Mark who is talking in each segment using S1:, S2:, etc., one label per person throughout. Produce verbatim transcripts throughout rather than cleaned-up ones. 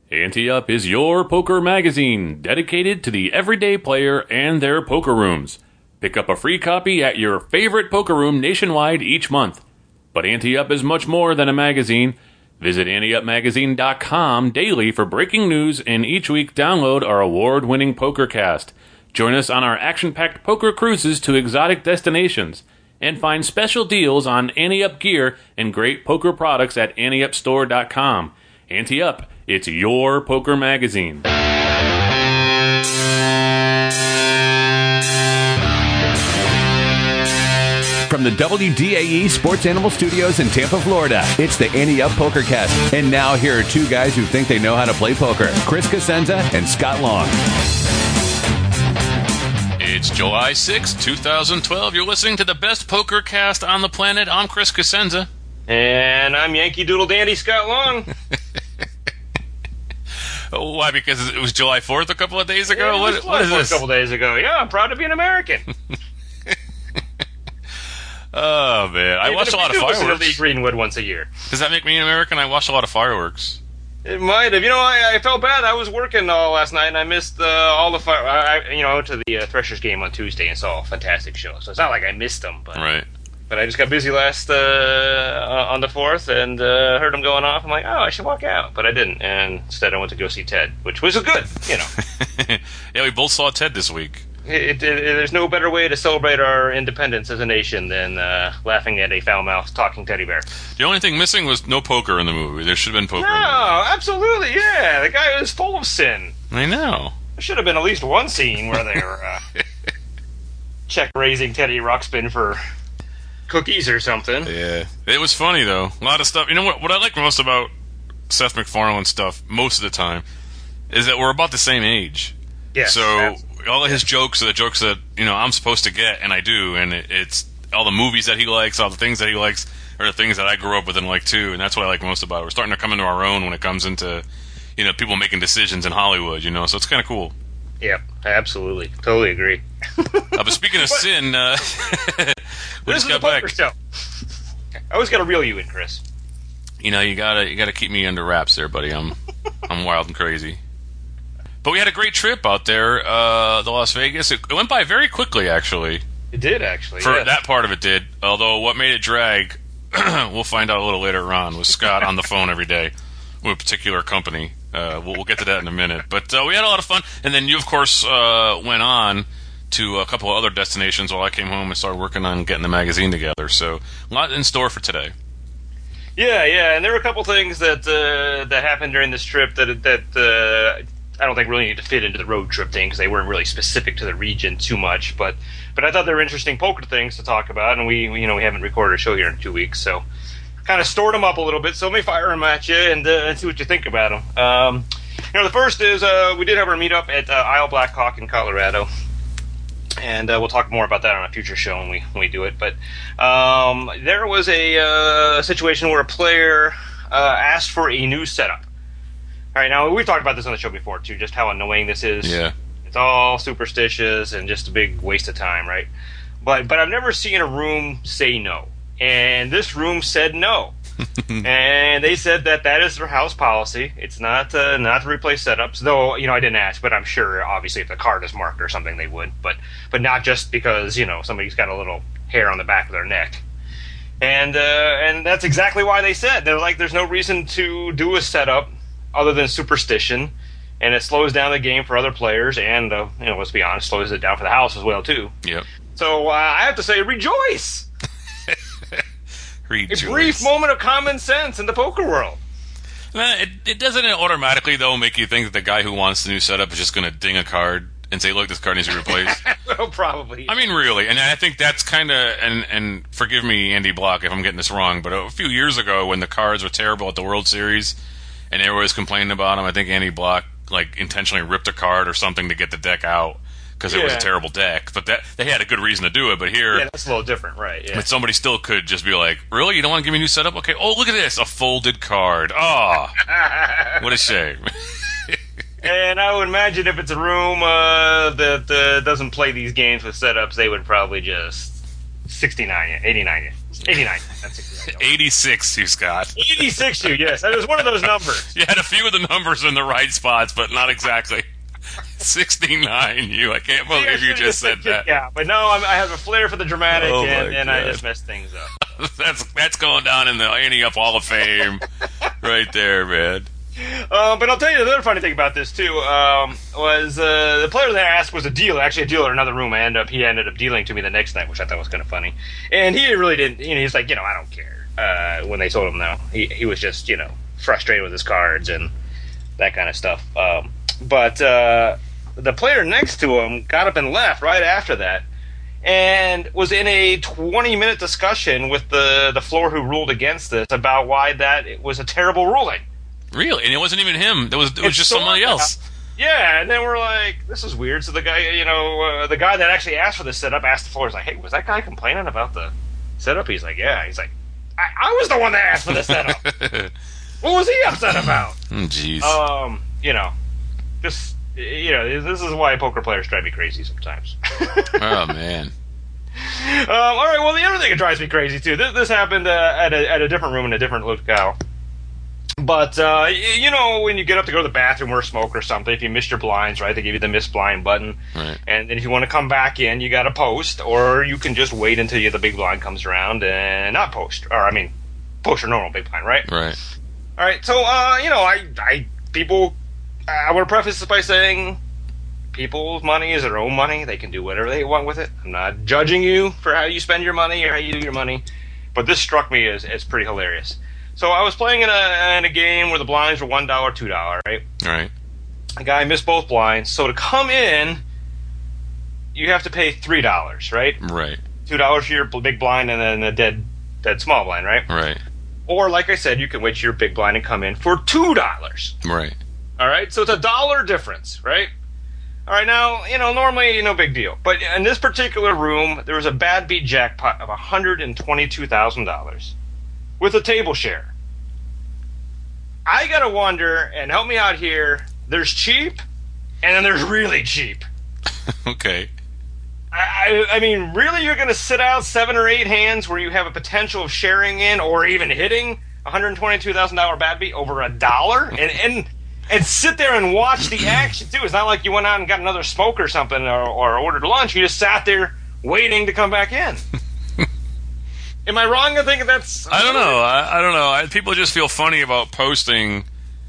S1: Ante Up is your poker magazine dedicated to the everyday player and their poker rooms. Pick up a free copy at your favorite poker room nationwide each month. But Ante Up is much more than a magazine. Visit ante up magazine dot com daily for breaking news, and each week download our award-winning PokerCast. Join us on our action-packed poker cruises to exotic destinations, and find special deals on Ante Up gear and great poker products at ante up store dot com. Ante Up, it's your poker magazine.
S2: From the W D A E Sports Animal Studios in Tampa, Florida, it's the Ante Up PokerCast. And now here are two guys who think they know how to play poker, Chris Cosenza and Scott Long.
S1: It's July sixth, twenty twelve. You're listening to the best poker cast on the planet. I'm Chris Cosenza.
S3: And I'm Yankee Doodle Dandy Scott Long.
S1: Why? Because it was July fourth a couple of days ago?
S3: Yeah,
S1: what, what is this?
S3: A couple days ago. Yeah, I'm proud to be an American.
S1: Oh, man. I
S3: Even
S1: watch a lot of fireworks.
S3: Listen to Lee Greenwood once a year.
S1: Does that make me an American? I watch a lot of fireworks.
S3: It might have. You know, I, I felt bad. I was working all last night, and I missed uh, all the fire. I, you know, I went to the uh, Threshers game on Tuesday and saw a fantastic show. So it's not like I missed them, but
S1: right.
S3: But I just got busy last uh, on the fourth and uh, heard them going off. I'm like, oh, I should walk out, but I didn't. And instead, I went to go see Ted, which was good. You know.
S1: Yeah, we both saw Ted this week.
S3: It, it, it, there's no better way to celebrate our independence as a nation than uh, laughing at a foul-mouthed talking teddy bear.
S1: The only thing missing was no poker in the movie. There should have been poker
S3: No,
S1: in the movie.
S3: absolutely, yeah. The guy was full of sin.
S1: I know.
S3: There should have been at least one scene where they were uh, check-raising Teddy Ruxpin for cookies or something.
S1: Yeah. It was funny, though. A lot of stuff. You know what, what I like most about Seth MacFarlane stuff, most of the time, is that we're about the same age.
S3: Yes,
S1: so
S3: absolutely.
S1: all of his jokes are the jokes that, you know, I'm supposed to get, and I do, and it, it's all the movies that he likes, all the things that he likes, are the things that I grew up with and like too, and that's what I like most about it. We're starting to come into our own when it comes into, you know, people making decisions in Hollywood, you know, so it's kind of cool.
S3: Yep, absolutely. Totally agree.
S1: uh, but speaking of sin, uh, we
S3: this
S1: just
S3: is
S1: got
S3: a poker
S1: back.
S3: show. I always got to reel you in, Chris.
S1: You know, you gotta you gotta keep me under wraps there, buddy. I'm I'm wild and crazy. But we had a great trip out there, uh, to Las Vegas. It, it went by very quickly, actually.
S3: It did, actually.
S1: For
S3: yes.
S1: that part of it did. Although what made it drag, we'll find out a little later on, was Scott on the phone every day with a particular company. Uh, we'll, we'll get to that in a minute. But uh, we had a lot of fun. And then you, of course, uh, went on to a couple of other destinations while I came home and started working on getting the magazine together. So a lot in store for today.
S3: Yeah, yeah. And there were a couple things that uh, that happened during this trip that that uh, I don't think really need to fit into the road trip thing because they weren't really specific to the region too much. But but I thought they were interesting poker things to talk about. And we, we you know we haven't recorded a show here in two weeks, so kind of stored them up a little bit. So let me fire them at you and, uh, and see what you think about them. Um, you know, the first is uh, we did have our meetup at uh, Isle Blackhawk in Colorado. And uh, we'll talk more about that on a future show when we when we do it. But um, there was a uh, situation where a player uh, asked for a new setup. All right, now we've talked about this on the show before too, just how annoying this is.
S1: Yeah,
S3: it's all superstitious and just a big waste of time, right? But but I've never seen a room say no, and this room said no. And they said that that is their house policy. It's not uh, not to replace setups, though. You know, I didn't ask, but I'm sure, obviously, if the card is marked or something, they would. But but not just because you know somebody's got a little hair on the back of their neck. And uh, and that's exactly why they said they're like, there's no reason to do a setup other than superstition, and it slows down the game for other players, and uh, you know, let's be honest, slows it down for the house as well too.
S1: Yep.
S3: So uh, I have to say, rejoice.
S1: Rejoice.
S3: A brief moment of common sense in the poker world.
S1: Nah, it, it doesn't automatically, though, make you think that the guy who wants the new setup is just going to ding a card and say, look, this card needs to be replaced.
S3: Well, probably.
S1: I mean, really. And I think that's kind of, and, and forgive me, Andy Block, if I'm getting this wrong, but a few years ago when the cards were terrible at the World Series and everyone was complaining about them, I think Andy Block like intentionally ripped a card or something to get the deck out because it
S3: yeah.
S1: was a terrible deck. But that they had a good reason to do it. But here,
S3: yeah, that's a little different, right? Yeah.
S1: But somebody still could just be like, really? You don't want to give me a new setup? Okay. Oh, look at this. A folded card. Oh, what a shame.
S3: And I would imagine if it's a room uh, that uh, doesn't play these games with setups, they would probably just sixty-nine, yeah, eighty-nine, yeah. eighty-nine, not sixty-nine.
S1: eighty-six, you, Scott.
S3: eighty-six, you, yes. It was one of those numbers.
S1: You had a few of the numbers in the right spots, but not exactly. sixty-nine, you. I can't believe you just said that.
S3: Yeah, but no, I'm, I have a flair for the dramatic,
S1: oh
S3: and, and I just messed things up.
S1: that's that's going down in the Ante Up Hall of Fame, right there, man.
S3: Uh, but I'll tell you the other funny thing about this too um, was uh, the player that I asked was a dealer, actually a dealer in another room. I ended up he ended up dealing to me the next night, which I thought was kind of funny. And he really didn't. You know, he's like, you know, I don't care. Uh, when they told him no, he he was just you know frustrated with his cards and that kind of stuff. Um, but uh, the player next to him got up and left right after that, and was in a twenty minute discussion with the the floor who ruled against this about why that it was a terrible ruling.
S1: Really? And it wasn't even him. It was it was just somebody else.
S3: Yeah, and then we're like, this is weird. So the guy, you know, uh, the guy that actually asked for the setup asked the floor, he's like, hey, was that guy complaining about the setup? He's like, yeah. He's like, I, I was the one that asked for the setup. What was he upset about?
S1: Jeez.
S3: Oh, um, you know, just, you know, this is why poker players drive me crazy sometimes.
S1: Oh, man.
S3: Um, all right, well, the other thing that drives me crazy, too, this, this happened uh, at, a, at a different room in a different locale. But, uh, you know, when you get up to go to the bathroom or smoke or something, if you missed your blinds, right, they give you the miss blind button.
S1: Right.
S3: And then if you want to come back in, you got to post, or you can just wait until you, the big blind comes around and not post. Or, I mean, post your normal big blind, right?
S1: Right.
S3: All right, so, uh, you know, I, I, people, I want to preface this by saying people's money is their own money. They can do whatever they want with it. I'm not judging you for how you spend your money or how you do your money. But this struck me as, as pretty hilarious. So I was playing in a in a game where the blinds were one dollar, two dollars, right?
S1: Right.
S3: The guy missed both blinds. So to come in, you have to pay three dollars, right?
S1: Right.
S3: two dollars for your big blind and then a dead dead small blind, right?
S1: Right.
S3: Or, like I said, you can wait your big blind and come in for two dollars.
S1: Right.
S3: All right? So it's a dollar difference, right? All right, now, you know, normally, no big deal. But in this particular room, there was a bad beat jackpot of one hundred twenty-two thousand dollars. With a table share. I gotta wonder, and help me out here, there's cheap, and then there's really cheap.
S1: Okay.
S3: I, I, I mean, really you're gonna sit out seven or eight hands where you have a potential of sharing in or even hitting one hundred twenty-two thousand dollars bad beat over a dollar? And, and and sit there and watch the action, too. It's not like you went out and got another smoke or something or, or ordered lunch. You just sat there waiting to come back in. Am I wrong to think that's...
S1: I don't know. I, I don't know. I, people just feel funny about posting,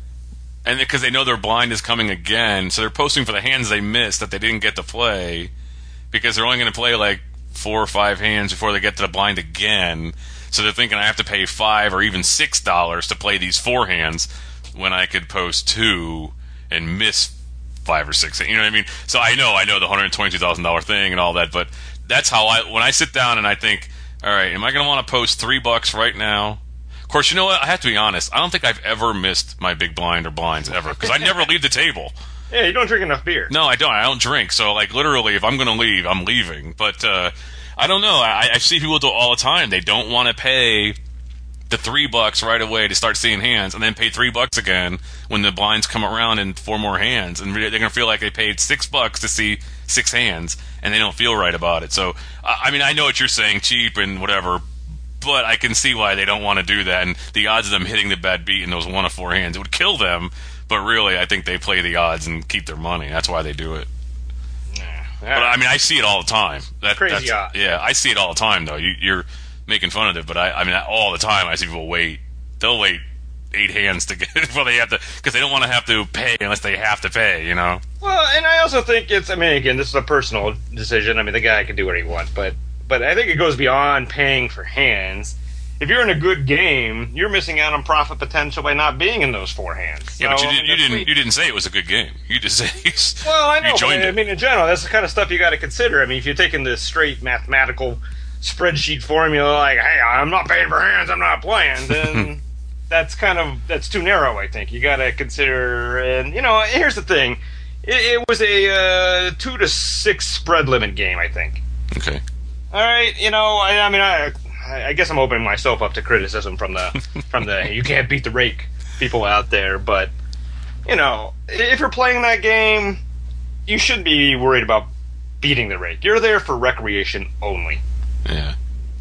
S1: and because they know their blind is coming again, so they're posting for the hands they missed that they didn't get to play, because they're only going to play like four or five hands before they get to the blind again. So they're thinking I have to pay five or even six dollars to play these four hands when I could post two and miss five or six. You know what I mean? So I know, I know the one hundred twenty-two thousand dollars thing and all that, but that's how I when I sit down and I think, all right, am I going to want to post three bucks right now? Of course, you know what? I have to be honest. I don't think I've ever missed my big blind or blinds ever because I never leave the table.
S3: Yeah, you don't drink enough beer.
S1: No, I don't. I don't drink. So, like, literally, if I'm going to leave, I'm leaving. But uh, I don't know. I, I see people do it all the time. They don't want to pay the three bucks right away to start seeing hands, and then pay three bucks again when the blinds come around in four more hands, and they're going to feel like they paid six bucks to see six hands, and they don't feel right about it. So, I mean, I know what you're saying, cheap and whatever, but I can see why they don't want to do that, and the odds of them hitting the bad beat in those one of four hands, it would kill them, but really, I think they play the odds and keep their money. That's why they do it.
S3: Yeah.
S1: But, I mean, I see it all the time. That,
S3: Crazy
S1: that's,
S3: odds.
S1: Yeah, I see it all the time, though. You, you're making fun of it, but I, I mean, all the time I see people wait. They'll wait eight hands to get well, they have to, because they don't want to have to pay unless they have to pay, you know?
S3: Well, and I also think it's, I mean, again, this is a personal decision. I mean, the guy can do what he wants, but, but I think it goes beyond paying for hands. If you're in a good game, you're missing out on profit potential by not being in those four hands.
S1: Yeah,
S3: so,
S1: but you,
S3: I
S1: did,
S3: mean,
S1: you didn't.
S3: sweet.
S1: You didn't say it was a good game. You just said.
S3: Well, I know.
S1: You joined
S3: but, I
S1: it.
S3: mean, in general, that's the kind of stuff you got to consider. I mean, if you're taking this straight mathematical spreadsheet formula, like, hey, I'm not paying for hands, I'm not playing, then that's kind of that's too narrow. I think you got to consider. And you know, here's the thing: it, it was a uh, two to six spread limit game. I think.
S1: Okay.
S3: All right, you know, I, I mean, I. I guess I'm opening myself up to criticism from the from the you can't beat the rake people out there, but you know, if you're playing that game, you shouldn't be worried about beating the rake. You're there for recreation only.
S1: Yeah.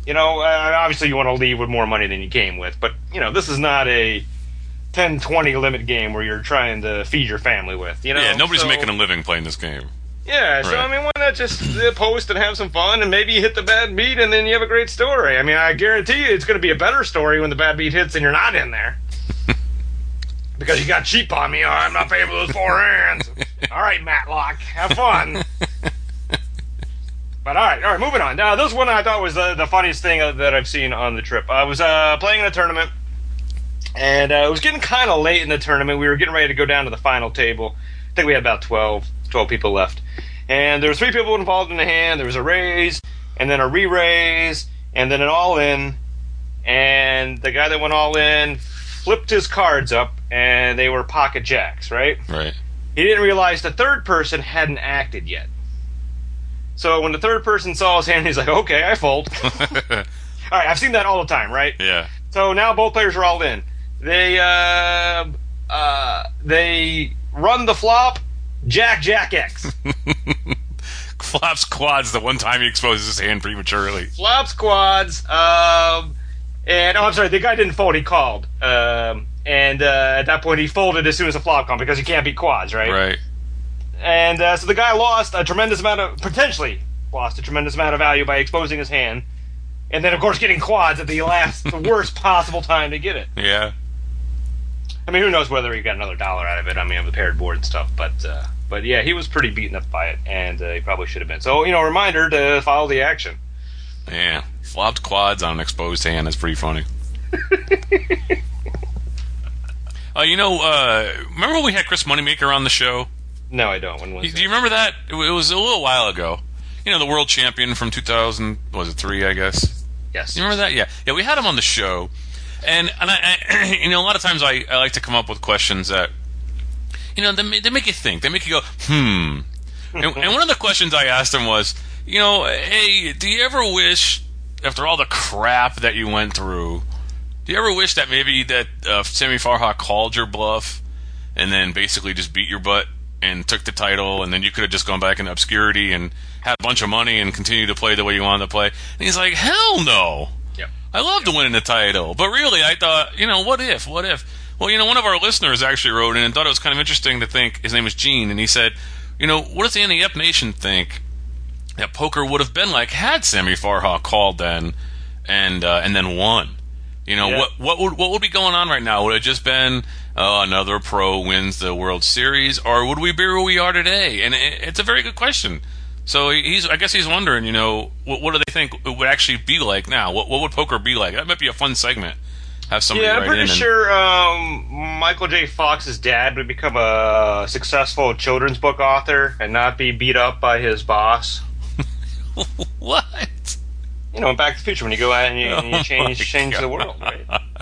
S3: You know, uh, obviously you want to leave with more money than you came with, but, you know, this is not a ten twenty limit game where you're trying to feed your family with, you know?
S1: Yeah, nobody's
S3: so,
S1: making a living playing this game.
S3: Yeah, so,
S1: Right.
S3: I mean, why not just uh, post and have some fun, and maybe you hit the bad beat, and then you have a great story. I mean, I guarantee you it's going to be a better story when the bad beat hits and you're not in there. Because you got cheap on me, oh, I'm not paying for those four hands. All right, Matlock, have fun. But all right, all right, moving on. Now, this one I thought was the, the funniest thing uh, that I've seen on the trip. I was uh, playing in a tournament, and uh, it was getting kind of late in the tournament. We were getting ready to go down to the final table. I think we had about twelve, twelve people left. And there were three people involved in the hand. There was a raise, and then a re-raise, and then an all-in. And the guy that went all-in flipped his cards up, and they were pocket jacks, right?
S1: Right.
S3: He didn't realize the third person hadn't acted yet. So when the third person saw his hand, he's like, okay, I fold. All right, I've seen that all the time, right?
S1: Yeah.
S3: So now both players are all in. They uh, uh, they run the flop, Jack, Jack X.
S1: Flops quads the one time he exposes his hand prematurely.
S3: Flops quads, um, and oh, I'm sorry, the guy didn't fold, he called. Um, and uh, at that point, he folded as soon as the flop came because you can't beat quads, right?
S1: Right.
S3: And uh, so the guy lost a tremendous amount of, potentially lost a tremendous amount of value by exposing his hand. And then, of course, getting quads at the last, the worst possible time to get it.
S1: Yeah.
S3: I mean, who knows whether he got another dollar out of it. I mean, of the paired board and stuff. But, uh, but yeah, he was pretty beaten up by it, and uh, he probably should have been. So, you know, reminder to follow the action.
S1: Yeah. Flopped quads on an exposed hand. That's pretty funny. uh, you know, uh, remember when we had Chris Moneymaker on the show?
S3: No, I don't. When was
S1: Do
S3: that?
S1: you remember that? It was a little while ago. You know, the world champion from two thousand, was it three, I guess?
S3: Yes.
S1: You remember that? Yeah. Yeah, we had him on the show. And, and I, I, you know, a lot of times I, I like to come up with questions that, you know, they, ma- they make you think. They make you go, hmm. and, and one of the questions I asked him was, you know, hey, do you ever wish, after all the crap that you went through, do you ever wish that maybe that uh, Sammy Farha called your bluff and then basically just beat your butt and took the title, and then you could have just gone back into obscurity and had a bunch of money and continued to play the way you wanted to play? And he's like, hell no.
S3: Yep.
S1: I love to win the title. But really, I thought, you know, what if? What if? Well, you know, one of our listeners actually wrote in and thought it was kind of interesting to think, his name was Gene, and he said, you know, what does the Andy Up Nation think that poker would have been like had Sammy Farha called then and uh, and then won? You know,
S3: Yeah.
S1: what what would what would be going on right now? Would it just been uh, another pro wins the World Series, or would we be where we are today? And it, it's a very good question. So he's, I guess he's wondering, you know, what, what do they think it would actually be like now? What what would poker be like? That might be a fun segment. Have somebody
S3: Yeah, I'm
S1: write
S3: pretty
S1: in and-
S3: sure um, Michael J. Fox's dad would become a successful children's book author and not be beat up by his boss.
S1: What?
S3: You know, in Back to the Future, when you go out and you, and you
S1: Oh
S3: change
S1: my
S3: change the
S1: God.
S3: world, right?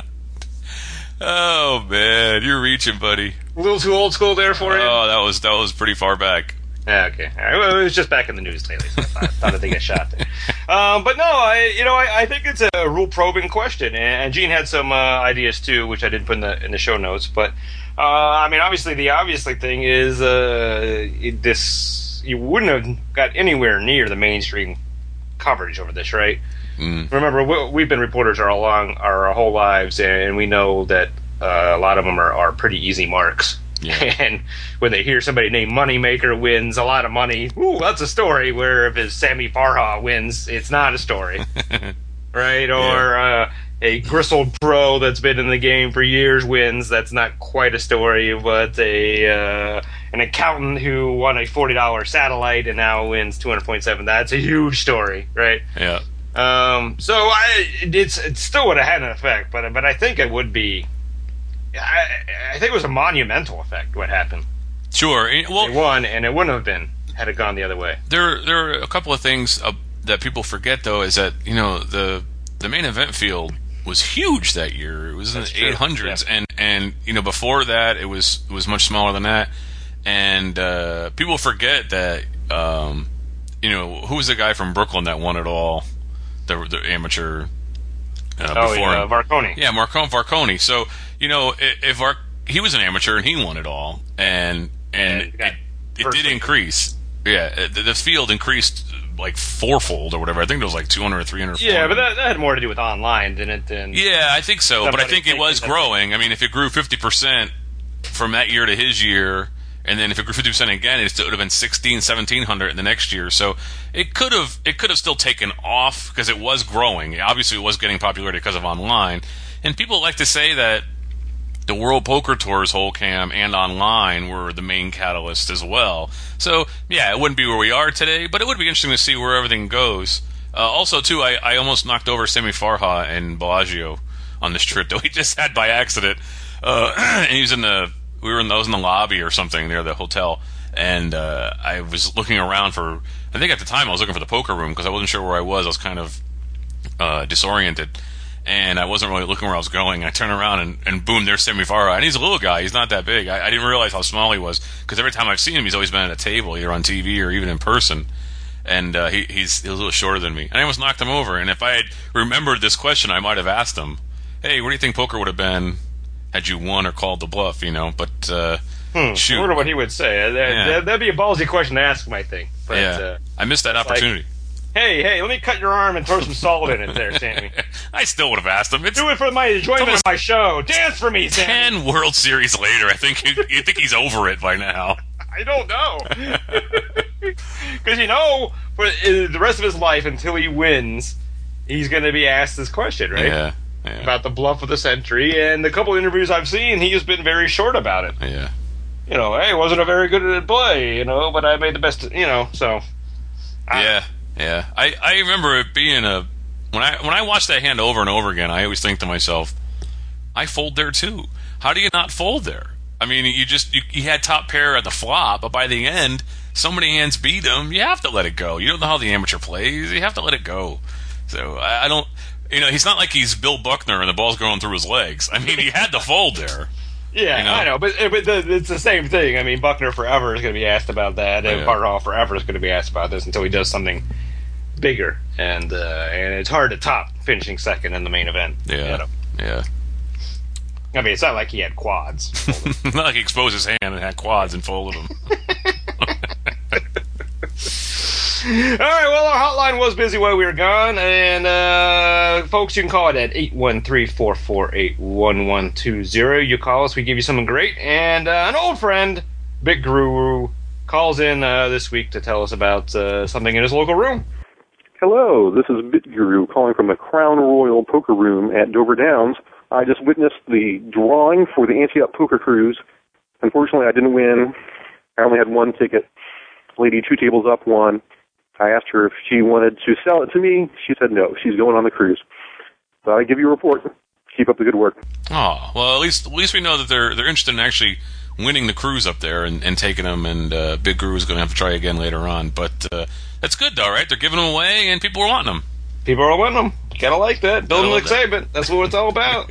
S1: Oh man, you're reaching, buddy.
S3: A little too old school there for you?
S1: Oh, that was that was pretty far back.
S3: Yeah, okay. All right. Well, it was just back in the news lately, so I thought, thought I'd take a shot there. Um, but no, I, you know, I, I think it's a rule probing question, and, and Gene had some uh, ideas too, which I didn't put in the in the show notes. But uh, I mean, obviously, the obviously thing is uh, it, this you wouldn't have got anywhere near the mainstream coverage over this, right?
S1: Mm.
S3: Remember, we, we've been reporters our long our whole lives, and we know that uh, a lot of them are, are pretty easy marks.
S1: Yeah.
S3: And when they hear somebody named Moneymaker wins a lot of money, ooh, that's a story. Where if it's Sammy Farha wins, it's not a story, right? Or uh, a Griswold pro that's been in the game for years wins, that's not quite a story. But a uh, an accountant who won a forty dollar satellite and now wins two hundred point seven, that's a huge story, right?
S1: Yeah.
S3: Um, so I, it's it still would have had an effect, but but I think it would be. I, I think it was a monumental effect. What happened?
S1: Sure. Eh, Well,
S3: They won, and it wouldn't have been had it gone the other way.
S1: there there are a couple of things uh, that people forget though, is that, you know, the the main event field was huge that year. It was
S3: That's
S1: in
S3: true,
S1: the eight hundreds,
S3: yeah.
S1: and and you know, before that it was it was much smaller than that. And uh, people forget that, um, you know, who was the guy from Brooklyn that won it all, the the amateur. Uh,
S3: Oh,
S1: before
S3: yeah,
S1: him.
S3: Varconi.
S1: Yeah, Marcone Varconi. So, you know, if, if Var- he was an amateur and he won it all, and and
S3: And got
S1: it, it
S3: first
S1: did
S3: place.
S1: increase. Yeah, the, the field increased like fourfold or whatever. I think it was like two hundred or three hundred.
S3: Yeah, but that, that had more to do with online, didn't it? Than
S1: yeah, I think so. But I think it was growing. I mean, if it grew fifty percent from that year to his year, and then if it grew fifty percent again, it would have been sixteen, seventeen hundred in the next year. So it could have it could have still taken off because it was growing. Obviously, it was getting popularity because of online. And people like to say that the World Poker Tour's whole cam and online were the main catalyst as well. So, yeah, it wouldn't be where we are today, but it would be interesting to see where everything goes. Uh, also, too, I, I almost knocked over Sammy Farha and Bellagio on this trip that we just had by accident. Uh, and he was in the, we were in, I was in the lobby or something near the hotel, and uh, I was looking around for, I think at the time I was looking for the poker room because I wasn't sure where I was. I was kind of uh, disoriented. And I wasn't really looking where I was going. I turned around and, and boom, there's Sammy Farha. And he's a little guy. He's not that big. I, I didn't realize how small he was because every time I've seen him, he's always been at a table, either on T V or even in person. And uh, he, he's, he's a little shorter than me. And I almost knocked him over. And if I had remembered this question, I might have asked him, hey, what do you think poker would have been had you won or called the bluff, you know? But uh,
S3: hmm.
S1: shoot.
S3: I wonder what he would say. That,
S1: yeah.
S3: that, that'd be a ballsy question to ask him, I think. But,
S1: yeah,
S3: uh,
S1: I missed that opportunity.
S3: Like, Hey, hey, let me cut your arm and throw some salt in it there, Sammy.
S1: I still would have asked him. It's,
S3: Do it for my enjoyment of my show. Dance for me, Sammy.
S1: Ten World Series later, I think you, you think he's over it by now.
S3: I don't know. Because, you know, for the rest of his life, until he wins, he's going to be asked this question, right?
S1: Yeah, yeah.
S3: About the bluff of the century. And the couple interviews I've seen, he has been very short about it.
S1: Yeah.
S3: You know, hey, wasn't a very good play, you know, but I made the best, you know, so. I,
S1: yeah. Yeah, I, I remember it being a when I when I watch that hand over and over again, I always think to myself, I fold there too. How do you not fold there? I mean, you just you, you had top pair at the flop, but by the end, so many hands beat him. You have to let it go. You don't know how the amateur plays. You have to let it go. So I, I don't, you know, he's not like he's Bill Buckner and the ball's going through his legs. I mean, he had to fold there.
S3: Yeah, you know? I know, but, but the, it's the same thing. I mean, Buckner forever is going to be asked about that, and
S1: yeah.
S3: Farha forever is going to be asked about this until he does something bigger, and uh, and it's hard to top finishing second in the main event.
S1: Yeah,
S3: you know?
S1: yeah.
S3: I mean, it's not like he had quads.
S1: Not like he exposed his hand and had quads and folded them.
S3: All right, well, our hotline was busy while we were gone, and uh, folks, you can call it at eight one three, four four eight, one one two zero. You call us, we give you something great, and uh, an old friend, Big Guru, calls in uh, this week to tell us about uh, something in his local room.
S4: Hello, this is Bit Guru calling from the Crown Royal Poker Room at Dover Downs. I just witnessed the drawing for the Ante Up Poker Cruise. Unfortunately, I didn't win. I only had one ticket. Lady two tables up won. I asked her if she wanted to sell it to me. She said no. She's going on the cruise. So I give you a report. Keep up the good work.
S1: Oh, well, at least at least we know that they're they're interested in actually winning the cruise up there and, and taking them, and uh, Big Guru is going to have to try again later on. But uh, that's good, though, right? They're giving them away, and people are wanting them.
S3: People are wanting them. Kind of like that. Building excitement. That's what it's all about.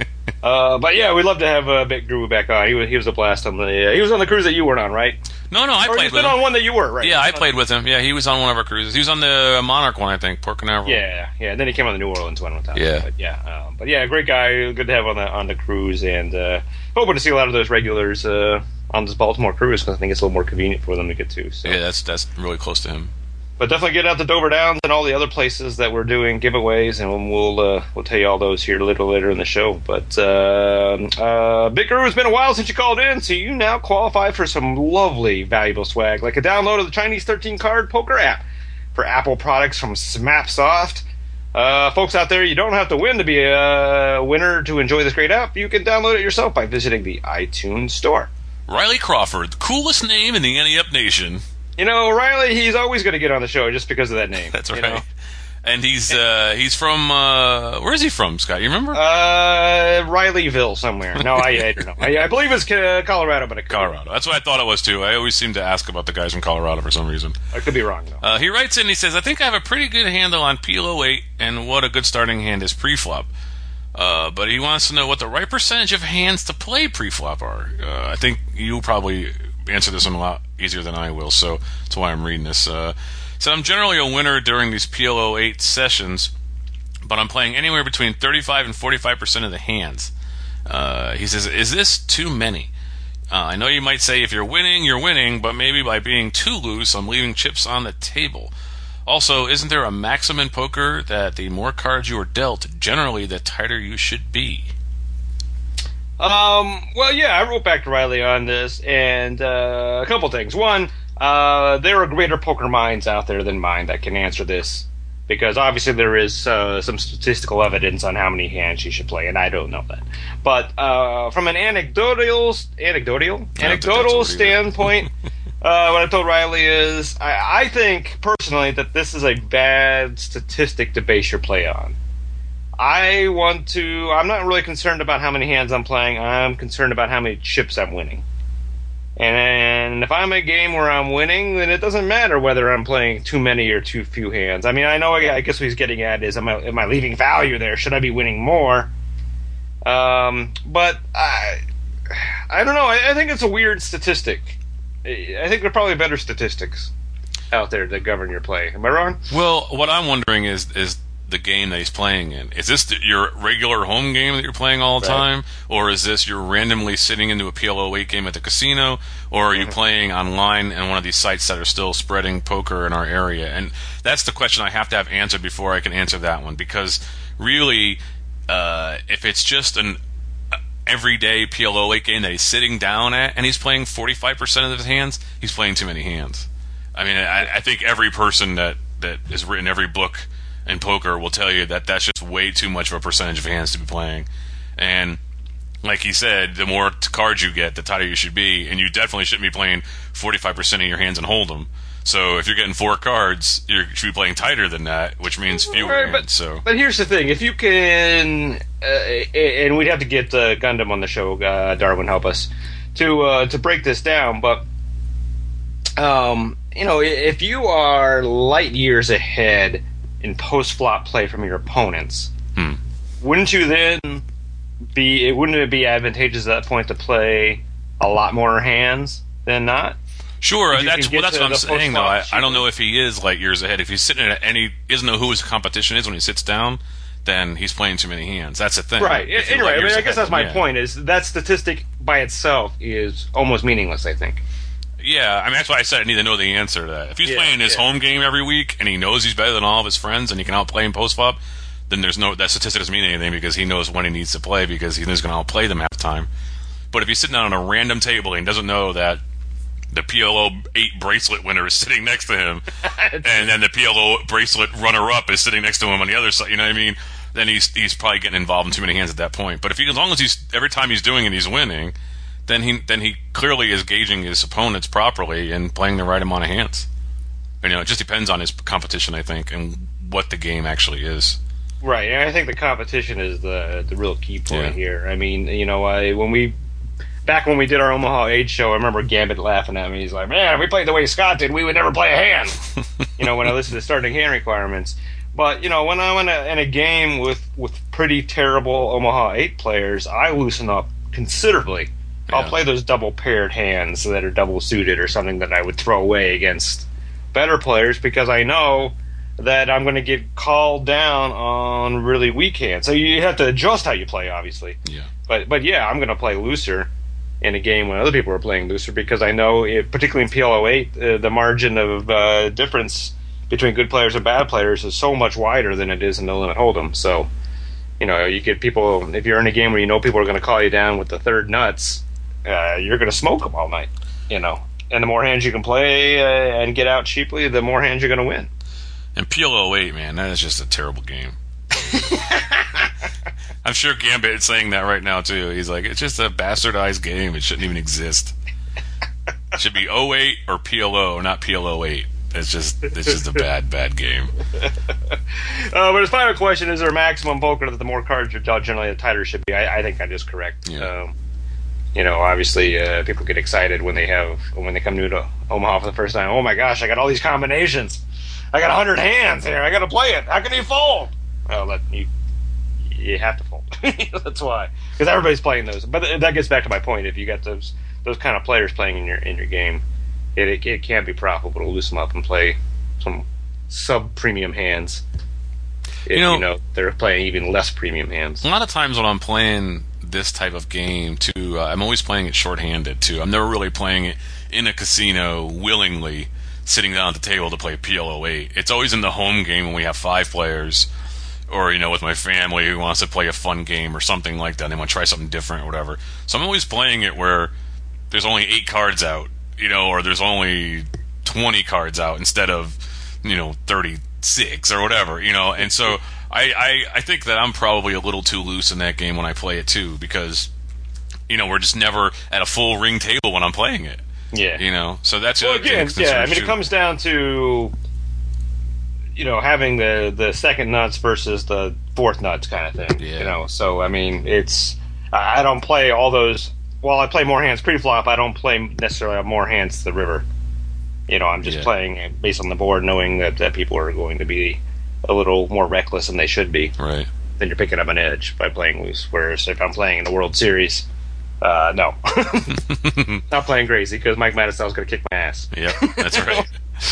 S3: uh, but yeah, we'd love to have uh, Big Guru back on. He was, he was a blast on the. Uh, he was on the cruise that you weren't on, right?
S1: No, no, I
S3: or
S1: played with
S3: been
S1: him.
S3: on one that you were, right?
S1: Yeah, I played with him. Yeah, he was on one of our cruises. He was on the Monarch one, I think, Port Canaveral.
S3: Yeah, yeah. And then he came on the New Orleans one one time.
S1: Yeah,
S3: but yeah, um, but yeah, great guy. Good to have on the on the cruise, and uh, hoping to see a lot of those regulars uh, on this Baltimore cruise because I think it's a little more convenient for them to get to. So.
S1: Yeah, that's that's really close to him.
S3: But definitely get out to Dover Downs and all the other places that we're doing giveaways, and we'll uh, we'll tell you all those here a little later in the show. But uh, uh, Big Guru, it's been a while since you called in, so you now qualify for some lovely, valuable swag, like a download of the Chinese thirteen card poker app for Apple products from Smapsoft. Uh, folks out there, you don't have to win to be a winner to enjoy this great app. You can download it yourself by visiting the iTunes Store.
S1: Riley Crawford, the coolest name in the Ante Up Nation.
S3: You know, Riley, he's always going to get on the show just because of that name.
S1: That's right.
S3: You know?
S1: And he's uh, he's from, uh, where is he from, Scott? You remember?
S3: Uh, Rileyville somewhere. No, I, I don't know. I, I believe it's uh, Colorado, but it could
S1: Colorado. Be. That's what I thought it was, too. I always seem to ask about the guys from Colorado for some reason.
S3: I could be wrong, though.
S1: Uh, he writes in, he says, I think I have a pretty good handle on P L oh eight and what a good starting hand is pre-flop. Uh, but he wants to know what the right percentage of hands to play pre-flop are. Uh, I think you'll probably answer this one a lot easier than I will, so that's why I'm reading this. Uh, so I'm generally a winner during these P L oh eight sessions, but I'm playing anywhere between thirty-five and forty-five percent of the hands. Uh, he says, is this too many? Uh, I know you might say if you're winning, you're winning, but maybe by being too loose, I'm leaving chips on the table. Also, isn't there a maxim in poker that the more cards you are dealt, generally the tighter you should be?
S3: Um, well, yeah, I wrote back to Riley on this, and uh, a couple things. One, uh, there are greater poker minds out there than mine that can answer this, because obviously there is uh, some statistical evidence on how many hands you should play, and I don't know that. But uh, from an anecdotal, anecdotal, anecdotal standpoint, uh, what I told Riley is, I, I think personally that this is a bad statistic to base your play on. I want to. I'm not really concerned about how many hands I'm playing. I'm concerned about how many chips I'm winning. And if I'm a game where I'm winning, then it doesn't matter whether I'm playing too many or too few hands. I mean, I know. I guess what he's getting at is, am I, am I leaving value there? Should I be winning more? Um, but I, I don't know. I, I think it's a weird statistic. I think there are probably better statistics out there that govern your play. Am I wrong?
S1: Well, what I'm wondering is is. the game that he's playing in. Is this the, your regular home game that you're playing all the right. time? Or is this you're randomly sitting into a P L O eight game at the casino? Or are you mm-hmm. playing online in one of these sites that are still spreading poker in our area? And that's the question I have to have answered before I can answer that one. Because really, uh, if it's just an everyday P L O eight game that he's sitting down at and he's playing forty-five percent of his hands, he's playing too many hands. I mean, I, I think every person that, that has written every book in poker will tell you that that's just way too much of a percentage of hands to be playing. And like he said, the more t- cards you get, the tighter you should be, and you definitely shouldn't be playing forty-five percent of your hands and hold them. So if you're getting four cards, you should be playing tighter than that, which means fewer
S3: right,
S1: hands.
S3: But,
S1: so.
S3: but here's the thing. If you can, uh, and we'd have to get uh, Gundam on the show, uh, Darwin help us, to uh, to break this down, but um, you know, if you are light years ahead in post-flop play from your opponents, hmm. wouldn't you then be? Wouldn't it be advantageous at that point to play a lot more hands than not?
S1: Sure, that's well, that's what I'm saying though. I, I don't know if he is light years ahead. If he's sitting at any, he doesn't know who his competition is when he sits down, then he's playing too many hands. That's the thing.
S3: Right. Anyway, I mean, I guess
S1: ahead,
S3: that's my
S1: yeah.
S3: point. Is that statistic by itself is almost meaningless, I think.
S1: Yeah, I mean, that's why I said I need to know the answer to that. If he's yeah, playing his yeah. home game every week and he knows he's better than all of his friends and he can outplay him post-flop, then there's no that statistic doesn't mean anything because he knows when he needs to play because he knows he's going to outplay them half the time. But if he's sitting down on a random table and he doesn't know that the P L O eight bracelet winner is sitting next to him and then the P L O bracelet runner-up is sitting next to him on the other side, you know what I mean? Then he's he's probably getting involved in too many hands at that point. But if he, as long as he's every time he's doing it, he's winning, then he then he clearly is gauging his opponents properly and playing the right amount of hands. You know, it just depends on his competition, I think, and what the game actually is.
S3: Right, and I think the competition is the the real key point
S1: yeah.
S3: here. I mean, you know, I, when we back when we did our Omaha Age show, I remember Gambit laughing at me. He's like, "Man, if we played the way Scott did, we would never play a hand." You know, when I listened to starting hand requirements. But, you know, when I'm in a, in a game with, with pretty terrible Omaha eight players, I loosen up considerably. Yeah. I'll play those double paired hands that are double suited or something that I would throw away against better players because I know that I'm going to get called down on really weak hands. So you have to adjust how you play, obviously.
S1: Yeah.
S3: But, but yeah, I'm going to play looser in a game when other people are playing looser because I know, it, particularly in P L O eight, uh, the margin of uh, difference between good players and bad players is so much wider than it is in No Limit Hold'em. So, you know, you get people, if you're in a game where you know people are going to call you down with the third nuts, uh, you're going to smoke them all night, you know. And the more hands you can play uh, and get out cheaply, the more hands you're going to win.
S1: And P L O eight, man, that is just a terrible game. I'm sure Gambit is saying that right now, too. He's like, it's just a bastardized game. It shouldn't even exist. It should be oh eight or P L O, not P L O eight. It's just it's just a bad, bad game.
S3: uh, but his final question, is there a maximum poker that the more cards you're dealt, generally the tighter should be? I, I think that is correct.
S1: Yeah.
S3: Um, you know, obviously uh, people get excited when they have when they come new to Omaha for the first time. Oh my gosh, I got all these combinations. I got one hundred hands here. I got to play it. How can you fold? Well, let, you you have to fold. That's why, because everybody's playing those. But that gets back to my point. If you got those those kind of players playing in your in your game, It, it it can be profitable to loosen them up and play some sub-premium hands. If, you know, you know they're playing even less premium hands.
S1: A lot of times when I'm playing this type of game too. Uh, I'm always playing it shorthanded too. I'm never really playing it in a casino willingly, sitting down at the table to play P L O eight. It's always in the home game when we have five players, or, you know, with my family who wants to play a fun game or something like that. They want to try something different or whatever. So I'm always playing it where there's only eight cards out, you know, or there's only twenty cards out instead of, you know, thirty-six or whatever, you know. And so I, I, I think that I'm probably a little too loose in that game when I play it too, because, you know, we're just never at a full ring table when I'm playing it.
S3: Yeah.
S1: You know, so that's
S3: well,
S1: a,
S3: again, yeah. I mean, it comes down to, you know, having the, the second nuts versus the fourth nuts kind of thing.
S1: Yeah.
S3: You know, so I mean, it's I don't play all those. While I play more hands pre-flop, I don't play necessarily more hands to the river. You know, I'm just
S1: Yeah.
S3: playing based on the board, knowing that, that people are going to be a little more reckless than they should be.
S1: Right.
S3: Then you're picking up an edge by playing loose. Whereas if I'm playing in the World Series, uh, no, not playing crazy because Mike Madison's going to kick my ass.
S1: Yep, that's right.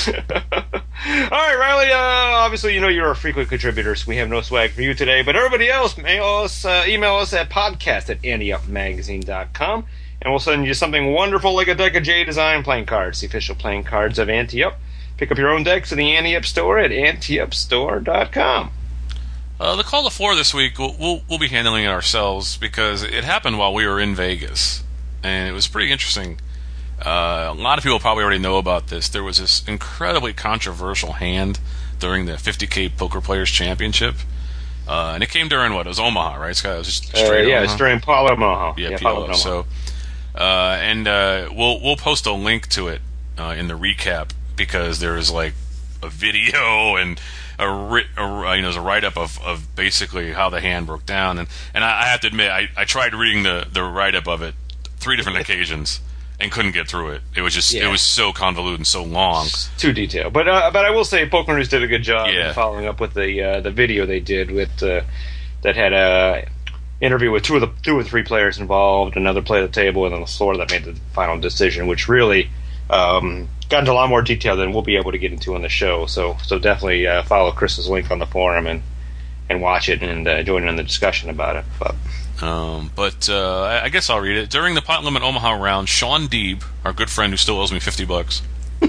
S3: All right, Riley. Uh, obviously, you know you're a frequent contributor, so we have no swag for you today. But everybody else, mail us, uh, email us at podcast at ante up magazine dot com, and we'll send you something wonderful like a deck of J Design playing cards, the official playing cards of Ante Up. Pick up your own decks in the Ante Up store at ante up store dot com.
S1: Uh, the call to four this week, we'll, we'll we'll be handling it ourselves because it happened while we were in Vegas, and it was pretty interesting. Uh, a lot of people probably already know about this. There was this incredibly controversial hand during the fifty K Poker Players Championship, uh, and it came during what? It was Omaha, right, Scott? It was just straight
S3: Uh, yeah,
S1: Omaha?
S3: it's during Palo Omaha.
S1: Yeah,
S3: yeah
S1: P L O.
S3: Palo Omaha.
S1: So, uh, and uh, we'll we'll post a link to it uh, in the recap because there is like a video and a, writ, a you know, there's a write up of, of basically how the hand broke down, and and I, I have to admit I, I tried reading the, the write up of it three different occasions and couldn't get through it. It was just
S3: Yeah.
S1: it was so convoluted and so long.
S3: It's too detailed, but uh, but I will say Poker News did a good job
S1: Yeah.
S3: in following up with the uh, the video they did with uh, that had a interview with two of the two or three players involved, another player at the table, and then the floor that made the final decision, which really um, got into a lot more detail than we'll be able to get into on the show. So so definitely uh, follow Chris's link on the forum and and watch it and uh, join in the discussion about it. But
S1: Um, but uh, I, I guess I'll read it. During the Pot Limit Omaha round, Sean Deeb, our good friend who still owes me fifty bucks,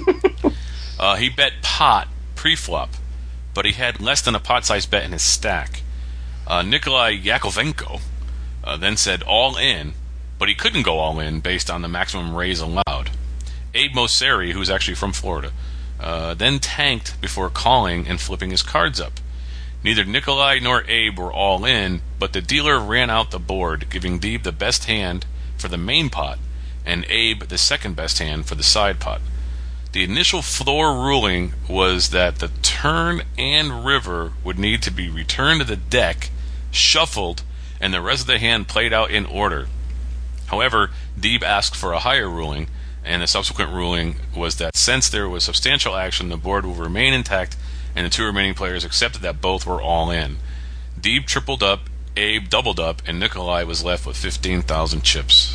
S1: uh, he bet pot pre-flop, but he had less than a pot-sized bet in his stack. Uh, Nikolai Yakovenko uh, then said all in, but he couldn't go all in based on the maximum raise allowed. Abe Mosseri, who's actually from Florida, uh, then tanked before calling and flipping his cards up. Neither Nikolai nor Abe were all in, but the dealer ran out the board, giving Deeb the best hand for the main pot and Abe the second best hand for the side pot. The initial floor ruling was that the turn and river would need to be returned to the deck, shuffled, and the rest of the hand played out in order. However, Deeb asked for a higher ruling, and the subsequent ruling was that since there was substantial action, the board will remain intact, and the two remaining players accepted that both were all in. Deeb tripled up, Abe doubled up, and Nikolai was left with fifteen thousand chips.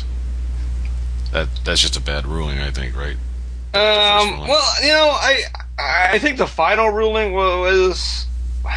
S1: That That's just a bad ruling, I think, right?
S3: Um, well, you know, I I think the final ruling was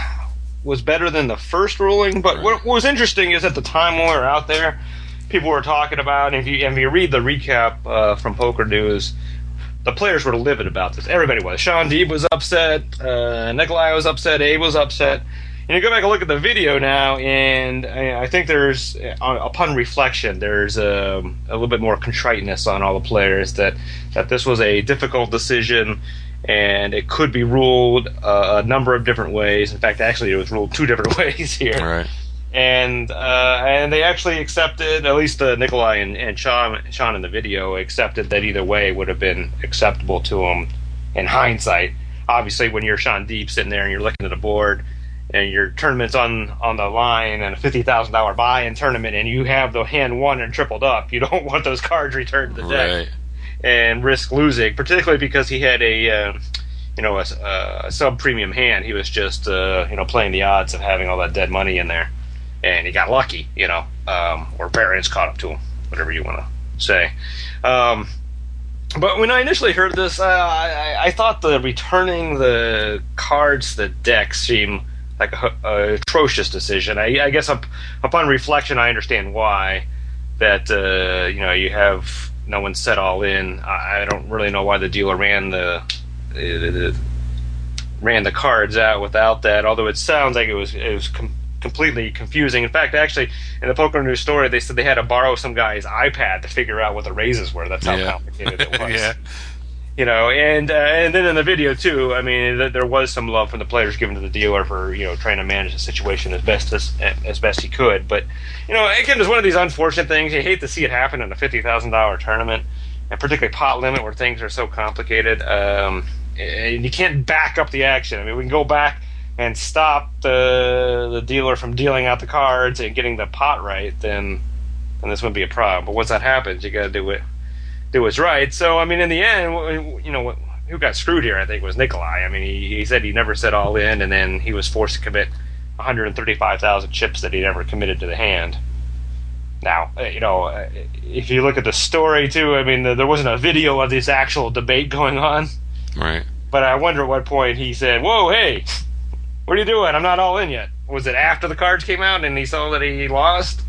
S3: was better than the first ruling. But
S1: Right.
S3: what, what was interesting is at the time when we were out there, people were talking about. And if you if you read the recap uh, from Poker News, the players were livid about this. Everybody was. Sean Deeb was upset. Uh, Nikolai was upset. Abe was upset. And you go back and look at the video now, and I, I think there's, upon reflection, there's a, a little bit more contriteness on all the players that, that this was a difficult decision, and it could be ruled uh, a number of different ways. In fact, actually, it was ruled two different ways here.
S1: Right.
S3: And uh, and they actually accepted, at least uh, Nikolai and, and Sean, Sean in the video, accepted that either way would have been acceptable to them in hindsight. Obviously, when you're Sean Deeb sitting there and you're looking at a board, and your tournament's on, on the line and a fifty thousand dollars buy-in tournament, and you have the hand won and tripled up, you don't want those cards returned to the deck
S1: Right.
S3: and risk losing, particularly because he had a uh, you know a, a sub-premium hand. He was just uh, you know playing the odds of having all that dead money in there, and he got lucky, you know, um, or variance caught up to him, whatever you want to say. Um, But when I initially heard this, uh, I, I thought the returning the cards to the deck seemed like a, a atrocious decision. I, I guess up, upon reflection, I understand why. That uh, you know, you have no one set all in. I, I don't really know why the dealer ran the, the, the ran the cards out without that. Although it sounds like it was it was com- completely confusing. In fact, actually, in the Poker News story, they said they had to borrow some guy's iPad to figure out what the raises were. That's how
S5: yeah.
S3: complicated it was.
S5: yeah.
S3: You know, and uh, and then in the video too, I mean, th- there was some love from the players given to the dealer for, you know, trying to manage the situation as best as as best he could. But, you know, again, it's one of these unfortunate things. You hate to see it happen in a fifty thousand dollar tournament, and particularly pot limit where things are so complicated. Um, and you can't back up the action. I mean, we can go back and stop the the dealer from dealing out the cards and getting the pot right, then then this wouldn't be a problem. But once that happens, you got to do it. do what's right. So, I mean, in the end, you know, who got screwed here, I think, was Nikolai. I mean, he, he said he never set all in, and then he was forced to commit one hundred thirty-five thousand chips that he never committed to the hand. Now, you know, if you look at the story, too, I mean, there wasn't a video of this actual debate going on.
S5: Right.
S3: But I wonder at what point he said, whoa, hey, what are you doing? I'm not all in yet. Was it after the cards came out and he saw that he lost?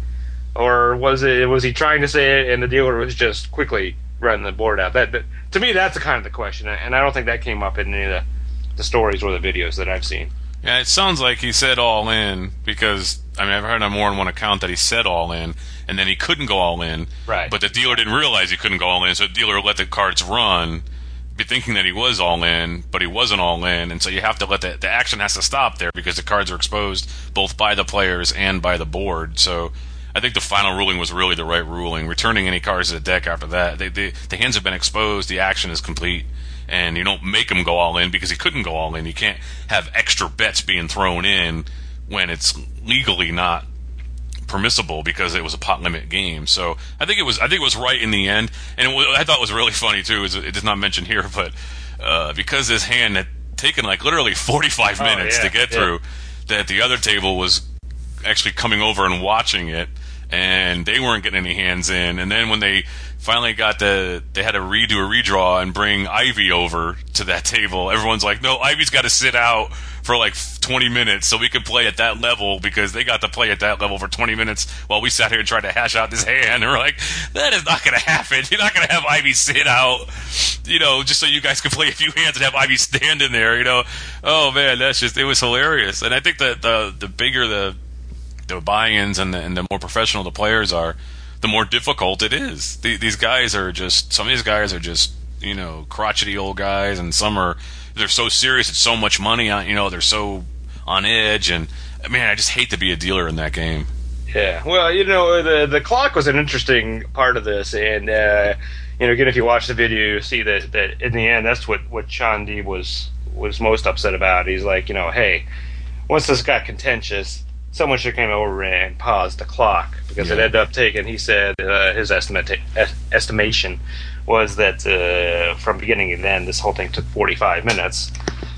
S3: Or was it was he trying to say it and the dealer was just quickly running the board out? That, that to me, that's the kind of the question, and I don't think that came up in any of the, the stories or the videos that I've seen.
S5: Yeah, it sounds like he said all in because, I mean, I've heard on more than one account that he said all in, and then he couldn't go all in.
S3: Right.
S5: But the dealer didn't realize he couldn't go all in, so the dealer let the cards run, be thinking that he was all in, but he wasn't all in, and so you have to let the, the action has to stop there because the cards are exposed both by the players and by the board. So I think the final ruling was really the right ruling. Returning any cards to the deck after that, they, they, the hands have been exposed, the action is complete, and you don't make him go all in because he couldn't go all in. You can't have extra bets being thrown in when it's legally not permissible because it was a pot limit game. So I think it was I think it was right in the end. And it was, I thought it was really funny too, is it is not mentioned here, but uh, because this hand had taken like literally forty-five minutes
S3: oh, yeah,
S5: to get
S3: yeah.
S5: through, that the other table was actually coming over and watching it, and they weren't getting any hands in. And then when they finally got the, they had to redo a redraw and bring Ivy over to that table. Everyone's like, no, Ivy's got to sit out for like twenty minutes so we could play at that level, because they got to play at that level for twenty minutes while we sat here and tried to hash out this hand. And we're like, that is not going to happen. You're not going to have Ivy sit out, you know, just so you guys can play a few hands and have Ivy stand in there, you know. Oh man, that's just, it was hilarious. And I think that the, the bigger the, the buy-ins and the, and the more professional the players are, the more difficult it is. The, these guys are just, some of these guys are just, you know, crotchety old guys, and some are, they're so serious, it's so much money on, you know, they're so on edge, and man, I just hate to be a dealer in that game.
S3: Yeah, well, you know, the the clock was an interesting part of this, and uh, you know, again, if you watch the video, you see that, that in the end, that's what what Chandi was was most upset about. He's like, you know, hey, once this got contentious, someone should come over and pause the clock, because
S5: yeah.
S3: it ended up taking, he said, uh, his estimate est- estimation was that uh, from beginning to end, this whole thing took forty-five minutes,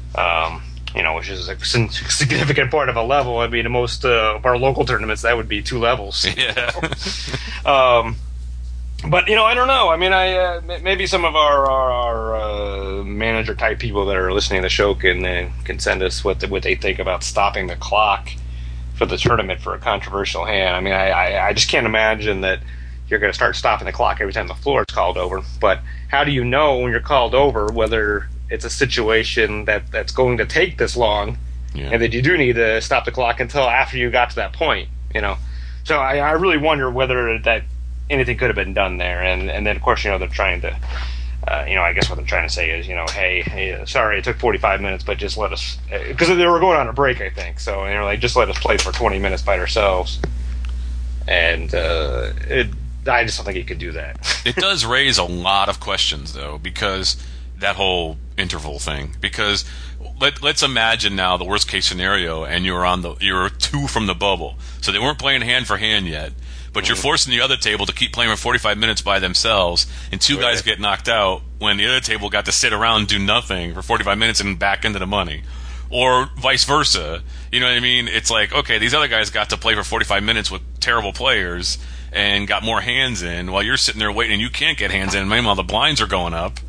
S3: um, you know, which is a significant part of a level. I mean, in most uh, of our local tournaments, that would be two levels.
S5: Yeah.
S3: um, but, you know, I don't know. I mean, I uh, maybe some of our, our, our uh, manager-type people that are listening to the show can, uh, can send us what, the, what they think about stopping the clock for the tournament for a controversial hand. I mean, I, I, I just can't imagine that you're going to start stopping the clock every time the floor is called over. But how do you know when you're called over whether it's a situation that, that's going to take this long,
S5: yeah.
S3: and that you do need to stop the clock until after you got to that point? You know, so I, I really wonder whether that anything could have been done there. And and then of course, you know, they're trying to. Uh, you know, I guess what they're trying to say is, you know, hey, hey sorry, it took forty-five minutes, but just let us, because uh, they were going on a break, I think. So they're like, just let us play for twenty minutes by ourselves. And uh, it, I just don't think you could do that.
S5: It does raise a lot of questions, though, because that whole interval thing. Because let, let's imagine now the worst case scenario, and you're on the you're two from the bubble, so they weren't playing hand for hand yet. But you're forcing the other table to keep playing for forty-five minutes by themselves, and two guys get knocked out when the other table got to sit around and do nothing for forty-five minutes and back into the money. Or vice versa. You know what I mean? It's like, okay, these other guys got to play for forty-five minutes with terrible players and got more hands in while you're sitting there waiting and you can't get hands in. Meanwhile, the blinds are going up.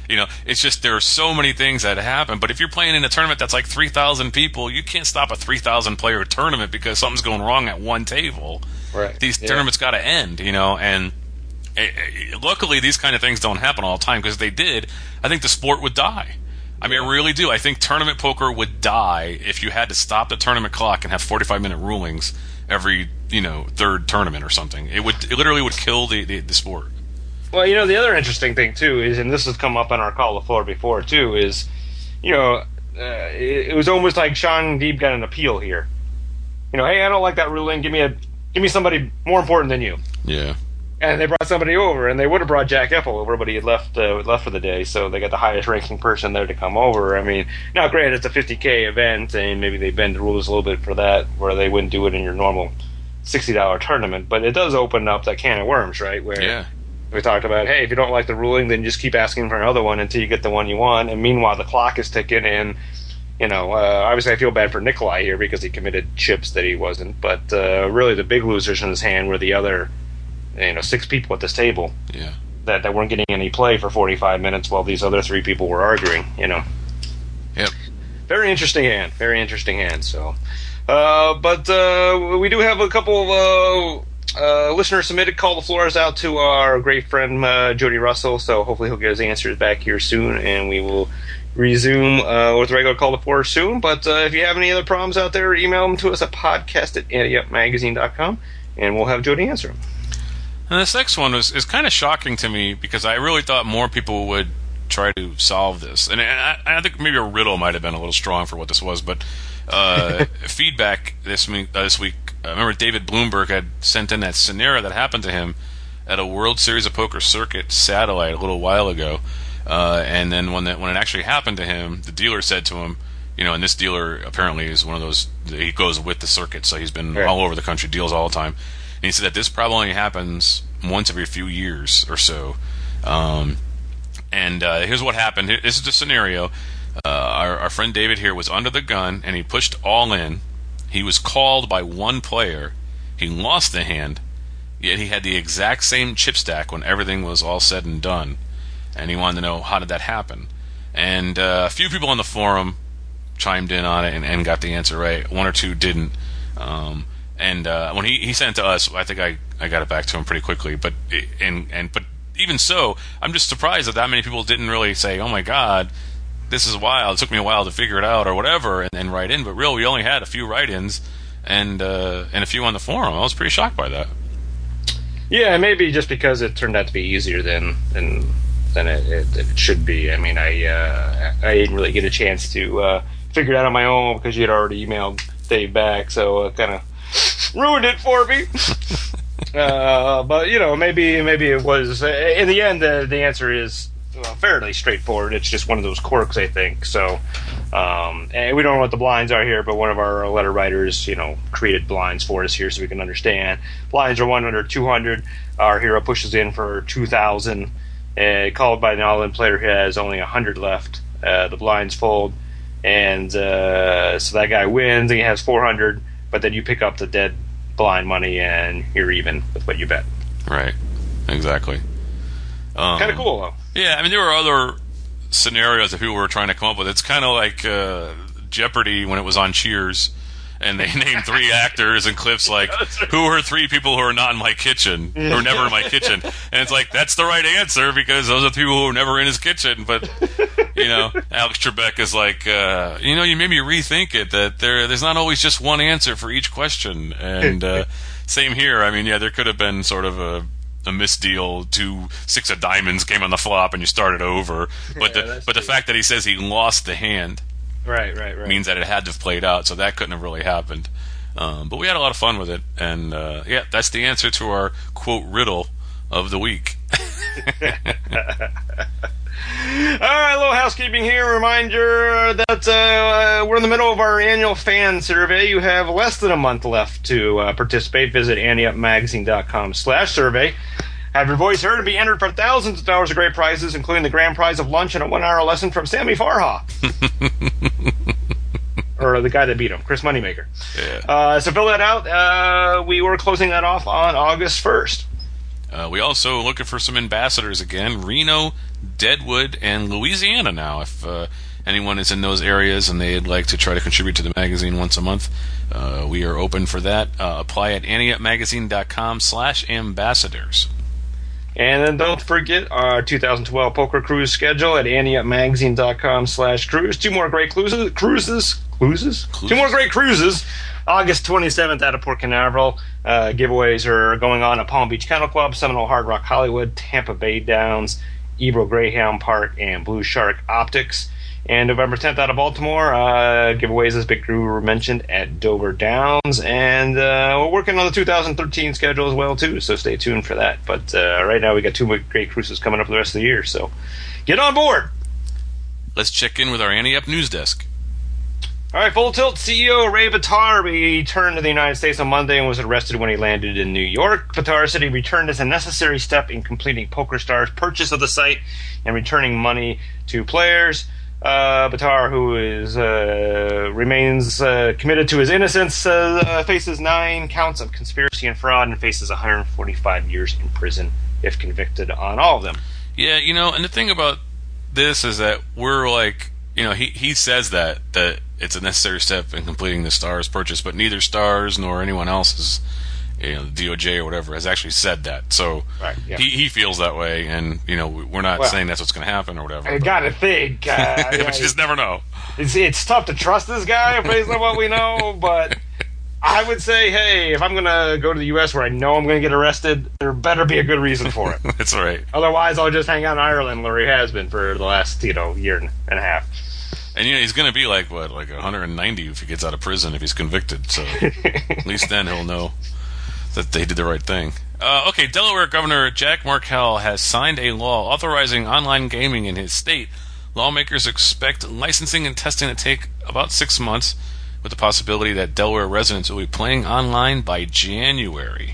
S5: You know, it's just there are so many things that happen. But if you're playing in a tournament that's like three thousand people, you can't stop a three thousand player tournament because something's going wrong at one table.
S3: Right.
S5: These
S3: yeah.
S5: tournaments got to end, you know, and it, it, luckily these kind of things don't happen all the time, because if they did, I think the sport would die. I mean, I really do. I think tournament poker would die if you had to stop the tournament clock and have forty-five minute rulings every, you know, third tournament or something. It would, it literally would kill the, the, the sport.
S3: Well, you know, the other interesting thing, too, is, and this has come up on our Call the Floor before, too, is, you know, uh, it, it was almost like Sean Deeb got an appeal here. You know, hey, I don't like that ruling. Give me a, give me somebody more important than you.
S5: Yeah.
S3: And they brought somebody over, and they would have brought Jack Epple over, but he had left uh, left for the day, so they got the highest-ranking person there to come over. I mean, now, granted, it's a fifty K event, and maybe they bend the rules a little bit for that, where they wouldn't do it in your normal sixty dollar tournament, but it does open up that can of worms, right? Where
S5: Yeah.
S3: we talked about, hey, if you don't like the ruling, then just keep asking for another one until you get the one you want, and meanwhile, the clock is ticking, and, you know, uh, obviously I feel bad for Nikolai here because he committed chips that he wasn't, but uh, really the big losers in his hand were the other, you know, six people at this table.
S5: Yeah.
S3: That, that weren't getting any play for forty-five minutes while these other three people were arguing, you know.
S5: Yep.
S3: Very interesting hand. Very interesting hand, so. Uh, but uh, we do have a couple of uh, uh, listeners submitted. Call the floors out to our great friend uh, Jody Russell, so hopefully he'll get his answers back here soon, and we will resume uh, with regular Call the Floor soon. But uh, if you have any other problems out there, email them to us at podcast at ante up magazine dot com, and we'll have Jody answer them.
S5: And this next one was is kind of shocking to me because I really thought more people would try to solve this. And, and I, I think maybe a riddle might have been a little strong for what this was, but uh, feedback this week, uh, this week I remember David Bloomberg had sent in that scenario that happened to him at a World Series of Poker circuit satellite a little while ago. Uh, and then when that when it actually happened to him, the dealer said to him, you know, and this dealer apparently is one of those, he goes with the circuit, so he's been right. all over the country, deals all the time. And he said that this probably only happens once every few years or so. Um, and uh, here's what happened. This is the scenario. Uh, our, our friend David here was under the gun, and he pushed all in. He was called by one player. He lost the hand, yet he had the exact same chip stack when everything was all said and done. And he wanted to know, how did that happen? And uh, a few people on the forum chimed in on it and, and got the answer right. One or two didn't. Um, And uh, when he, he sent it to us, I think I, I got it back to him pretty quickly. But and and but even so, I'm just surprised that that many people didn't really say, "Oh my God, this is wild. It took me a while to figure it out," or whatever, and, and write in. But really, we only had a few write-ins and uh, and a few on the forum. I was pretty shocked by that.
S3: Yeah, maybe just because it turned out to be easier than than than it, it, it should be. I mean, I uh, I didn't really get a chance to uh, figure it out on my own because you had already emailed Dave back, so uh, kind of ruined it for me. uh, but you know, maybe maybe it was. In the end, the the answer is well, fairly straightforward. It's just one of those quirks, I think. So, um, and we don't know what the blinds are here, but one of our letter writers, you know, created blinds for us here so we can understand. Blinds are one under two hundred. Our hero pushes in for two thousand. Uh, called by an all-in player who has only one hundred left. Uh, the blinds fold, and uh, so that guy wins, and he has four hundred. But then you pick up the dead blind money, and you're even with what you bet.
S5: Right. Exactly. Um,
S3: kind of cool, though.
S5: Yeah, I mean, there were other scenarios that people were trying to come up with. It's kind of like uh, Jeopardy when it was on Cheers, and they named three actors, and Cliff's like, who are three people who are not in my kitchen, who are never in my kitchen? And it's like, that's the right answer, because those are the people who are never in his kitchen. But, you know, Alex Trebek is like, uh, you know, you made me rethink it, that there, there's not always just one answer for each question. And uh, same here. I mean, yeah, there could have been sort of a, a misdeal. Two six of diamonds came on the flop, and you started over. But
S3: yeah,
S5: the but
S3: true.
S5: the fact that he says he lost the hand.
S3: Right, right, right.
S5: means that it had to have played out, so that couldn't have really happened. Um, but we had a lot of fun with it, and uh, yeah, that's the answer to our quote riddle of the week.
S3: All right, a little housekeeping here. Reminder that uh, we're in the middle of our annual fan survey. You have less than a month left to uh, participate. Visit ante up magazine dot com slash survey. Have your voice heard and be entered for thousands of dollars of great prizes, including the grand prize of lunch and a one-hour lesson from Sammy Farha. Or the guy that beat him, Chris Moneymaker.
S5: Yeah.
S3: Uh, so fill that out. Uh, we were closing that off on August first.
S5: Uh, we also looking for some ambassadors again. Reno, Deadwood, and Louisiana now. If uh, anyone is in those areas and they'd like to try to contribute to the magazine once a month, uh, we are open for that. Uh, apply at anteupmagazine.com slash ambassadors.
S3: And then don't forget our two thousand twelve Poker Cruise schedule at anteupmagazine.com slash cruise. Two more great cruises. Cruises? Cruises? Two more great cruises. August twenty-seventh out of Port Canaveral. Uh, giveaways are going on at Palm Beach Kennel Club, Seminole Hard Rock Hollywood, Tampa Bay Downs, Ebro Greyhound Park, and Blue Shark Optics. And November tenth out of Baltimore, uh, giveaways, as Big Drew mentioned, at Dover Downs. And uh, we're working on the two thousand thirteen schedule as well, too, so stay tuned for that. But uh, right now we got two great cruises coming up for the rest of the year, so get on board.
S5: Let's check in with our Ante Up news desk.
S3: All right, Full Tilt C E O Ray Vitar returned to the United States on Monday and was arrested when he landed in New York. Vitar said he returned as a necessary step in completing PokerStar's purchase of the site and returning money to players. Uh, Vitar, who is uh, remains uh, committed to his innocence, uh, faces nine counts of conspiracy and fraud and faces one hundred forty-five years in prison if convicted on all of them.
S5: Yeah, you know, and the thing about this is that we're like, you know, he, he says that, that it's a necessary step in completing the Stars purchase, but neither Stars nor anyone else is, you know, the D O J or whatever, has actually said that. So
S3: right, yeah.
S5: he, he feels that way, and, you know, we're not well, saying that's what's going to happen or whatever.
S3: I got to think. Uh,
S5: but you just never know.
S3: It's, it's tough to trust this guy based on what we know, but I would say, hey, if I'm going to go to the U S where I know I'm going to get arrested, there better be a good reason for it.
S5: That's right.
S3: Otherwise, I'll just hang out in Ireland where he has been for the last, you know, year and a half.
S5: And, you know, he's going to be like, what, like one hundred ninety if he gets out of prison, if he's convicted. So at least then he'll know that they did the right thing. Uh, okay, Delaware Governor Jack Markell has signed a law authorizing online gaming in his state. Lawmakers expect licensing and testing to take about six months, with the possibility that Delaware residents will be playing online by January.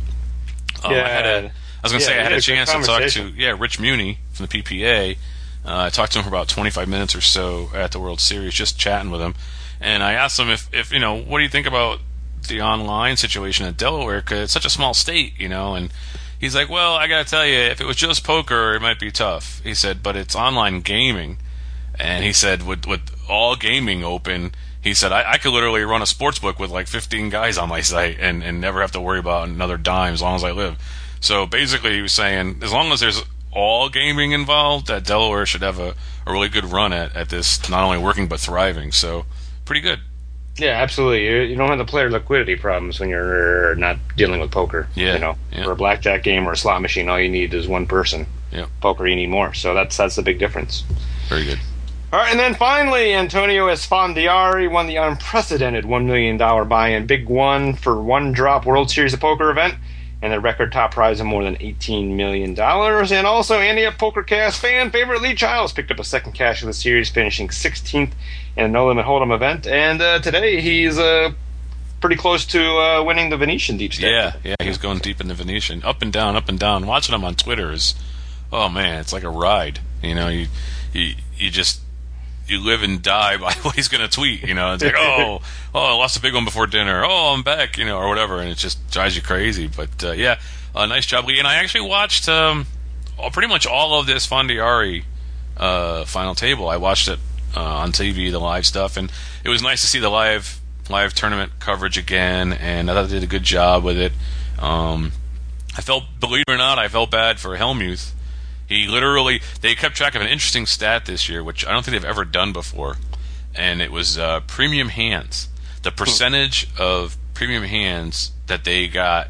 S5: Um,
S3: yeah,
S5: I, had a, I was going to
S3: yeah,
S5: say I had a,
S3: a
S5: chance to talk to yeah Rich Muni from the P P A. Uh, I talked to him for about twenty-five minutes or so at the World Series, just chatting with him. And I asked him if, if you know, what do you think about the online situation in Delaware? Because it's such a small state, you know. And he's like, well, I got to tell you, if it was just poker, it might be tough. He said, but it's online gaming. And he said, with, with all gaming open, he said, I, I could literally run a sports book with like fifteen guys on my site and, and never have to worry about another dime as long as I live. So basically he was saying, as long as there's all gaming involved, that Delaware should have a, a really good run at, at this, not only working but thriving. So pretty good.
S3: Yeah, absolutely. You, you don't have the player liquidity problems when you're not dealing with poker.
S5: Yeah,
S3: you know,
S5: yeah.
S3: For a blackjack game or a slot machine, all you need is one person.
S5: Yeah.
S3: Poker, you need more. So that's that's the big difference.
S5: Very good.
S3: All right, and then finally, Antonio Esfandiari won the unprecedented one million dollars buy-in Big One for One Drop World Series of Poker event, and the record top prize of more than eighteen million dollars. And also, Ante Up PokerCast fan favorite Lee Childs picked up a second cash of the series, finishing sixteenth in a no-limit hold'em event. And uh, today, he's uh, pretty close to uh, winning the Venetian deep stake.
S5: Yeah, yeah, he's going deep in the Venetian. Up and down, up and down. Watching him on Twitter is, oh man, it's like a ride. You know, you you, you just... you live and die by what he's going to tweet, you know. It's like, oh, oh, I lost a big one before dinner. Oh, I'm back, you know, or whatever, and it just drives you crazy. But, uh, yeah, uh, nice job, Lee. And I actually watched um, pretty much all of this Fondiari uh, final table. I watched it uh, on T V, the live stuff, and it was nice to see the live live tournament coverage again, and I thought they did a good job with it. Um, I felt, believe it or not, I felt bad for Hellmuth. He literally, they kept track of an interesting stat this year, which I don't think they've ever done before, and it was uh, premium hands. The percentage of premium hands that they got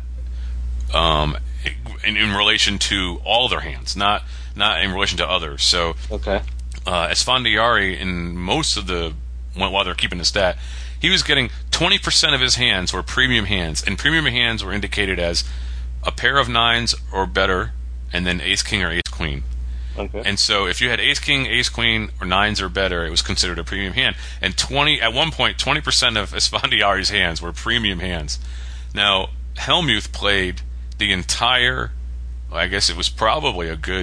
S5: um, in, in relation to all their hands, not not in relation to others. So,
S3: okay.
S5: uh, Esfandiari, in most of the, while they're keeping the stat, he was getting twenty percent of his hands were premium hands, and premium hands were indicated as a pair of nines or better, and then ace king or ace queen.
S3: Okay.
S5: And so if you had ace king, ace queen, or nines or better, it was considered a premium hand. And twenty at one point, twenty percent of Esfandiari's hands were premium hands. Now, Hellmuth played the entire, well, I guess it was probably a good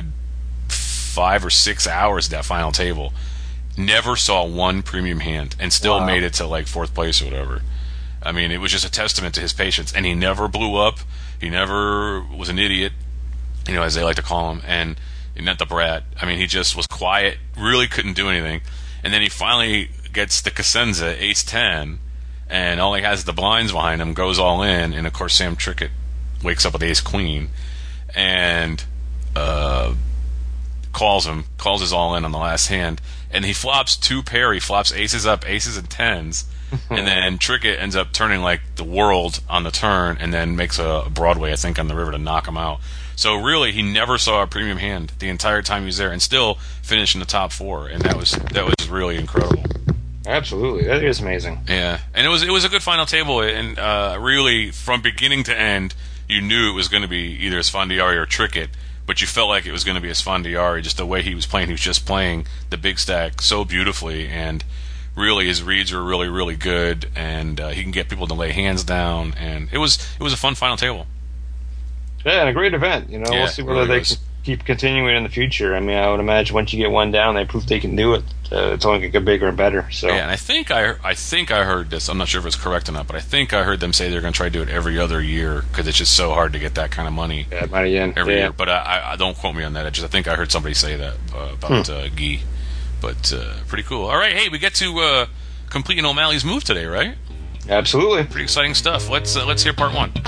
S5: five or six hours at that final table. Never saw one premium hand, and still
S3: Wow.
S5: made it to like fourth place or whatever. I mean, it was just a testament to his patience. And he never blew up. He never was an idiot. you know, as they like to call him, and not the brat. I mean, he just was quiet, really couldn't do anything, and then he finally gets the Cosenza ace ten, and all he has is the blinds behind him, goes all in, and of course Sam Trickett wakes up with ace queen, and uh, calls him, calls his all in on the last hand, and he flops two pair, he flops aces up, aces and tens, and then Trickett ends up turning like the world on the turn, and then makes a Broadway, I think, on the river to knock him out. So really, he never saw a premium hand the entire time he was there, and still finished in the top four, and that was that was really incredible.
S3: Absolutely, that is amazing.
S5: Yeah, and it was it was a good final table, and uh, really from beginning to end, you knew it was going to be either Esfandiari or Trickett, but you felt like it was going to be Esfandiari, just the way he was playing. He was just playing the big stack so beautifully, and really his reads were really really good, and uh, he can get people to lay hands down, and it was it was a fun final table.
S3: Yeah, and a great event. You know,
S5: yeah,
S3: we'll see whether
S5: really
S3: they
S5: was.
S3: can keep continuing in the future. I mean, I would imagine once you get one down, they prove they can do it. Uh, it's only going to get bigger and better. So,
S5: yeah, and I think I I think I heard this. I'm not sure if it's correct or not, but I think I heard them say they're going to try to do it every other year because it's just so hard to get that kind of money
S3: yeah, money in
S5: every
S3: yeah.
S5: year. But I, I don't quote me on that. I just I think I heard somebody say that uh, about
S3: hmm.
S5: uh, Guy. But uh, pretty cool. All right, hey, we get to uh, complete O'Malley's move today, right?
S3: Absolutely.
S5: Pretty exciting stuff. Let's uh, let's hear part one.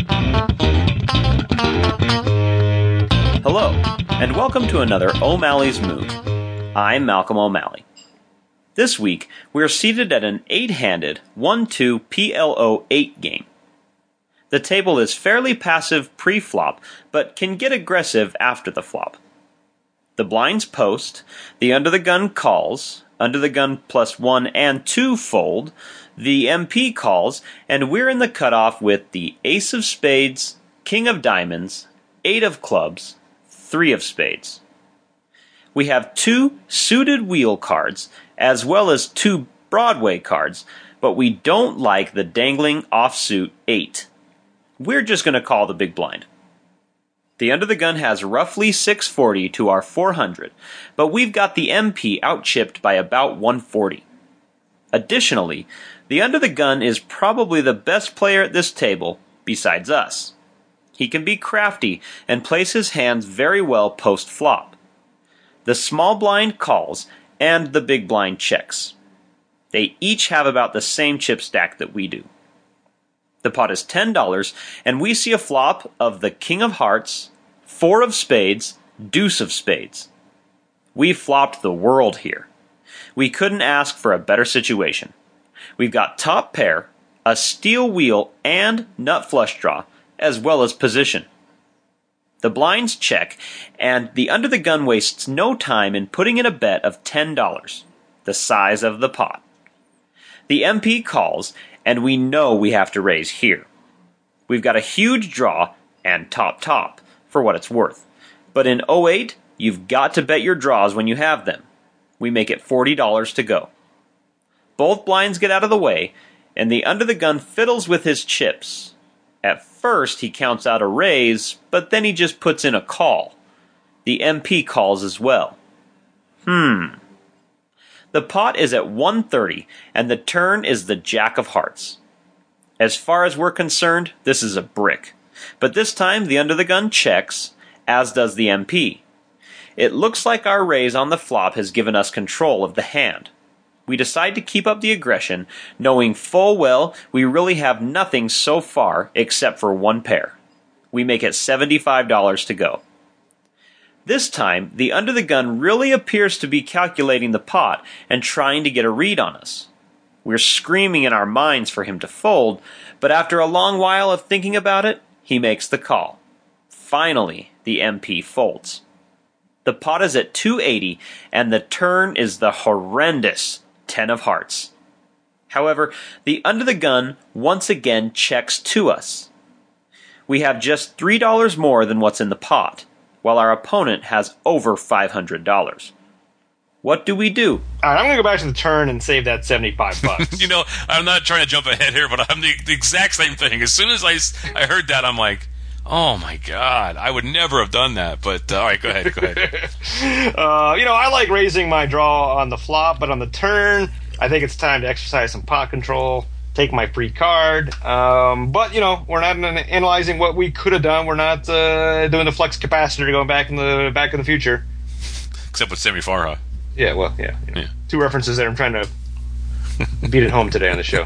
S6: Hello, and welcome to another O'Malley's Move. I'm Malcolm O'Malley. This week, we're seated at an eight-handed one two P L O eight game. The table is fairly passive pre-flop, but can get aggressive after the flop. The blinds post, the under-the-gun calls, under-the-gun plus one and two fold, the M P calls, and we're in the cutoff with the ace of spades, king of diamonds, eight of clubs, three of spades. We have two suited wheel cards, as well as two Broadway cards, but we don't like the dangling offsuit eight. We're just going to call the big blind. The under the gun has roughly six forty to our four hundred, but we've got the M P outchipped by about one forty. Additionally, the under the gun is probably the best player at this table, besides us. He can be crafty and plays his hands very well post-flop. The small blind calls, and the big blind checks. They each have about the same chip stack that we do. The pot is ten dollars, and we see a flop of the king of hearts, four of spades, deuce of spades. We flopped the world here. We couldn't ask for a better situation. We've got top pair, a steel wheel, and nut flush draw, as well as position. The blinds check, and the under the gun wastes no time in putting in a bet of ten dollars, the size of the pot. The M P calls, and we know we have to raise here. We've got a huge draw, and top top, for what it's worth. But in oh eight, you've got to bet your draws when you have them. We make it forty dollars to go. Both blinds get out of the way, and the under the gun fiddles with his chips. At first, he counts out a raise, but then he just puts in a call. The M P calls as well. Hmm. The pot is at one thirty, and the turn is the jack of hearts. As far as we're concerned, this is a brick. But this time, the under the gun checks, as does the M P. It looks like our raise on the flop has given us control of the hand. We decide to keep up the aggression, knowing full well we really have nothing so far except for one pair. We make it seventy-five dollars to go. This time, the under the gun really appears to be calculating the pot and trying to get a read on us. We're screaming in our minds for him to fold, but after a long while of thinking about it, he makes the call. Finally, the M P folds. The pot is at two eighty, and the turn is the horrendous ten of hearts. However, the under the gun once again checks to us. We have just three dollars more than what's in the pot, while our opponent has over five hundred dollars. What do we do?
S3: All right, I'm going to go back to the turn and save that seventy-five bucks.
S5: You know, I'm not trying to jump ahead here, but I'm the, the exact same thing. As soon as I, I heard that, I'm like, oh my God, I would never have done that. But, uh, all right, go ahead, go ahead.
S3: uh, you know, I like raising my draw on the flop, but on the turn, I think it's time to exercise some pot control, take my free card. Um, but, you know, we're not analyzing what we could have done. We're not uh, doing the flux capacitor going back in the back in the future.
S5: Except with Sammy Farha.
S3: Yeah, well, yeah, you know,
S5: yeah.
S3: Two references there. I'm trying to beat it home today on the show.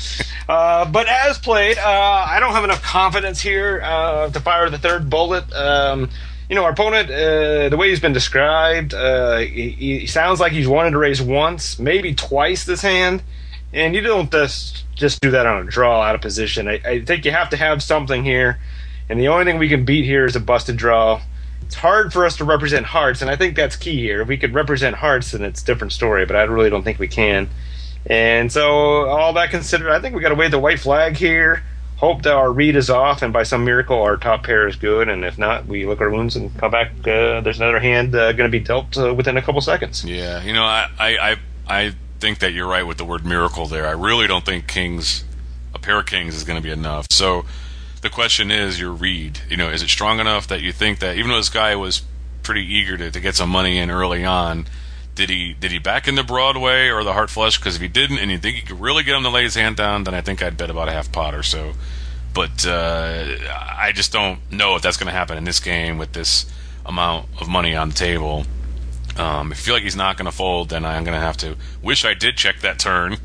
S3: Uh, but as played, uh, I don't have enough confidence here uh, to fire the third bullet. Um, you know, our opponent, uh, the way he's been described, uh, he, he sounds like he's wanted to raise once, maybe twice this hand, and you don't just, just do that on a draw out of position. I, I think you have to have something here, and the only thing we can beat here is a busted draw. It's hard for us to represent hearts, and I think that's key here. If we could represent hearts, then it's a different story, but I really don't think we can. And so, all that considered, I think we got to wave the white flag here. Hope that our read is off, and by some miracle, our top pair is good. And if not, we look our wounds and come back. Uh, there's another hand uh, going to be dealt uh, within a couple seconds.
S5: Yeah, you know, I, I I think that you're right with the word miracle there. I really don't think kings, a pair of kings, is going to be enough. So the question is your read. You know, is it strong enough that you think that even though this guy was pretty eager to, to get some money in early on, Did he did he back in the Broadway or the Heart Flush? Because if he didn't, and you think he could really get him to lay his hand down, then I think I'd bet about a half pot or so. But uh, I just don't know if that's going to happen in this game with this amount of money on the table. Um, if I feel like he's not going to fold, then I'm going to have to wish I did check that turn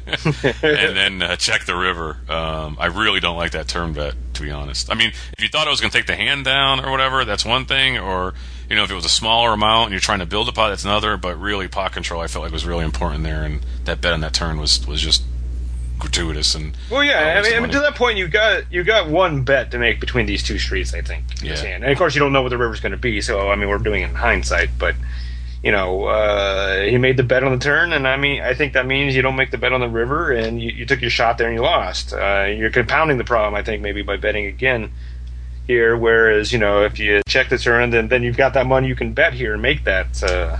S5: and then uh, check the river. Um, I really don't like that turn bet, to be honest. I mean, if you thought I was going to take the hand down or whatever, that's one thing. Or, you know, if it was a smaller amount and you're trying to build a pot, that's another. But really, pot control I felt like was really important there, and that bet on that turn was, was just gratuitous. And
S3: well, yeah, I mean, I mean, to that point, you got you got one bet to make between these two streets, I think.
S5: Yeah.
S3: And of course, you don't know what the river's going to be, so I mean, we're doing it in hindsight, but. You know, uh, he made the bet on the turn, and I mean, I think that means you don't make the bet on the river, and you, you took your shot there and you lost. Uh, you're compounding the problem, I think, maybe by betting again here. Whereas, you know, if you check the turn, then then you've got that money you can bet here and make that uh,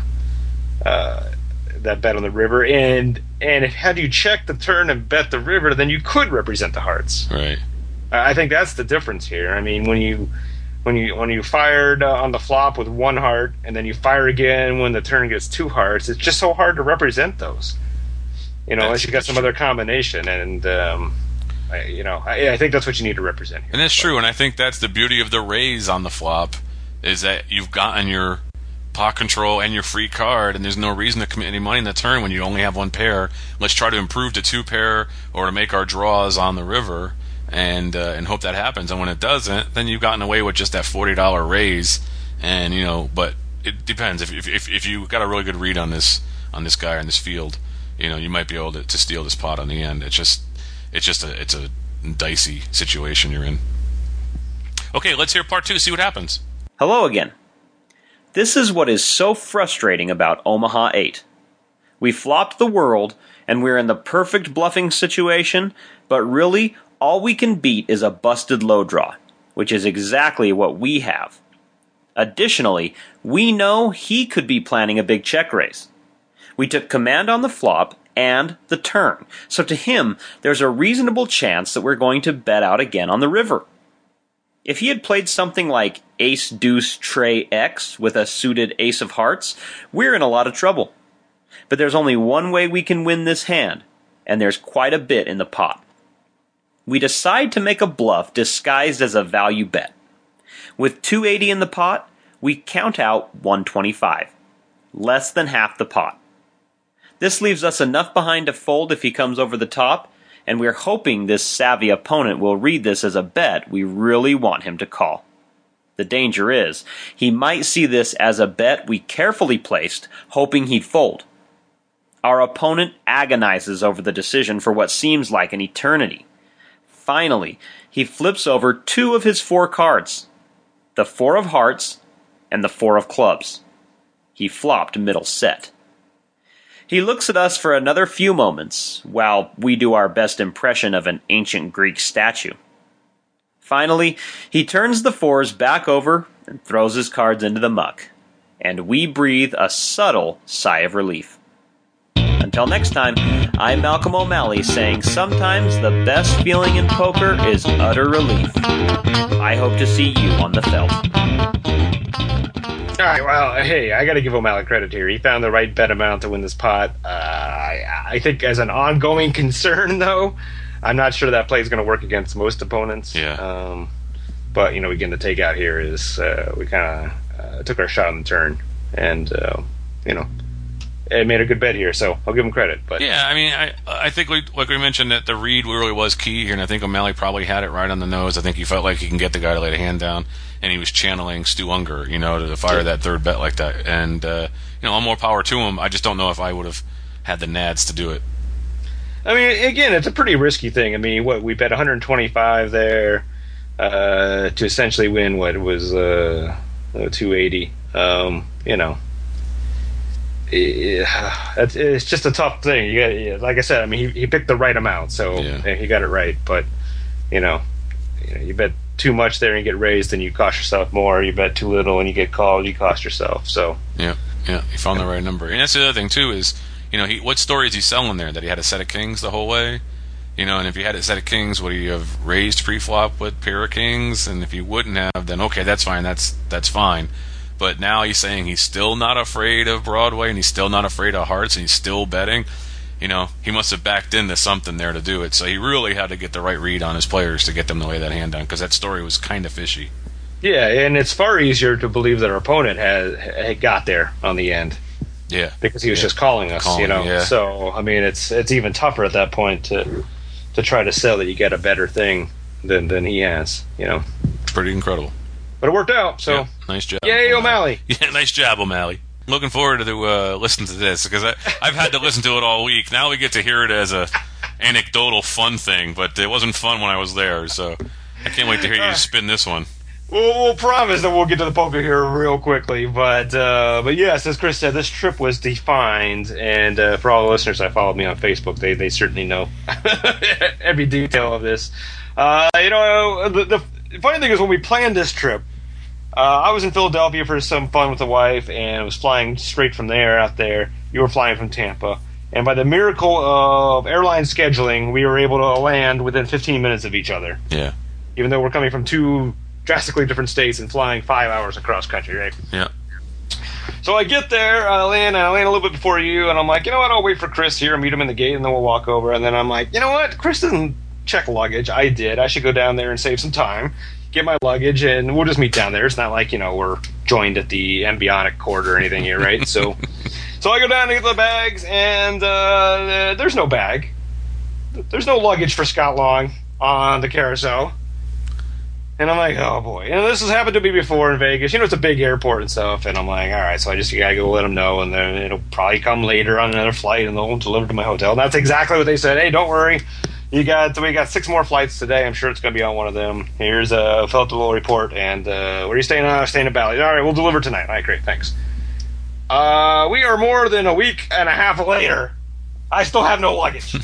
S3: uh, that bet on the river. And and if had you checked the turn and bet the river, then you could represent the hearts.
S5: Right.
S3: Uh, I think that's the difference here. I mean, when you. When you when you fired uh, on the flop with one heart, and then you fire again when the turn gets two hearts, it's just so hard to represent those. You know,
S5: that's,
S3: unless you got some
S5: true.
S3: other combination, and um, I, you know, I, I think that's what you need to represent here.
S5: And that's
S3: but,
S5: true, and I think that's the beauty of the raise on the flop, is that you've gotten your pot control and your free card, and there's no reason to commit any money in the turn when you only have one pair. Let's try to improve to two pair or to make our draws on the river. And uh, and hope that happens. And when it doesn't, then you've gotten away with just that forty dollar raise. And you know, but it depends. If if if, if you got a really good read on this on this guy on this field, you know, you might be able to, to steal this pot on the end. It's just it's just a it's a dicey situation you're in. Okay, let's hear part two. See what happens.
S6: Hello again. This is what is so frustrating about Omaha eight. We flopped the world, and we're in the perfect bluffing situation, but really. All we can beat is a busted low draw, which is exactly what we have. Additionally, we know he could be planning a big check raise. We took command on the flop and the turn, so to him, there's a reasonable chance that we're going to bet out again on the river. If he had played something like ace deuce tray X with a suited ace of hearts, we're in a lot of trouble. But there's only one way we can win this hand, and there's quite a bit in the pot. We decide to make a bluff disguised as a value bet. With two eighty in the pot, we count out one twenty-five, less than half the pot. This leaves us enough behind to fold if he comes over the top, and we're hoping this savvy opponent will read this as a bet we really want him to call. The danger is, he might see this as a bet we carefully placed, hoping he'd fold. Our opponent agonizes over the decision for what seems like an eternity. Finally, he flips over two of his four cards, the four of hearts and the four of clubs. He flopped middle set. He looks at us for another few moments, while we do our best impression of an ancient Greek statue. Finally, he turns the fours back over and throws his cards into the muck, and we breathe a subtle sigh of relief. Until next time, I'm Malcolm O'Malley saying sometimes the best feeling in poker is utter relief. I hope to see you on the felt.
S3: All right, well, hey, I got to give O'Malley credit here. He found the right bet amount to win this pot. Uh, I, I think as an ongoing concern, though, I'm not sure that play is going to work against most opponents.
S5: Yeah.
S3: Um, but, you know, again, the takeout here is uh, we kind of uh, took our shot on the turn. And, uh, you know, it made a good bet here, so I'll give him credit. But
S5: yeah, I mean, I I think we, like we mentioned that the read really was key here, and I think O'Malley probably had it right on the nose. I think he felt like he can get the guy to lay the hand down, and he was channeling Stu Unger, you know, to fire that third bet like that. And uh, you know, all more power to him. I just don't know if I would have had the nads to do it.
S3: I mean, again, it's a pretty risky thing. I mean, what we bet one hundred twenty-five there uh, to essentially win what was uh, two eighty. Um, you know. It's, it's just a tough thing. You got, like I said, I mean, he, he picked the right amount, so
S5: yeah.
S3: he got it right. But you know, you know, you bet too much there and you get raised, and you cost yourself more. You bet too little and you get called, you cost yourself. So
S5: yeah, yeah, he found the right number. And that's the other thing too is, you know, he what story is he selling there? That he had a set of kings the whole way, you know? And if he had a set of kings, would he have raised pre-flop with pair of kings? And if he wouldn't have, then okay, that's fine. That's that's fine. But now he's saying he's still not afraid of Broadway, and he's still not afraid of hearts, and he's still betting. You know, he must have backed into something there to do it. So he really had to get the right read on his players to get them to lay that hand down, because that story was kind of fishy.
S3: Yeah, and it's far easier to believe that our opponent had, had got there on the end.
S5: Yeah,
S3: because he was
S5: yeah.
S3: just calling us,
S5: calling,
S3: you know.
S5: Yeah.
S3: So I mean, it's it's even tougher at that point to to try to sell that you get a better thing than than he has, you know.
S5: It's pretty incredible.
S3: But it worked out, so
S5: yeah, nice job.
S3: Yay, O'Malley.
S5: Yeah, nice job, O'Malley. Looking forward to uh, listening to this, because I've had to listen to it all week. Now we get to hear it as a anecdotal fun thing, but it wasn't fun when I was there, so I can't wait to hear you spin this one.
S3: We'll, we'll promise that we'll get to the poker here real quickly, but uh, but yes, as Chris said, this trip was defined, and uh, for all the listeners that followed me on Facebook, they, they certainly know every detail of this. Uh, you know, the, the funny thing is, when we planned this trip, Uh, I was in Philadelphia for some fun with the wife, and was flying straight from there out there. You were flying from Tampa. And by the miracle of airline scheduling, we were able to land within fifteen minutes of each other.
S5: Yeah.
S3: Even though we're coming from two drastically different states and flying five hours across country, right?
S5: Yeah.
S3: So I get there, I land, and I land a little bit before you, and I'm like, you know what, I'll wait for Chris here, meet him in the gate, and then we'll walk over. And then I'm like, you know what, Chris didn't check luggage. I did. I should go down there and save some time. Get my luggage, and we'll just meet down there. It's not like, you know, we're joined at the embryonic court or anything here, right? so so I go down to get the bags, and uh, there's no bag. There's no luggage for Scott Long on the carousel. And I'm like, oh, boy. And this has happened to me before in Vegas. You know, it's a big airport and stuff, and I'm like, all right, so I just got to go let them know, and then it'll probably come later on another flight, and they'll deliver to my hotel. And that's exactly what they said. Hey, don't worry. You got we got six more flights today. I'm sure it's going to be on one of them. Here's a fill out the little report. And uh, where are you staying? I'm staying in Bali. All right, we'll deliver tonight. All right, great, thanks. Uh, we are more than a week and a half later. I still have no luggage.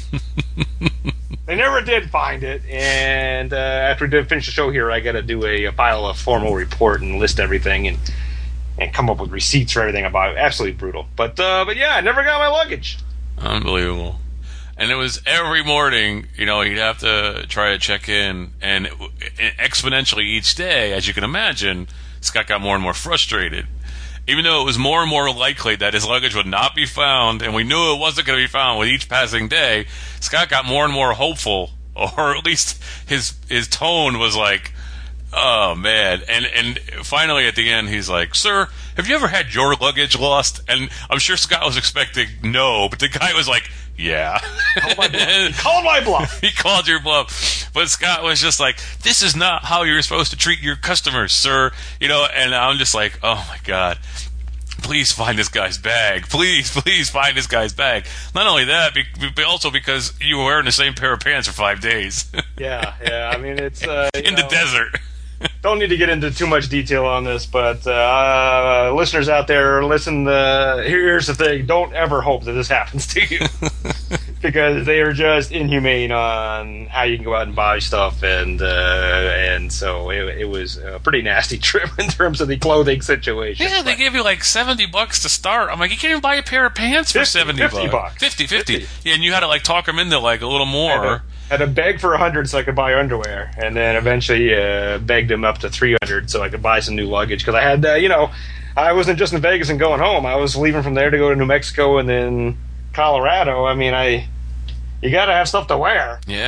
S3: They never did find it. And uh, after we did finish the show here, I got to do a, a file a formal report and list everything and and come up with receipts for everything I bought. Absolutely brutal. But uh, but yeah, I never got my luggage.
S5: Unbelievable. And it was every morning, you know, he'd have to try to check in, and exponentially each day, as you can imagine, Scott got more and more frustrated. Even though it was more and more likely that his luggage would not be found, and we knew it wasn't going to be found with each passing day, Scott got more and more hopeful, or at least his his tone was like, oh, man. And, and finally at the end, he's like, sir, have you ever had your luggage lost? And I'm sure Scott was expecting no, but the guy was like, yeah.
S3: Call my bluff. He called my bluff.
S5: He called your bluff. But Scott was just like, this is not how you're supposed to treat your customers, sir. You know, and I'm just like, oh, my God. Please find this guy's bag. Please, please find this guy's bag. Not only that, but also because you were wearing the same pair of pants for five days.
S3: Yeah, yeah. I mean, it's... Uh,
S5: in
S3: know,
S5: the desert.
S3: Don't need to get into too much detail on this, but uh, listeners out there, listen, uh, here's the thing. Don't ever hope that this happens to you. Because they are just inhumane on how you can go out and buy stuff, and uh, and so it, it was a pretty nasty trip in terms of the clothing situation.
S5: Yeah, they gave you like seventy bucks to start. I'm like, you can't even buy a pair of pants for
S3: fifty,
S5: seventy
S3: fifty
S5: bucks.
S3: bucks.
S5: fifty, fifty. Yeah, and you had to like talk them into like a little more.
S3: Had to, had to beg for a hundred so I could buy underwear, and then eventually uh, begged him up to three hundred so I could buy some new luggage, because I had, uh, you know, I wasn't just in Vegas and going home. I was leaving from there to go to New Mexico and then Colorado. I mean, I you got to have stuff to wear.
S5: Yeah,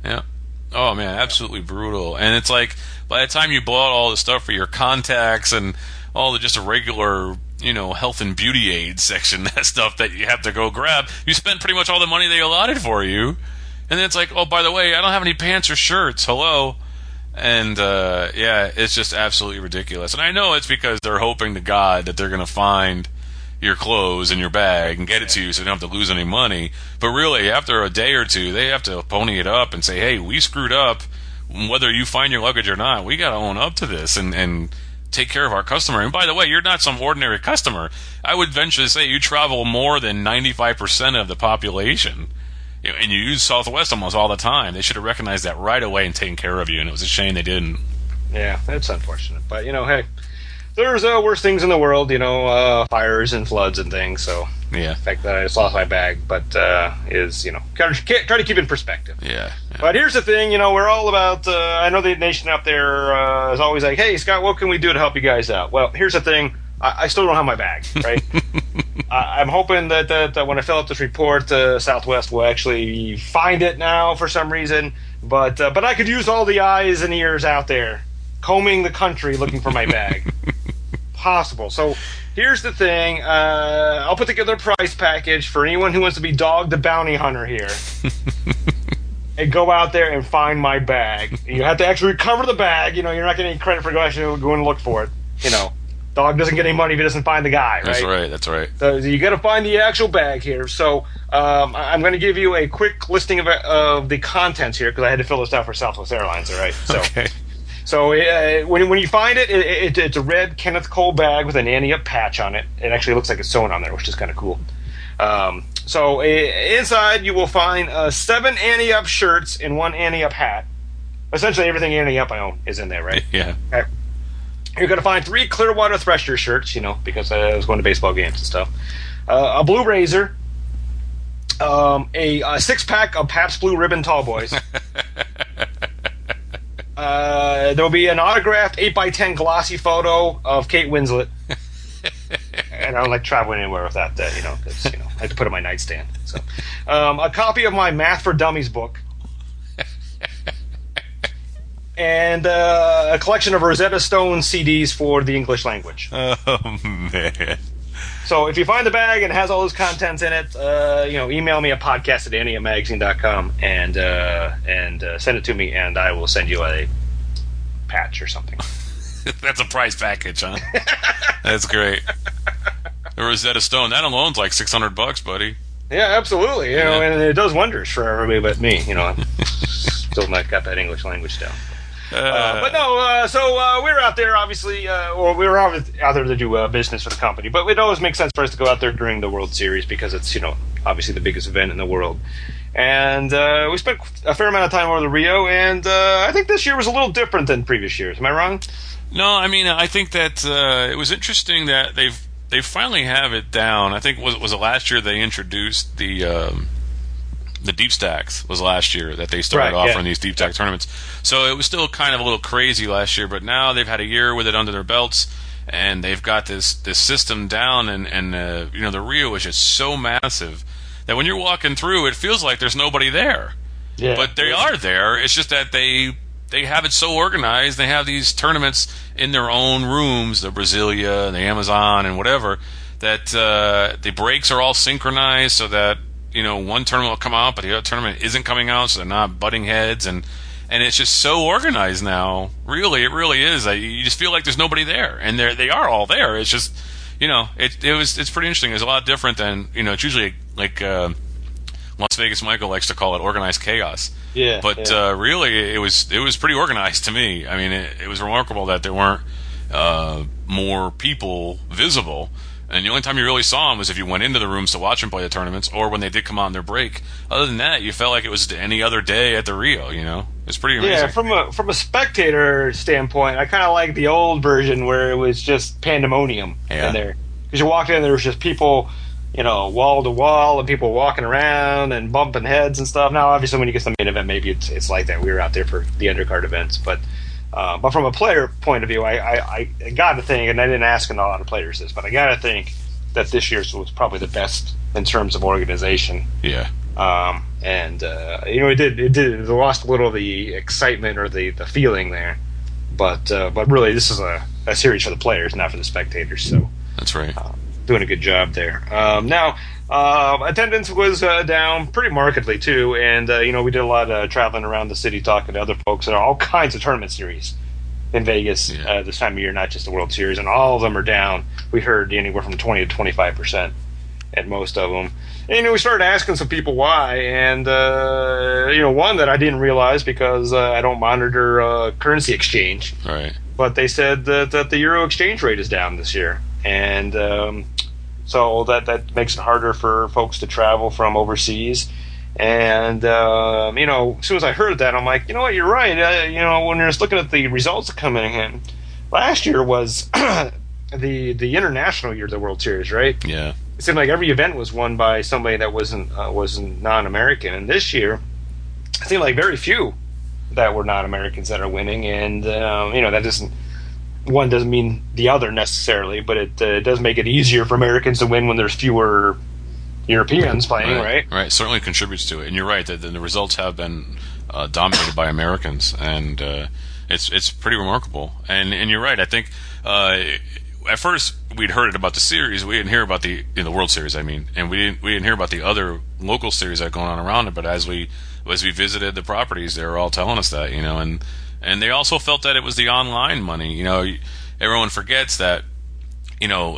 S5: Yeah. Oh man, absolutely brutal. And it's like by the time you blow out all the stuff for your contacts and all the just a regular, you know, health and beauty aid section, that stuff that you have to go grab, you spent pretty much all the money they allotted for you. And then it's like, oh, by the way, I don't have any pants or shirts. Hello. And uh, yeah, it's just absolutely ridiculous. And I know it's because they're hoping to God that they're going to find your clothes in your bag and get it to you so you don't have to lose any money. But really, after a day or two, they have to pony it up and say, hey, we screwed up. Whether you find your luggage or not, we got to own up to this and, and take care of our customer. And by the way, you're not some ordinary customer. I would venture to say you travel more than ninety-five percent of the population. You know, and you use Southwest almost all the time. They should have recognized that right away and taken care of you, and it was a shame they didn't.
S3: Yeah, that's unfortunate. But, you know, hey, there's uh, worse things in the world, you know, uh, fires and floods and things. So
S5: yeah,
S3: the fact that I just lost my bag, but uh, is, you know, try to, try to keep it in perspective.
S5: Yeah, yeah.
S3: But here's the thing, you know, we're all about, uh, I know the nation up there uh, is always like, hey, Scott, what can we do to help you guys out? Well, here's the thing. I, I still don't have my bag, right? I, I'm hoping that, that, that when I fill out this report, uh, Southwest will actually find it now for some reason. But uh, but I could use all the eyes and ears out there combing the country looking for my bag. Possible. So here's the thing. Uh, I'll put together a price package for anyone who wants to be Dog the Bounty Hunter here. And go out there and find my bag. You have to actually recover the bag. You know, you're not getting any credit for going to go and look for it. You know, dog doesn't get any money if he doesn't find the guy, right?
S5: That's right, that's right.
S3: So you got to find the actual bag here. So um, I'm going to give you a quick listing of, of the contents here because I had to fill this out for Southwest Airlines, all right? So,
S5: okay.
S3: So uh, when when you find it, it, it, it's a red Kenneth Cole bag with an Ante-Up patch on it. It actually looks like it's sewn on there, which is kind of cool. Um, so uh, inside you will find uh, seven Ante-Up shirts and one Ante-Up hat. Essentially everything Ante-Up I own is in there, right?
S5: Yeah.
S3: Okay. You're going to find three Clearwater Thresher shirts, you know, because I was going to baseball games and stuff. Uh, a Blue Razor. Um, a, a six-pack of Pabst Blue Ribbon Tall Boys. Uh, there will be an autographed eight by ten glossy photo of Kate Winslet. And I don't like traveling anywhere with that, uh, you know, because, you know, I have to put it on my nightstand. So, um, a copy of my Math for Dummies book. And uh, a collection of Rosetta Stone C Ds for the English language.
S5: Oh, man.
S3: So if you find the bag and it has all those contents in it, uh, you know, email me at podcast at ante up magazine dot com and uh, and uh, send it to me, and I will send you a patch or something.
S5: That's a prize package, huh? That's great. The Rosetta Stone, that alone's like six hundred bucks, buddy.
S3: Yeah, absolutely. You know,
S5: Yeah.
S3: and it does wonders for everybody but me. You know, I'm still not got that English language down. Uh, but no, uh, so uh, we were out there, obviously, uh, or we were out, out there to do uh, business for the company. But it always makes sense for us to go out there during the World Series because it's, you know, obviously the biggest event in the world. And uh, we spent a fair amount of time over the Rio, and uh, I think this year was a little different than previous years. Am I wrong?
S5: No, I mean, I think that uh, it was interesting that they've they finally have it down. I think was was it last year they introduced the um, the deep stacks was last year that they started
S3: Right,
S5: offering
S3: yeah.
S5: these deep stack tournaments. So it was still kind of a little crazy last year, but now they've had a year with it under their belts, and they've got this this system down. And and uh, you know, the Rio is just so massive that when you're walking through, it feels like there's nobody there.
S3: Yeah.
S5: But they are there. It's just that they they have it so organized. They have these tournaments in their own rooms, the Brasilia, the Amazon, and whatever, that uh, the breaks are all synchronized so that, you know, one tournament will come out, but the other tournament isn't coming out, so they're not butting heads. And, and it's just so organized now. Really, it really is. You just feel like there's nobody there. And they they are all there. It's just, you know, it it was it's pretty interesting. It's a lot different than, you know, it's usually like uh, Las Vegas Michael likes to call it organized chaos.
S3: Yeah.
S5: But
S3: yeah.
S5: uh, really, it was it was pretty organized to me. I mean, it, it was remarkable that there weren't uh, more people visible. And the only time you really saw them was if you went into the rooms to watch them play the tournaments, or when they did come on their break. Other than that, you felt like it was any other day at the Rio. You know, it's pretty amazing.
S3: Yeah, from a from a spectator standpoint, I kind of like the old version where it was just pandemonium
S5: Yeah.
S3: in there. Because you walked in, there was just people, you know, wall to wall, and people walking around and bumping heads and stuff. Now, obviously, when you get to the main event, maybe it's it's like that. We were out there for the undercard events, but uh, but from a player point of view, I, I, I got to think, and I didn't ask a lot of players this, but I got to think that this year's was probably the best in terms of organization.
S5: Yeah.
S3: Um, and uh, you know, it did it did it lost a little of the excitement or the, the feeling there, but uh, but really this is a, a series for the players, not for the spectators. So
S5: that's right.
S3: Uh, doing a good job there. Um, now uh, attendance was uh, down pretty markedly too, and uh, you know we did a lot of traveling around the city talking to other folks. There are all kinds of tournament series in Vegas
S5: yeah.
S3: uh, this time of year, not just the World Series, and all of them are down. We heard anywhere from twenty to twenty-five percent at most of them. And, you know, we started asking some people why, and, uh, you know, one that I didn't realize because uh, I don't monitor uh, currency exchange.
S5: Right.
S3: But they said that, that the euro exchange rate is down this year. And um, so that, that makes it harder for folks to travel from overseas. And, um, you know, as soon as I heard that, I'm like, you know what, you're right. Uh, you know, when you're just looking at the results coming in, last year was the the international year of the World Series, right?
S5: Yeah.
S3: It seemed like every event was won by somebody that wasn't uh, wasn't non-American, and this year it seemed like very few that were non-Americans that are winning. And um, you know that doesn't one doesn't mean the other necessarily, but it uh, does make it easier for Americans to win when there's fewer Europeans playing, right?
S5: Right. Right. Certainly contributes to it, and you're right that the, the results have been uh, dominated by Americans, and uh, it's it's pretty remarkable. And and you're right. I think. Uh, At first, we'd heard about the series. We didn't hear about the in the World Series. I mean, and we didn't we didn't hear about the other local series that are going on around it. But as we as we visited the properties, they were all telling us that, you know, and and they also felt that it was the online money. You know, everyone forgets that, you know,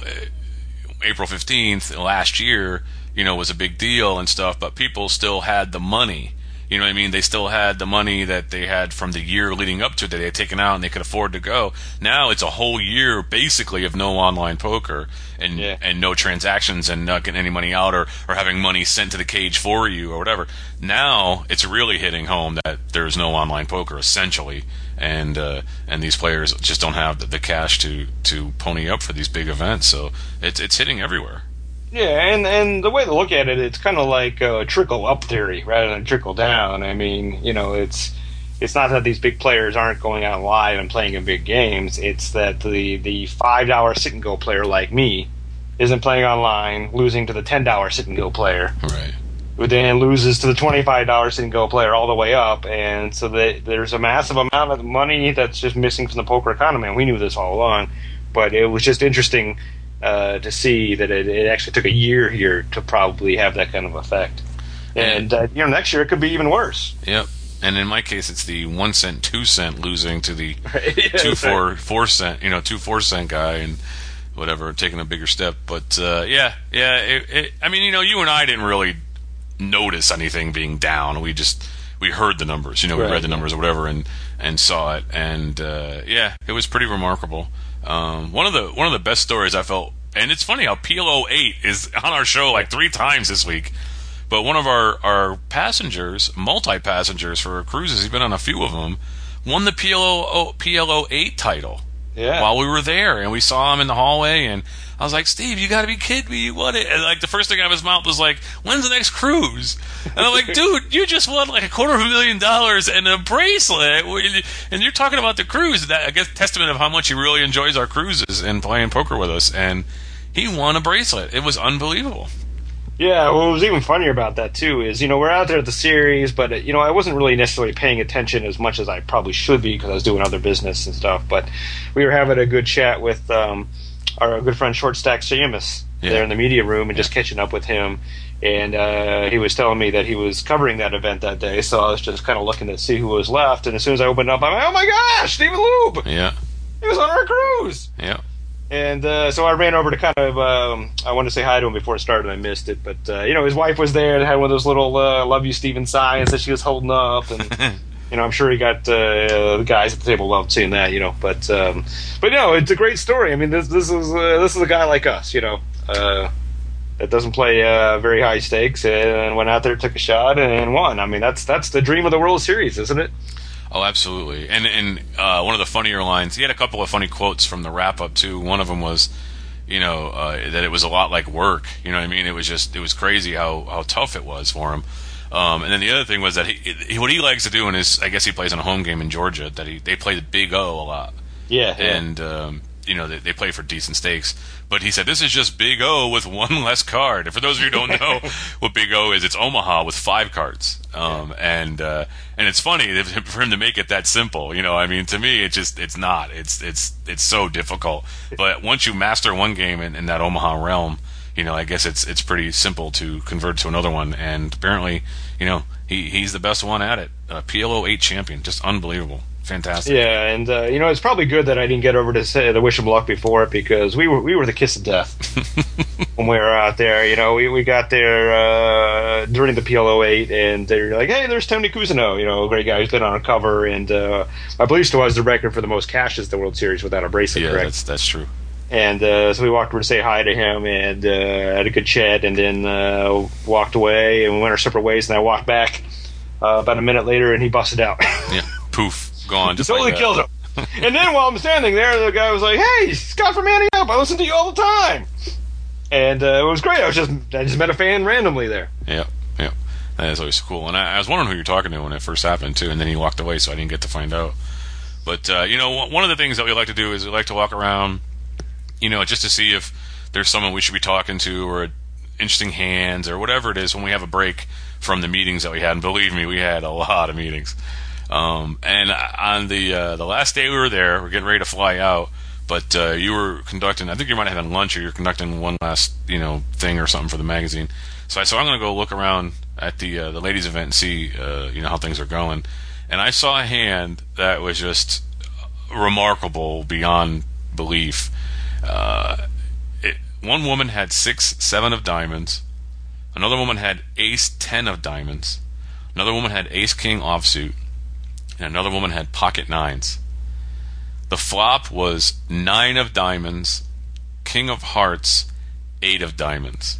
S5: April fifteenth last year, you know, was a big deal and stuff. But people still had the money. You know what I mean? They still had the money that they had from the year leading up to it that they had taken out and they could afford to go. Now it's a whole year basically of no online poker and
S3: yeah.
S5: and no transactions and not getting any money out or, or having money sent to the cage for you or whatever. Now it's really hitting home that there's no online poker essentially, and uh, and these players just don't have the, the cash to, to pony up for these big events. So it's it's hitting everywhere.
S3: Yeah, and, and the way to look at it, it's kind of like a trickle-up theory rather than trickle-down. I mean, you know, it's it's not that these big players aren't going out live and playing in big games. It's that the, the five dollar sit-and-go player like me isn't playing online, losing to the ten dollar sit-and-go player.
S5: Right.
S3: Who then loses to the twenty-five dollar sit-and-go player all the way up. And so that there's a massive amount of money that's just missing from the poker economy. And we knew this all along, but it was just interesting Uh, to see that it, it actually took a year here to probably have that kind of effect. And, uh, you know, next year it could be even worse.
S5: Yep. And in my case, it's the one cent, two cent losing to the
S3: yeah,
S5: two, four,
S3: right.
S5: four cent, you know, two, four cent guy and whatever, taking a bigger step. But, uh, yeah, yeah, it, it, I mean, you know, you and I didn't really notice anything being down. We just, we heard the numbers, you know, we
S3: right.
S5: read the numbers or whatever and, and saw it. And, uh, yeah, it was pretty remarkable. Um, one of the one of the best stories I felt, and it's funny how P L O eight is on our show like three times this week. But one of our, our passengers, multi-passengers for our cruises, he's been on a few of them, won the P L O P L O eight title.
S3: Yeah.
S5: While we were there, and we saw him in the hallway, and I was like, Steve, you gotta be kidding me, you won it. And like the first thing out of his mouth was like, when's the next cruise? And I'm like, dude, you just won like a quarter of a million dollars and a bracelet, and you're talking about the cruise. That, I guess, testament of how much he really enjoys our cruises and playing poker with us. And he won a bracelet. It was unbelievable.
S3: Yeah, what was even funnier about that, too, is, you know, we're out there at the series, but, you know, I wasn't really necessarily paying attention as much as I probably should be because I was doing other business and stuff, but we were having a good chat with um, our good friend Short Stack Seamus
S5: yeah.
S3: there in the media room and
S5: yeah.
S3: just catching up with him, and uh, he was telling me that he was covering that event that day, so I was just kind of looking to see who was left, and as soon as I opened up, I'm like, oh my gosh, Stephen Lube!
S5: Yeah.
S3: He was on our cruise!
S5: Yeah.
S3: And uh, so I ran over to kind of, um, I wanted to say hi to him before it started, and I missed it. But, uh, you know, his wife was there and had one of those little uh, love you, Steven signs that she was holding up. And, you know, I'm sure he got, uh, the guys at the table loved seeing that, you know. But, um, but no, it's a great story. I mean, this this is uh, this is a guy like us, you know, uh, that doesn't play uh, very high stakes and went out there, took a shot, and won. I mean, that's that's the dream of the World Series, isn't it?
S5: Oh, absolutely. And and uh, one of the funnier lines, he had a couple of funny quotes from the wrap-up, too. One of them was, you know, uh, that it was a lot like work. You know what I mean? It was just, it was crazy how, how tough it was for him. Um, and then the other thing was that he, he, what he likes to do in his, I guess he plays in a home game in Georgia, that he they play the Big O a lot.
S3: Yeah. yeah.
S5: And um, you know, they, they play for decent stakes. But he said this is just Big O with one less card. And for those of you who don't know what Big O is, it's Omaha with five cards. Um, yeah. And uh, and it's funny for him to make it that simple. You know, I mean, to me, it just it's not. It's it's it's so difficult. But once you master one game in, in that Omaha realm, you know, I guess it's it's pretty simple to convert to another one. And apparently, you know, he he's the best one at it. Uh, P L O eight champion, just unbelievable. Fantastic.
S3: Yeah, and uh, you know, it's probably good that I didn't get over to say the Wish 'em luck before it, because we were we were the kiss of death when we were out there. You know, we, we got there uh, during the P L O eight, and they're like, "Hey, there's Tony Cousineau, you know, a great guy who's been on a cover, and uh, I believe still has the record for the most cashes the World Series without a bracelet."
S5: Yeah,
S3: correct?
S5: that's that's true.
S3: And uh, so we walked over to say hi to him, and uh, had a good chat, and then uh, walked away, and we went our separate ways. And I walked back uh, about a minute later, and he busted out.
S5: Yeah, poof. Gone, just
S3: totally
S5: like
S3: killed him. And then while I'm standing there, the guy was like, "Hey, Scott from Annie Up, I listen to you all the time." And uh, it was great. I was just I just met a fan randomly there.
S5: Yeah, yeah, that is always cool. And I, I was wondering who you're talking to when it first happened too. And then he walked away, so I didn't get to find out. But uh, you know, one of the things that we like to do is we like to walk around, you know, just to see if there's someone we should be talking to, or interesting hands, or whatever it is when we have a break from the meetings that we had. And believe me, we had a lot of meetings. Um, and on the uh, the last day we were there, we're getting ready to fly out, but uh, you were conducting, I think you might have had lunch, or you're conducting one last, you know, thing or something for the magazine. So I so I'm going to go look around at the uh, the ladies' event and see, uh, you know, how things are going. And I saw a hand that was just remarkable beyond belief. Uh, it, one woman had six, seven of diamonds. Another woman had ace, ten of diamonds. Another woman had ace, king offsuit. And another woman had pocket nines. The flop was nine of diamonds, king of hearts, eight of diamonds.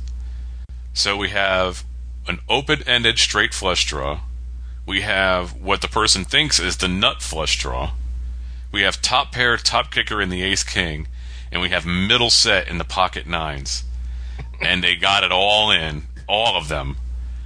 S5: So we have an open-ended straight flush draw. We have what the person thinks is the nut flush draw. We have top pair, top kicker in the ace king. And we have middle set in the pocket nines. And they got it all in, all of them.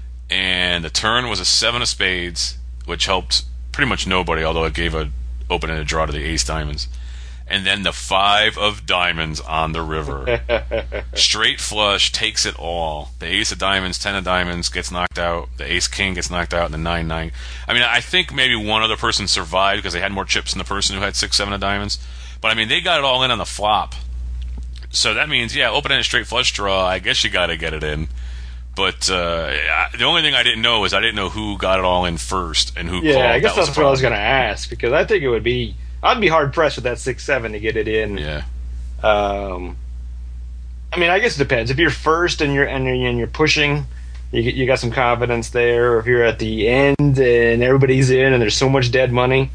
S5: And the turn was a seven of spades, which helped pretty much nobody, although it gave a open-ended draw to the ace diamonds. And then the five of diamonds on the river. Straight flush takes it all. The ace of diamonds, ten of diamonds gets knocked out. The ace king gets knocked out, and the nine nine. I mean, I think maybe one other person survived because they had more chips than the person who had six seven of diamonds. But I mean, they got it all in on the flop. So that means, yeah, open-ended straight flush draw, I guess you got to get it in. But uh, the only thing I didn't know is I didn't know who got it all in first and who
S3: yeah,
S5: called.
S3: Yeah, I guess
S5: that
S3: that's what I was going to ask, because I think it would be, I'd be hard-pressed with that six seven to get it in.
S5: Yeah.
S3: Um, I mean, I guess it depends. If you're first and you're and you're, and you're pushing, you you got some confidence there. Or if you're at the end and everybody's in and there's so much dead money,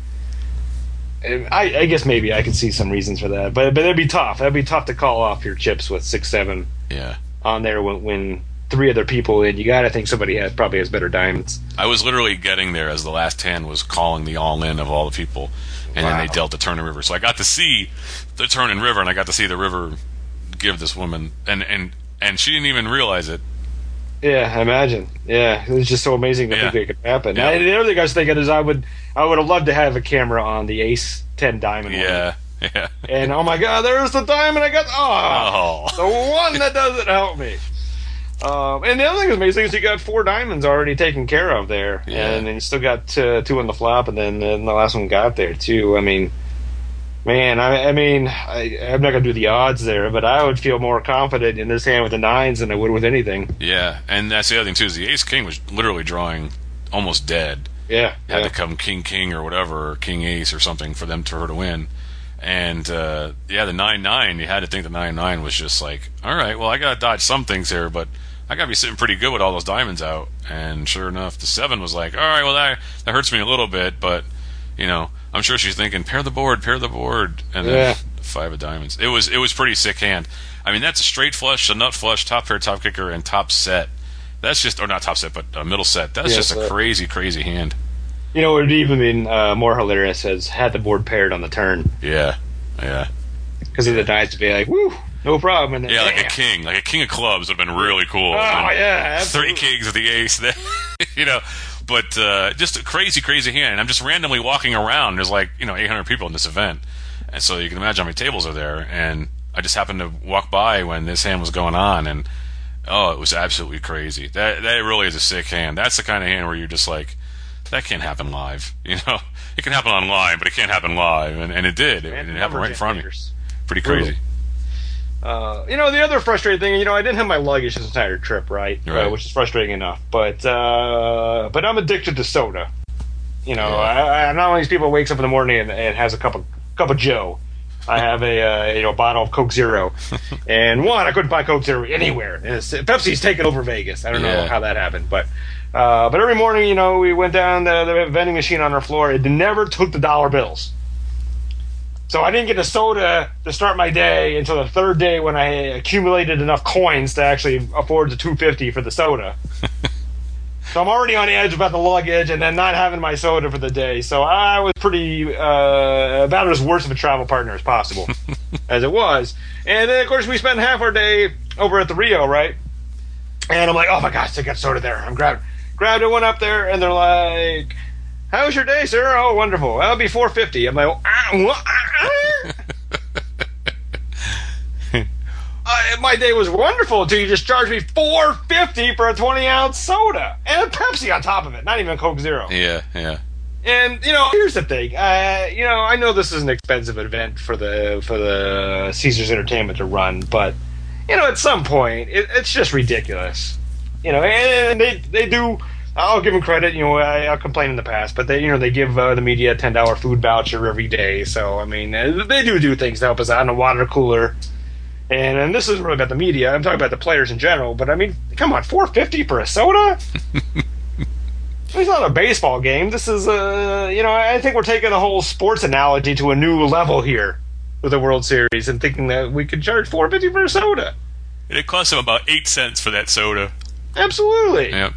S3: I, I guess maybe I could see some reasons for that. But but it'd be tough. That'd be tough to call off your chips with six seven.
S5: Yeah.
S3: On there when when three other people in, you got to think somebody has probably has better diamonds.
S5: I was literally getting there as the last hand was calling the all in of all the people, and wow. Then they dealt the turn and river. So I got to see the turn and river, and I got to see the river give this woman, and and and she didn't even realize it.
S3: Yeah, I imagine. Yeah, it was just so amazing to yeah. think it could happen. Yeah. I, the other thing I was thinking is I would I would have loved to have a camera on the ace ten diamond.
S5: Yeah,
S3: one.
S5: yeah.
S3: And oh my God, there's the diamond I got. Oh, oh. The one that doesn't help me. Um, and the other thing that's amazing is you got four diamonds already taken care of there,
S5: yeah.
S3: and then you still got uh, two on the flop, and then uh, the last one got there too. I mean, man, I, I mean, I, I'm not gonna do the odds there, but I would feel more confident in this hand with the nines than I would with anything.
S5: Yeah, and that's the other thing too is the ace king was literally drawing almost dead.
S3: Yeah,
S5: had
S3: yeah.
S5: to come king king or whatever, or king ace or something for them to her to win. And uh, yeah, the nine nine, you had to think the nine nine was just like, all right, well, I gotta dodge some things here, but I gotta be sitting pretty good with all those diamonds out. And sure enough, the seven was like, all right, well, that that hurts me a little bit, but you know, I'm sure she's thinking, pair the board, pair the board, and then
S3: yeah.
S5: five of diamonds. It was it was pretty sick hand. I mean, that's a straight flush, a nut flush, top pair, top kicker, and top set. That's just, or not top set, but a middle set. That's
S3: yeah,
S5: just
S3: so
S5: a crazy, crazy hand.
S3: You know, it would even been uh, more hilarious as had the board paired on the turn.
S5: Yeah, yeah.
S3: Because of the dice to be like, woo, no problem. And then,
S5: yeah,
S3: damn.
S5: like a king, like a king of clubs would have been really cool.
S3: Oh
S5: and
S3: yeah, absolutely.
S5: Three kings of the ace, you know. But uh, just a crazy, crazy hand. And I'm just randomly walking around. There's like, you know, eight hundred people in this event. And so you can imagine how many tables are there. And I just happened to walk by when this hand was going on, and oh, it was absolutely crazy. That that really is a sick hand. That's the kind of hand where you're just like, that can't happen live. You know, it can happen online, but it can't happen live, and, and it did. It, it happened right in front of me. Pretty crazy.
S3: Uh, you know, the other frustrating thing, you know, I didn't have my luggage this entire trip, right?
S5: Right.
S3: Uh, which is frustrating enough. But uh, but I'm addicted to soda. You know,
S5: Yeah.
S3: I, I'm not one of these people who wakes up in the morning and, and has a cup of cup of Joe. I have a uh, you know bottle of Coke Zero, and one I couldn't buy Coke Zero anywhere. And it's, Pepsi's taken over Vegas. I don't
S5: Yeah.
S3: know how that happened, but uh, but every morning, you know, we went down the, the vending machine on our floor. It never took the dollar bills, so I didn't get a soda to start my day until the third day when I accumulated enough coins to actually afford the two fifty for the soda. So I'm already on edge about the luggage and then not having my soda for the day. So I was pretty uh, about as worse of a travel partner as possible, as it was. And then, of course, we spent half our day over at the Rio, right? And I'm like, oh, my gosh, they got soda there. I'm grabbing. Grabbed it, went up there, and they're like, how was your day, sir? Oh, wonderful. That'll be four fifty. I'm like, ah, what? Ah, ah. Uh, my day was wonderful until you just charged me four fifty for a twenty ounce soda and a Pepsi on top of it, not even a Coke Zero.
S5: Yeah, yeah.
S3: And you know, here's the thing. Uh, you know, I know this is an expensive event for the for the Caesars Entertainment to run, but you know, at some point, it, it's just ridiculous. You know, and they they do. I'll give them credit. You know, I, I'll complain in the past, but they you know they give uh, the media a ten dollar food voucher every day. So I mean, they do do things to help us out in a water cooler. And, and this isn't really about the media. I'm talking about the players in general. But, I mean, come on, four fifty for a soda? It's not a baseball game. This is, uh, you know, I think we're taking the whole sports analogy to a new level here with the World Series and thinking that we could charge four fifty for a soda.
S5: It cost them about eight cents for that soda.
S3: Absolutely.
S5: Yep.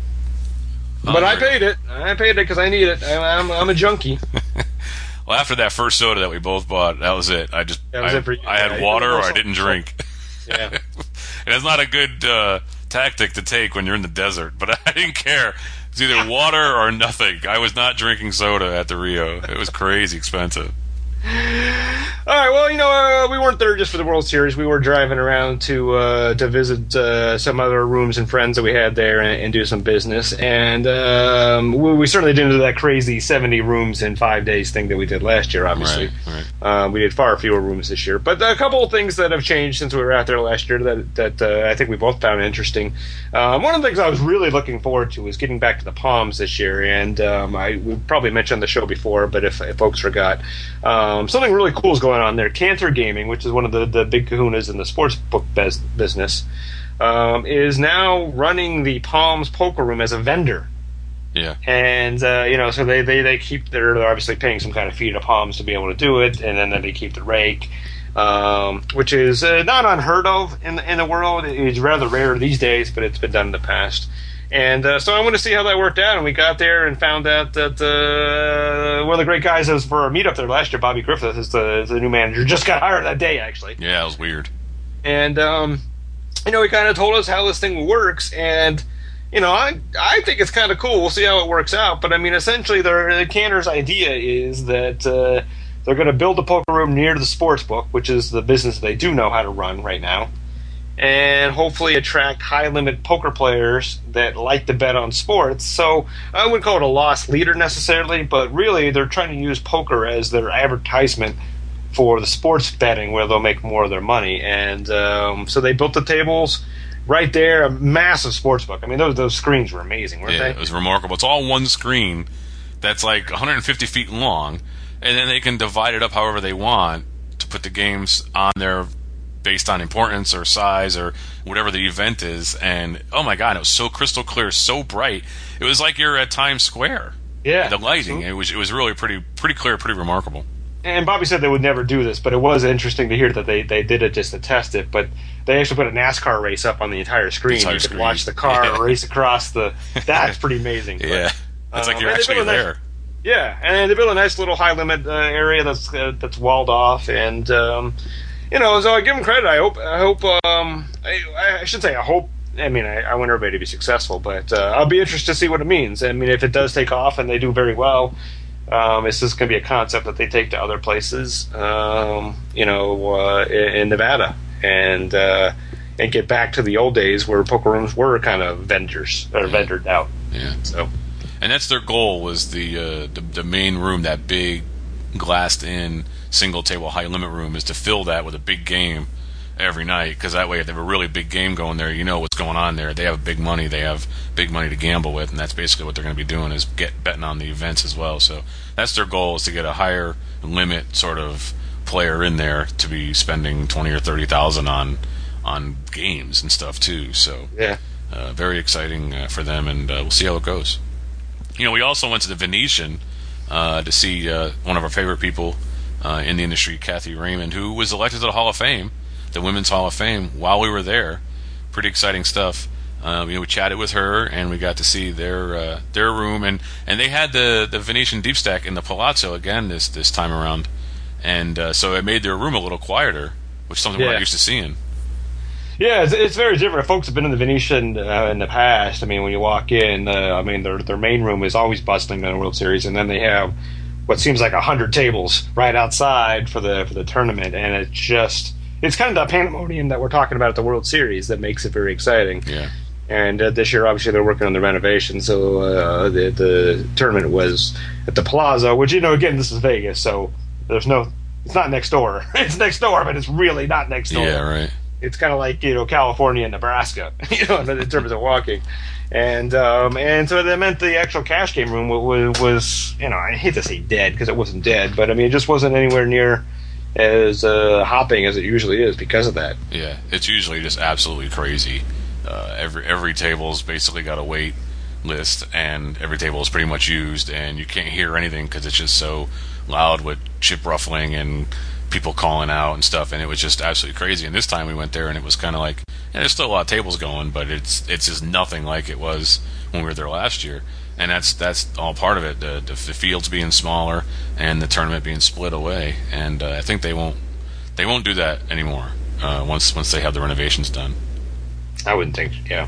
S3: But I paid it. I paid it because I need it. I, I'm, I'm a junkie.
S5: Well, after that first soda that we both bought, that was it. I just
S3: That was
S5: I,
S3: it for you.
S5: I had
S3: Yeah,
S5: water
S3: you
S5: or I
S3: also-
S5: didn't drink.
S3: Yeah.
S5: And it's not a good uh, tactic to take when you're in the desert, but I didn't care. It's either water or nothing. I was not drinking soda at the Rio. It was crazy expensive.
S3: All right, well, you know, uh, we weren't there just for the World Series. We were driving around to uh, to visit uh, some other rooms and friends that we had there and, and do some business. And um, we, we certainly didn't do that crazy seventy rooms in five days thing that we did last year, obviously.
S5: Right, right.
S3: Uh, we did far fewer rooms this year. But a couple of things that have changed since we were out there last year that, that uh, I think we both found interesting. Um, one of the things I was really looking forward to was getting back to the Palms this year. And um, I we probably mentioned the show before, but if, if folks forgot, um, something really cool is going on there. Cantor Gaming, which is one of the, the big kahunas in the sports book bez- business, um, is now running the Palms Poker Room as a vendor.
S5: Yeah.
S3: And, uh, you know, so they, they, they keep, they're, they're obviously paying some kind of fee to Palms to be able to do it, and then, then they keep the rake, um, which is uh, not unheard of in the, in the world. It's rather rare these days, but it's been done in the past. And uh, so I want to see how that worked out, and we got there and found out that uh, one of the great guys that was for our meetup there last year, Bobby Griffith, is the, is the new manager, just got hired that day, actually.
S5: Yeah, it was weird.
S3: And, um, you know, he kind of told us how this thing works, and, you know, I I think it's kind of cool. We'll see how it works out. But, I mean, essentially, the Cantor's idea is that uh, they're going to build a poker room near the sports book, which is the business they do know how to run right now, and hopefully attract high-limit poker players that like to bet on sports. So I wouldn't call it a lost leader necessarily, but really they're trying to use poker as their advertisement for the sports betting where they'll make more of their money. And um, so they built the tables right there, a massive sports book. I mean, those those screens were amazing, weren't
S5: Yeah,
S3: they?
S5: it was remarkable. It's all one screen that's like one hundred fifty feet long, and then they can divide it up however they want to put the games on there based on importance or size or whatever the event is. And oh my god, it was so crystal clear, so bright. It was like you're at Times Square.
S3: Yeah.
S5: The lighting, it was it was really pretty pretty clear, pretty remarkable.
S3: And Bobby said they would never do this, but it was interesting to hear that they, they did it just to test it. But they actually put a NASCAR race up on the entire screen.
S5: Entire
S3: you could
S5: screen.
S3: watch the car
S5: Yeah.
S3: race across the. That's pretty amazing. But,
S5: Yeah, it's like
S3: um,
S5: you're
S3: and they
S5: actually
S3: built a nice-
S5: there.
S3: Yeah, and they built a nice little high limit uh, area that's uh, that's walled off, and um, you know, so I give them credit. I hope I hope um, I, I should say I hope. I mean, I, I want everybody to be successful, but uh, I'll be interested to see what it means. I mean, if it does take off and they do very well, Um, it's just going to be a concept that they take to other places, um, you know, uh, in, in Nevada, and uh, and get back to the old days where poker rooms were kind of vendors or
S5: yeah.
S3: vendored out.
S5: Yeah.
S3: So,
S5: and that's their goal, was the uh, the, the main room, that big glassed-in single table high limit room, is to fill that with a big game every night, because that way if they have a really big game going there, you know what's going on there. They have big money, they have big money to gamble with, and that's basically what they're going to be doing, is get betting on the events as well. So that's their goal, is to get a higher limit sort of player in there to be spending twenty or thirty thousand on on games and stuff too. So
S3: yeah,
S5: uh, very exciting uh, for them, and uh, we'll see how it goes. You know, we also went to the Venetian uh, to see uh, one of our favorite people uh, in the industry, Kathy Raymond, who was elected to the Hall of Fame, the Women's Hall of Fame, while we were there. Pretty exciting stuff. Uh, you know, we chatted with her, and we got to see their uh, their room, and, and they had the, the Venetian Deep Stack in the Palazzo again this this time around, and uh, so it made their room a little quieter, which is something
S3: yeah.
S5: we're not used to seeing.
S3: Yeah, it's, it's very different. Folks have been in the Venetian uh, in the past. I mean, when you walk in, uh, I mean, their their main room is always bustling in the World Series, and then they have what seems like a hundred tables right outside for the for the tournament, and it's just it's kind of the pandemonium that we're talking about at the World Series that makes it very exciting.
S5: Yeah.
S3: And uh, this year, obviously, they're working on the renovation, so uh, the the tournament was at the Plaza, which, you know, again, this is Vegas, so there's no, it's not next door. It's next door, but it's really not next door.
S5: Yeah, right.
S3: It's kind of like, you know, California and Nebraska, you know, in terms of walking. And um, and so that meant the actual cash game room was, was you know, I hate to say dead because it wasn't dead, but I mean, it just wasn't anywhere near as uh, hopping as it usually is because of that.
S5: Yeah, it's usually just absolutely crazy. Uh, every every table's basically got a wait list, and every table is pretty much used, and you can't hear anything because it's just so loud with chip ruffling and people calling out and stuff, and it was just absolutely crazy. And this time we went there, and it was kind of like, yeah, there's still a lot of tables going, but it's it's just nothing like it was when we were there last year. And that's that's all part of it. The the, the fields being smaller and the tournament being split away, and uh, I think they won't they won't do that anymore uh, once once they have the renovations done.
S3: I wouldn't think, yeah.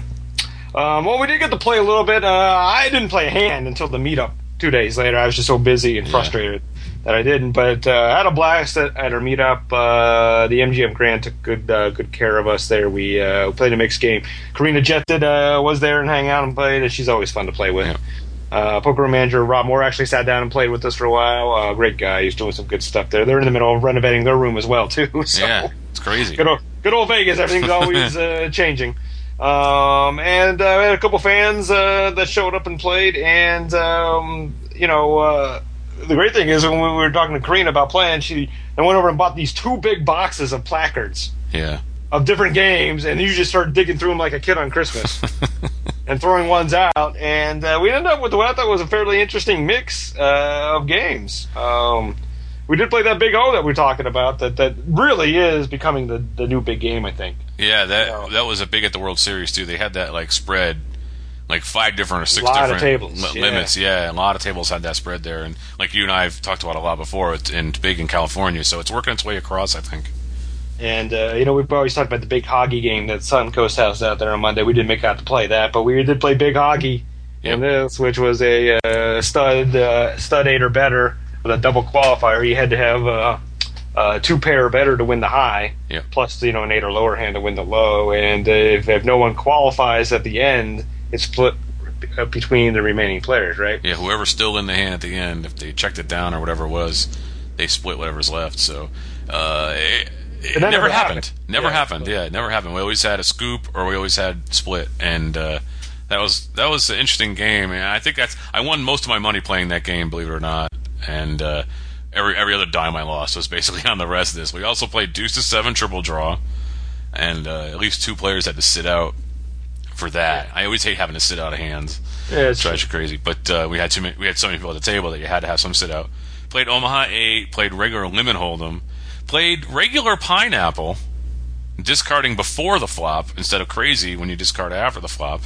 S3: Um, well, we did get to play a little bit. Uh, I didn't play a hand until the meetup two days later. I was just so busy and frustrated yeah. that I didn't. But uh, I had a blast at, at our meetup. Uh, the M G M Grand took good uh, good care of us there. We uh, played a mixed game. Karina Jett did, uh, was there and hang out and played, and she's always fun to play with. Yeah. Uh, Poker Room manager Rob Moore actually sat down and played with us for a while. Uh, great guy. He's doing some good stuff there. They're in the middle of renovating their room as well, too. So,
S5: yeah, it's crazy.
S3: Good old, good old Vegas. Everything's always uh, changing. Um, and uh, we had a couple fans uh, that showed up and played, and um, you know, uh, the great thing is when we were talking to Karina about playing, she I went over and bought these two big boxes of placards,
S5: yeah,
S3: of different games, and you just started digging through them like a kid on Christmas, and throwing ones out, and uh, we ended up with what I thought was a fairly interesting mix uh, of games. Um, we did play that Big O that we we're talking about, that that really is becoming the the new big game, I think.
S5: Yeah, that yeah. that was a big at the World Series too. They had that like spread, like five different or six
S3: a lot
S5: different
S3: of tables.
S5: L- limits. Yeah. yeah, a lot of tables had that spread there, and like you and I have talked about a lot before. It's in big in California, so it's working its way across, I think.
S3: And uh, you know, we've always talked about the Big Hoggy game that Suncoast has out there on Monday. We didn't make out to play that, but we did play Big Hoggy yep. in this, which was a uh, stud uh, stud eight or better with a double qualifier. You had to have. Uh, Uh, two pair or better to win the high,
S5: yep.
S3: plus you know an eight or lower hand to win the low. And uh, if, if no one qualifies at the end, it's split between the remaining players, right?
S5: Yeah, whoever's still in the hand at the end, if they checked it down or whatever it was, they split whatever's left. So uh, it, it never, never happened. happened. Never yeah, happened. Yeah, it never happened. We always had a scoop or we always had split, and uh, that was that was an interesting game. And I think that's I won most of my money playing that game, believe it or not, and. Uh, Every every other dime I lost was basically on the rest of this. We also played deuce to seven triple draw, and uh, at least two players had to sit out for that. I always hate having to sit out of hands.
S3: Yeah, it's
S5: drives you crazy. But uh, we had too many, we had so many people at the table that you had to have some sit out. Played Omaha eight, played regular limit hold'em, played regular pineapple, discarding before the flop instead of crazy when you discard after the flop.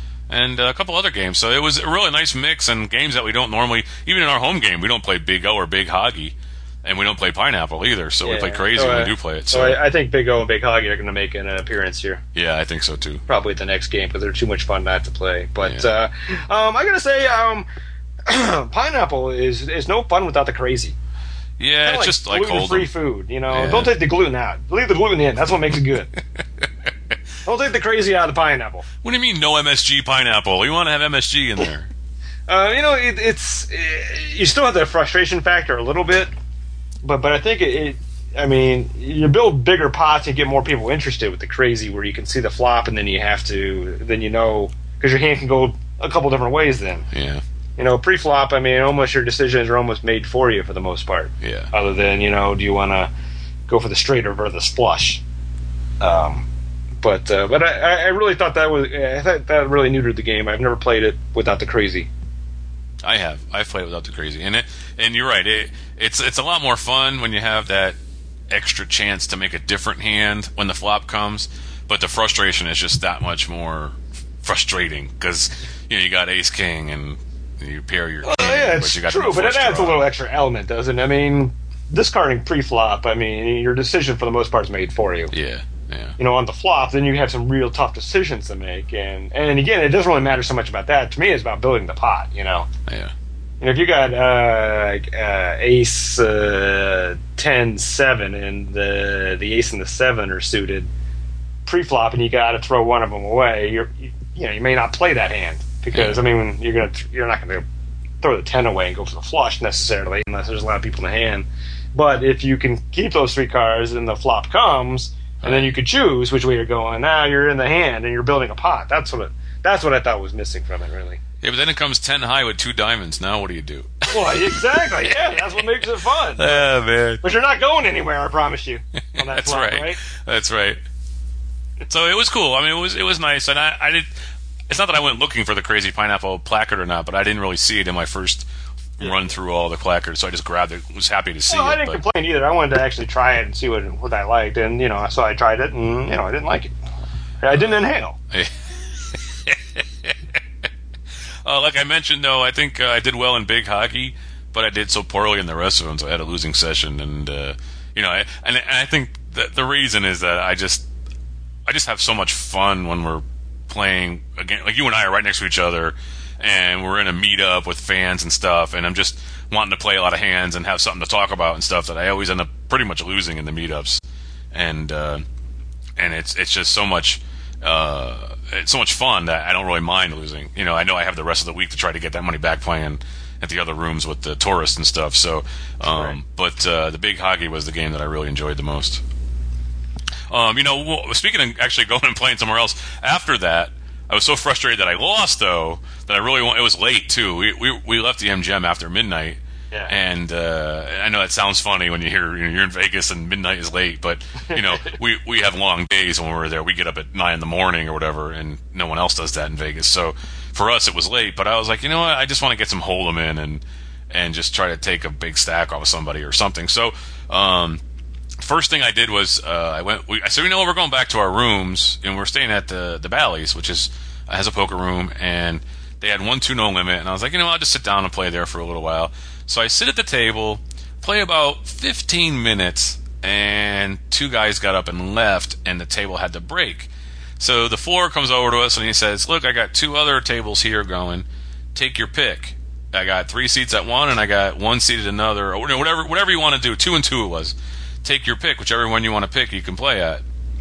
S5: And a couple other games. So it was a really nice mix, and games that we don't normally, even in our home game, we don't play Big O or Big Hoggy, and we don't play Pineapple either, so yeah. we play Crazy so, uh, when we do play it. So,
S3: so I, I think Big O and Big Hoggy are going to make an appearance here.
S5: Yeah, I think so too.
S3: Probably at the next game, because they're too much fun not to play. But yeah. uh, um, I got to say, um, pineapple is is no fun without the crazy.
S5: Yeah, it's
S3: like
S5: just like
S3: gluten-free
S5: Hold'em.
S3: food. You know,
S5: Yeah.
S3: don't take the gluten out. Leave the gluten in. That's what makes it good. Don't take the crazy out of the pineapple.
S5: What do you mean no M S G pineapple? You want to have M S G in there.
S3: Uh, you know, it, it's it, you still have the frustration factor a little bit, but but I think it, it. I mean, you build bigger pots and get more people interested with the crazy, where you can see the flop, and then you have to, then you know, because your hand can go a couple different ways. Then,
S5: Yeah.
S3: you know, pre-flop. I mean, almost your decisions are almost made for you for the most part.
S5: Yeah.
S3: Other than, you know, do you want to go for the straight or for the flush? Um, but uh, but I, I really thought that was I thought that really neutered the game. I've never played it without the crazy.
S5: I have. I've played without the crazy, and it. And you're right. It, it's it's a lot more fun when you have that extra chance to make a different hand when the flop comes. But the frustration is just that much more frustrating because you know you got ace king and you pair your king,
S3: Oh yeah,
S5: but
S3: it's
S5: you got
S3: true,
S5: no
S3: but it
S5: flush
S3: adds a
S5: draw.
S3: little extra element, doesn't it? I mean, discarding pre-flop. I mean, your decision for the most part is made for you.
S5: Yeah, yeah,
S3: You know, on the flop, then you have some real tough decisions to make, and and again, it doesn't really matter so much about that. To me, it's about building the pot. You know.
S5: yeah.
S3: You know, if you got uh, like, uh, ace uh, ten seven and the the ace and the seven are suited pre-flop, and you got to throw one of them away, you're you, you know you may not play that hand because I mean you're gonna you're not gonna throw the ten away and go for the flush necessarily unless there's a lot of people in the hand. But if you can keep those three cards and the flop comes, and then you could choose which way you're going. Now you're in the hand and you're building a pot. That's what it, that's what I thought was missing from it, really.
S5: Yeah, but then it comes ten high with two diamonds. Now what do you do?
S3: Well, exactly. Yeah, that's what makes it fun.
S5: Ah, man.
S3: But you're not going anywhere, I promise you. On that
S5: That's
S3: flop,
S5: right.
S3: right?
S5: That's right. So it was cool. I mean, it was it was nice, and I, I did. It's not that I went looking for the crazy pineapple placard or not, but I didn't really see it in my first run through all the placards, so I just grabbed it. Was happy to see
S3: Well,
S5: it.
S3: I didn't
S5: but,
S3: complain either. I wanted to actually try it and see what what I liked, and you know, so I tried it, and you know, I didn't like it. I didn't inhale.
S5: uh, like I mentioned, though, I think uh, I did well in big hockey, but I did so poorly in the rest of them, so I had a losing session, and uh, you know, I, and, and I think that the reason is that I just. I just have so much fun when we're playing again. Like you and I are right next to each other, and we're in a meetup with fans and stuff. And I'm just wanting to play a lot of hands and have something to talk about and stuff. That I always end up pretty much losing in the meetups, and uh, and it's it's just so much uh, it's so much fun that I don't really mind losing. You know, I know I have the rest of the week to try to get that money back playing at the other rooms with the tourists and stuff. So, um,
S3: Right.
S5: but uh, the big hockey was the game that I really enjoyed the most. Um, you know, well, speaking of actually going and playing somewhere else, after that, I was so frustrated that I lost, though, that I really want. It was late too. We we, we left the M G M after midnight,
S3: Yeah.
S5: and uh, I know it sounds funny when you hear you know, you're in Vegas and midnight is late, but you know we we have long days when we're there. We get up at nine in the morning or whatever, and no one else does that in Vegas. So for us, it was late. But I was like, you know what? I just want to get some Hold'em in and and just try to take a big stack off of somebody or something. So. Um, First thing I did was uh, I went. We, I said, you know, we're going back to our rooms, and we're staying at the the Bally's, which is has a poker room, and they had one two no limit. And I was like, you know, I'll just sit down and play there for a little while. So I sit at the table, play about fifteen minutes, and two guys got up and left, and the table had to break. So the floor comes over to us, and he says, look, I got two other tables here going. Take your pick. I got three seats at one, and I got one seat at another, or whatever whatever you want to do. Two and two it was. Take your pick, whichever one you want to pick, you can play at.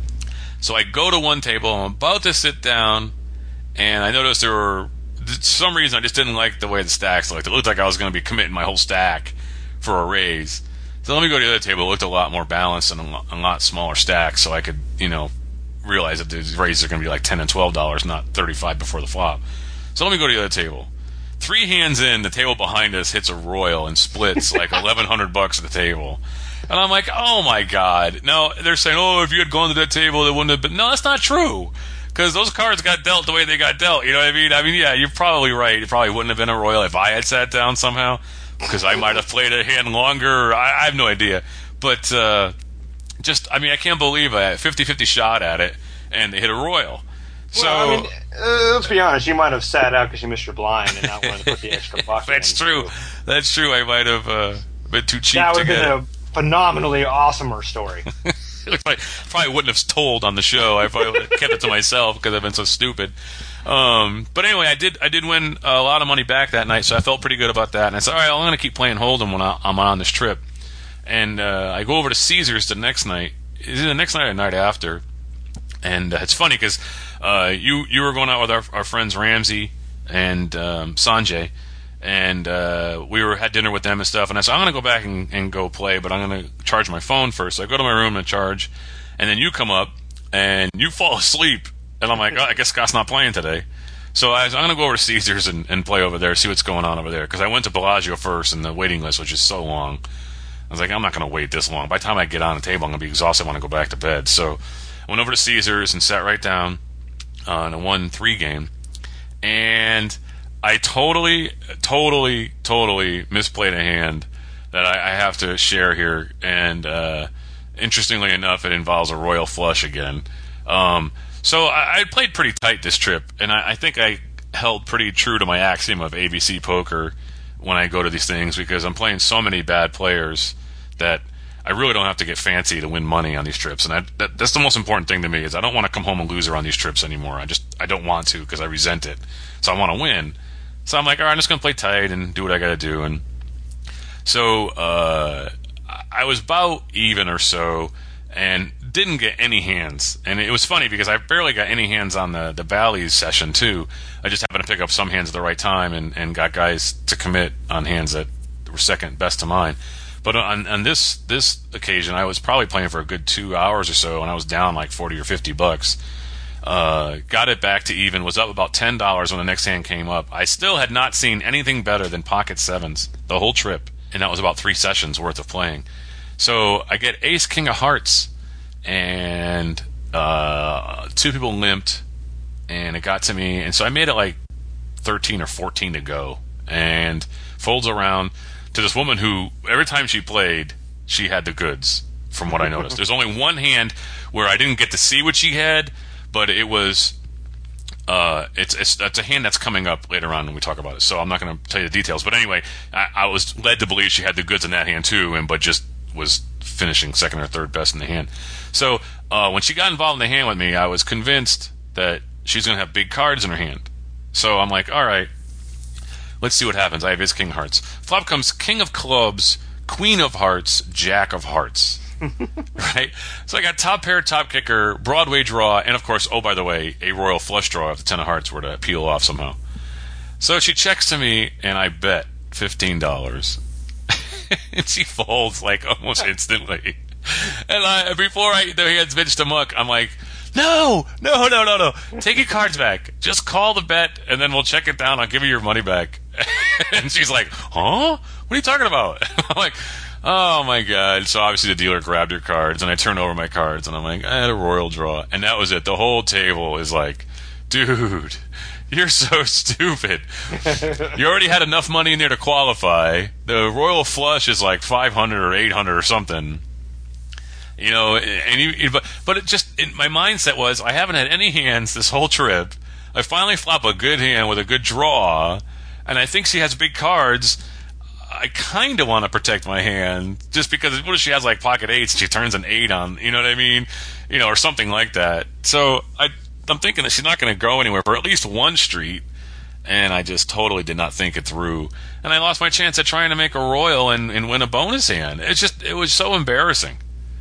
S5: So I go to one table, I'm about to sit down, and I noticed there were, for some reason, I just didn't like the way the stacks looked. It looked like I was going to be committing my whole stack for a raise. So let me go to the other table. It looked a lot more balanced and a lot, a lot smaller stacks, so I could, you know, realize that these raises are going to be like ten and twelve dollars, not thirty-five before the flop. So let me go to the other table. Three hands in, the table behind us hits a royal and splits like eleven hundred bucks at the table. And I'm like, oh my god. No, they're saying, oh, if you had gone to that table, it wouldn't have been. No, that's not true. Because those cards got dealt the way they got dealt. You know what I mean? I mean, yeah, you're probably right. It probably wouldn't have been a royal if I had sat down somehow. Because I might have played a hand longer. I, I have no idea. But uh, just, I mean, I can't believe a fifty-fifty shot at it, and they hit a royal. So,
S3: Well, I mean, uh, let's be honest. You might have sat out because you missed your blind and not wanted to put the extra buck.
S5: that's
S3: in.
S5: true. That's true. I might have uh, been too cheap
S3: That
S5: to
S3: would have
S5: get
S3: been
S5: it.
S3: a phenomenally awesomer story.
S5: I probably wouldn't have told on the show. I probably would have kept it to myself because I've been so stupid. Um, but anyway, I did I did win a lot of money back that night, so I felt pretty good about that. And I said, all right, I'm going to keep playing Hold'em when I, I'm on this trip. And uh, I go over to Caesars the next night. Is it the next night or the night after? And uh, it's funny because uh, you you were going out with our, our friends Ramsey and um, Sanjay, and uh, we were had dinner with them and stuff. And I said, I'm going to go back and, and go play, but I'm going to charge my phone first. So I go to my room and charge, and then you come up and you fall asleep. And I'm like, oh, I guess Scott's not playing today. So I was, I'm going to go over to Caesars and, and play over there, see what's going on over there. Because I went to Bellagio first, and the waiting list was just so long. I was like, I'm not going to wait this long. By the time I get on the table, I'm going to be exhausted. I want to go back to bed. So I went over to Caesars and sat right down on a one three game. And I totally, totally, totally misplayed a hand that I, I have to share here. And uh, interestingly enough, it involves a royal flush again. Um... So I, I played pretty tight this trip, and I, I think I held pretty true to my axiom of A B C poker when I go to these things, because I'm playing so many bad players that I really don't have to get fancy to win money on these trips. And I, that, that's the most important thing to me, is I don't want to come home a loser on these trips anymore. I just I don't want to, because I resent it. So I want to win. So I'm like, all right, I'm just going to play tight and do what I got to do. And so uh, I was about even or so, and didn't get any hands. And it was funny because I barely got any hands on the, the Bally's session too. I just happened to pick up some hands at the right time and, and got guys to commit on hands that were second best to mine. But on, on this this occasion, I was probably playing for a good two hours or so, and I was down like forty or fifty bucks. Uh, got it back to even, was up about ten dollars when the next hand came up. I still had not seen anything better than pocket sevens the whole trip, and that was about three sessions worth of playing. So I get ace king of hearts, and uh, two people limped, and it got to me, and so I made it like thirteen or fourteen to go, and folds around to this woman who, every time she played, she had the goods, from what I noticed. There's only one hand where I didn't get to see what she had, but it was, uh, it's, it's, it's a hand that's coming up later on when we talk about it, so I'm not going to tell you the details. But anyway, I, I was led to believe she had the goods in that hand too, and but just was finishing second or third best in the hand. So uh, when she got involved in the hand with me, I was convinced that she's going to have big cards in her hand. So I'm like, all right, let's see what happens. I have his king hearts. Flop comes king of clubs, queen of hearts, jack of hearts. Right? So I got top pair, top kicker, Broadway draw, and of course, oh, by the way, a royal flush draw if the ten of hearts were to peel off somehow. So she checks to me, and I bet fifteen dollars. And she folds like almost instantly. And I, before I, the hands bitched to muck, I'm like, no, no, no, no, no. Take your cards back. Just call the bet, and then we'll check it down. I'll give you your money back. And she's like, huh? What are you talking about? I'm like, oh my God. So obviously the dealer grabbed her cards, and I turned over my cards, and I'm like, I had a royal draw. And that was it. The whole table is like, dude, you're so stupid. You already had enough money in there to qualify. The royal flush is like five hundred or eight hundred or something. You know, and you, but but it just it, my mindset was, I haven't had any hands this whole trip. I finally flop a good hand with a good draw, and I think she has big cards. I kind of want to protect my hand, just because what if she has like pocket eights and she turns an eight on, you know what I mean, you know, or something like that. So I I'm thinking that she's not going to go anywhere for at least one street, and I just totally did not think it through, and I lost my chance at trying to make a royal and, and win a bonus hand. It's just it was so embarrassing.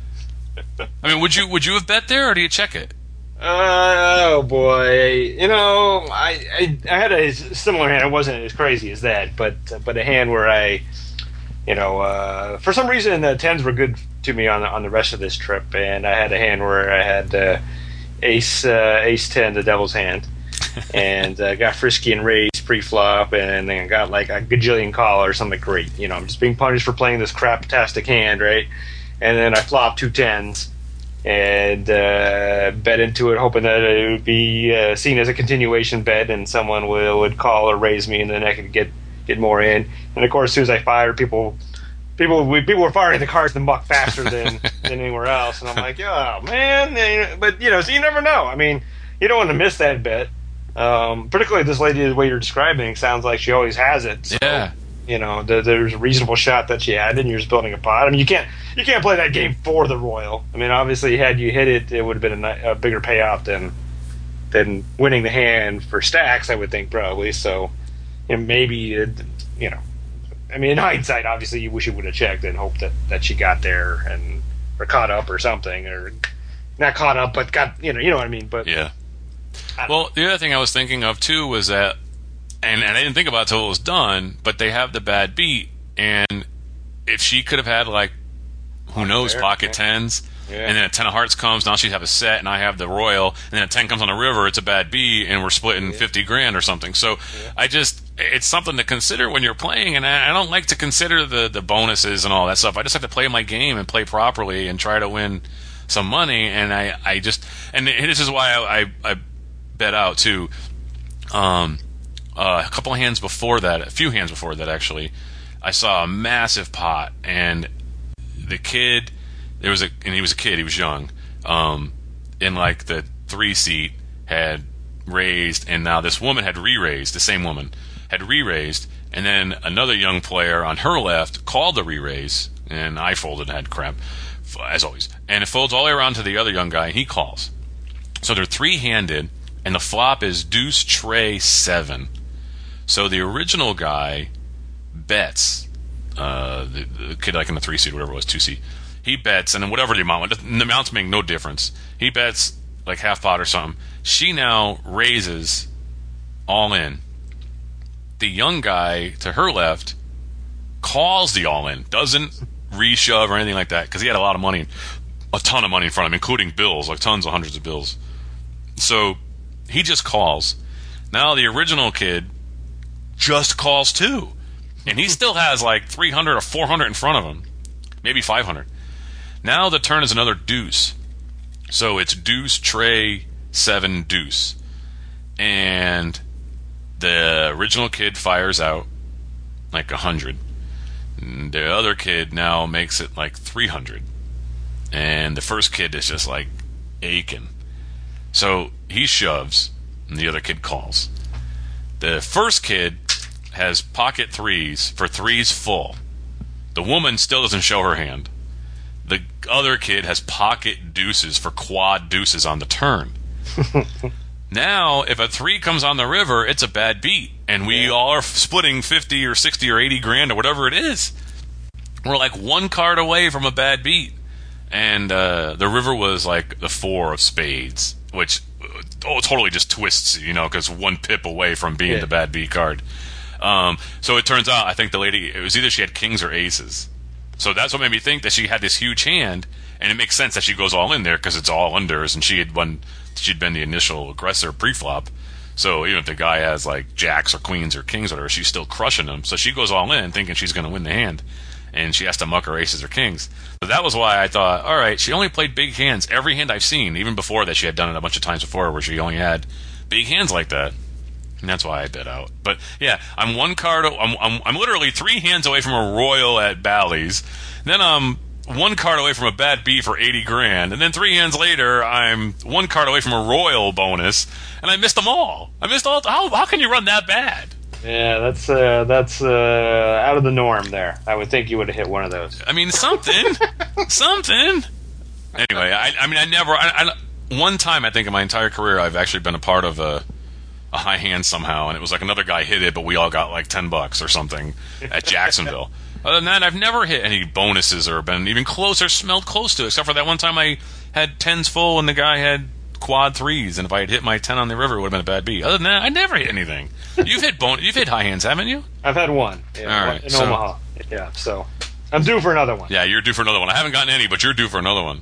S5: I mean, would you would you have bet there, or do you check it?
S3: Uh, oh boy, you know, I, I I had a similar hand. It wasn't as crazy as that, but but a hand where I, you know, uh, for some reason the tens were good to me on the, on the rest of this trip, and I had a hand where I had uh, ace uh, ace ten, the devil's hand, and uh, got frisky and raised pre-flop, and then got like a gajillion call or something great. You know, I'm just being punished for playing this crap-tastic hand, right? And then I flopped two tens and uh, bet into it, hoping that it would be uh, seen as a continuation bet, and someone would, would call or raise me, and then I could get, get more in. And of course, as soon as I fired, people people people were firing the cards in the muck faster than, than anywhere else. And I'm like, oh man! But you know, so you never know. I mean, you don't want to miss that bet. Um, particularly this lady, the way you're describing, sounds like she always has it. So,
S5: yeah.
S3: You know, th- there's a reasonable shot that she had it, and you're just building a pot. I mean, you can't you can't play that game for the royal. I mean, obviously, had you hit it, it would have been a, ni- a bigger payout than than winning the hand for stacks, I would think, probably. So, you know, maybe, it, you know, I mean, in hindsight, obviously, you wish you would have checked and hoped that, that she got there and or caught up or something, or not caught up, but got, you know, you know what I mean. But
S5: yeah. Well, the other thing I was thinking of too was that, and, and I didn't think about it until it was done, but they have the bad beat, and if she could have had like, who knows,
S3: there,
S5: pocket
S3: yeah.
S5: tens.
S3: Yeah.
S5: And then a ten of hearts comes. Now she'd have a set, and I have the royal. And then a ten comes on the river. It's a bad B, and we're splitting
S3: yeah.
S5: fifty grand or something. So
S3: yeah.
S5: I just, it's something to consider when you're playing. And I, I don't like to consider the the bonuses and all that stuff. I just have to play my game and play properly and try to win some money. And I, I just, and this is why I, I, I bet out too. Um, uh, a couple of hands before that, a few hands before that actually, I saw a massive pot, and the kid. There was a, and he was a kid. He was young. Um, in like the three seat had raised, and now this woman had re-raised. The same woman had re-raised, and then another young player on her left called the re-raise, and I folded and had crap, as always. And it folds all the way around to the other young guy, and he calls. So they're three-handed, and the flop is deuce tray seven. So the original guy bets, uh, the, the kid like in the three seat, whatever it was, two seat. He bets, and then whatever the amount, the amounts make no difference. He bets like half pot or something. She now raises all in. The young guy to her left calls the all in, doesn't re-shove or anything like that, because he had a lot of money, a ton of money in front of him, including bills, like tons of hundreds of bills. So he just calls. Now the original kid just calls too, and he still has like three hundred or four hundred in front of him, maybe five hundred. Now the turn is another deuce. So it's deuce, tray, seven, deuce. And the original kid fires out like one hundred. And the other kid now makes it like three hundred. And the first kid is just like aching. So he shoves, and the other kid calls. The first kid has pocket threes for threes full. The woman still doesn't show her hand. The other kid has pocket deuces for quad deuces on the turn. Now, if a three comes on the river, it's a bad beat, and we yeah. all are splitting fifty or sixty or eighty grand or whatever it is. We're like one card away from a bad beat, and uh, the river was like the four of spades, which oh, totally just twists, you know, because one pip away from being yeah. the bad beat card. Um, so it turns out, I think the lady, it was either she had kings or aces. So that's what made me think that she had this huge hand, and it makes sense that she goes all in there because it's all unders, and she had won, she'd been the initial aggressor pre-flop. So even if the guy has like jacks or queens or kings or whatever, she's still crushing them. So she goes all in thinking she's going to win the hand, and she has to muck her aces or kings. So that was why I thought, all right, she only played big hands every hand I've seen. Even before that, she had done it a bunch of times before where she only had big hands like that. And that's why I bet out. But yeah, I'm one card. I'm, I'm I'm literally three hands away from a royal at Bally's. Then I'm one card away from a bad beat for eighty grand. And then three hands later, I'm one card away from a royal bonus, and I missed them all. I missed all. How how can you run that bad?
S3: Yeah, that's uh, that's uh, out of the norm there. I would think you would have hit one of those.
S5: I mean, something, something. Anyway, I I mean, I never. I, I, one time, I think in my entire career, I've actually been a part of a. a high hand somehow, and it was like another guy hit it, but we all got like ten bucks or something at Jacksonville. Other than that, I've never hit any bonuses or been even close or smelled close to it, except for that one time I had tens full and the guy had quad threes, and if I had hit my ten on the river, it would have been a bad beat. Other than that, I never hit anything. You've hit bon- you've hit high hands, haven't you?
S3: I've had one. Yeah,
S5: all
S3: one
S5: right,
S3: in
S5: so,
S3: Omaha. Yeah, so I'm due for another one.
S5: Yeah, you're due for another one. I haven't gotten any, but you're due for another one.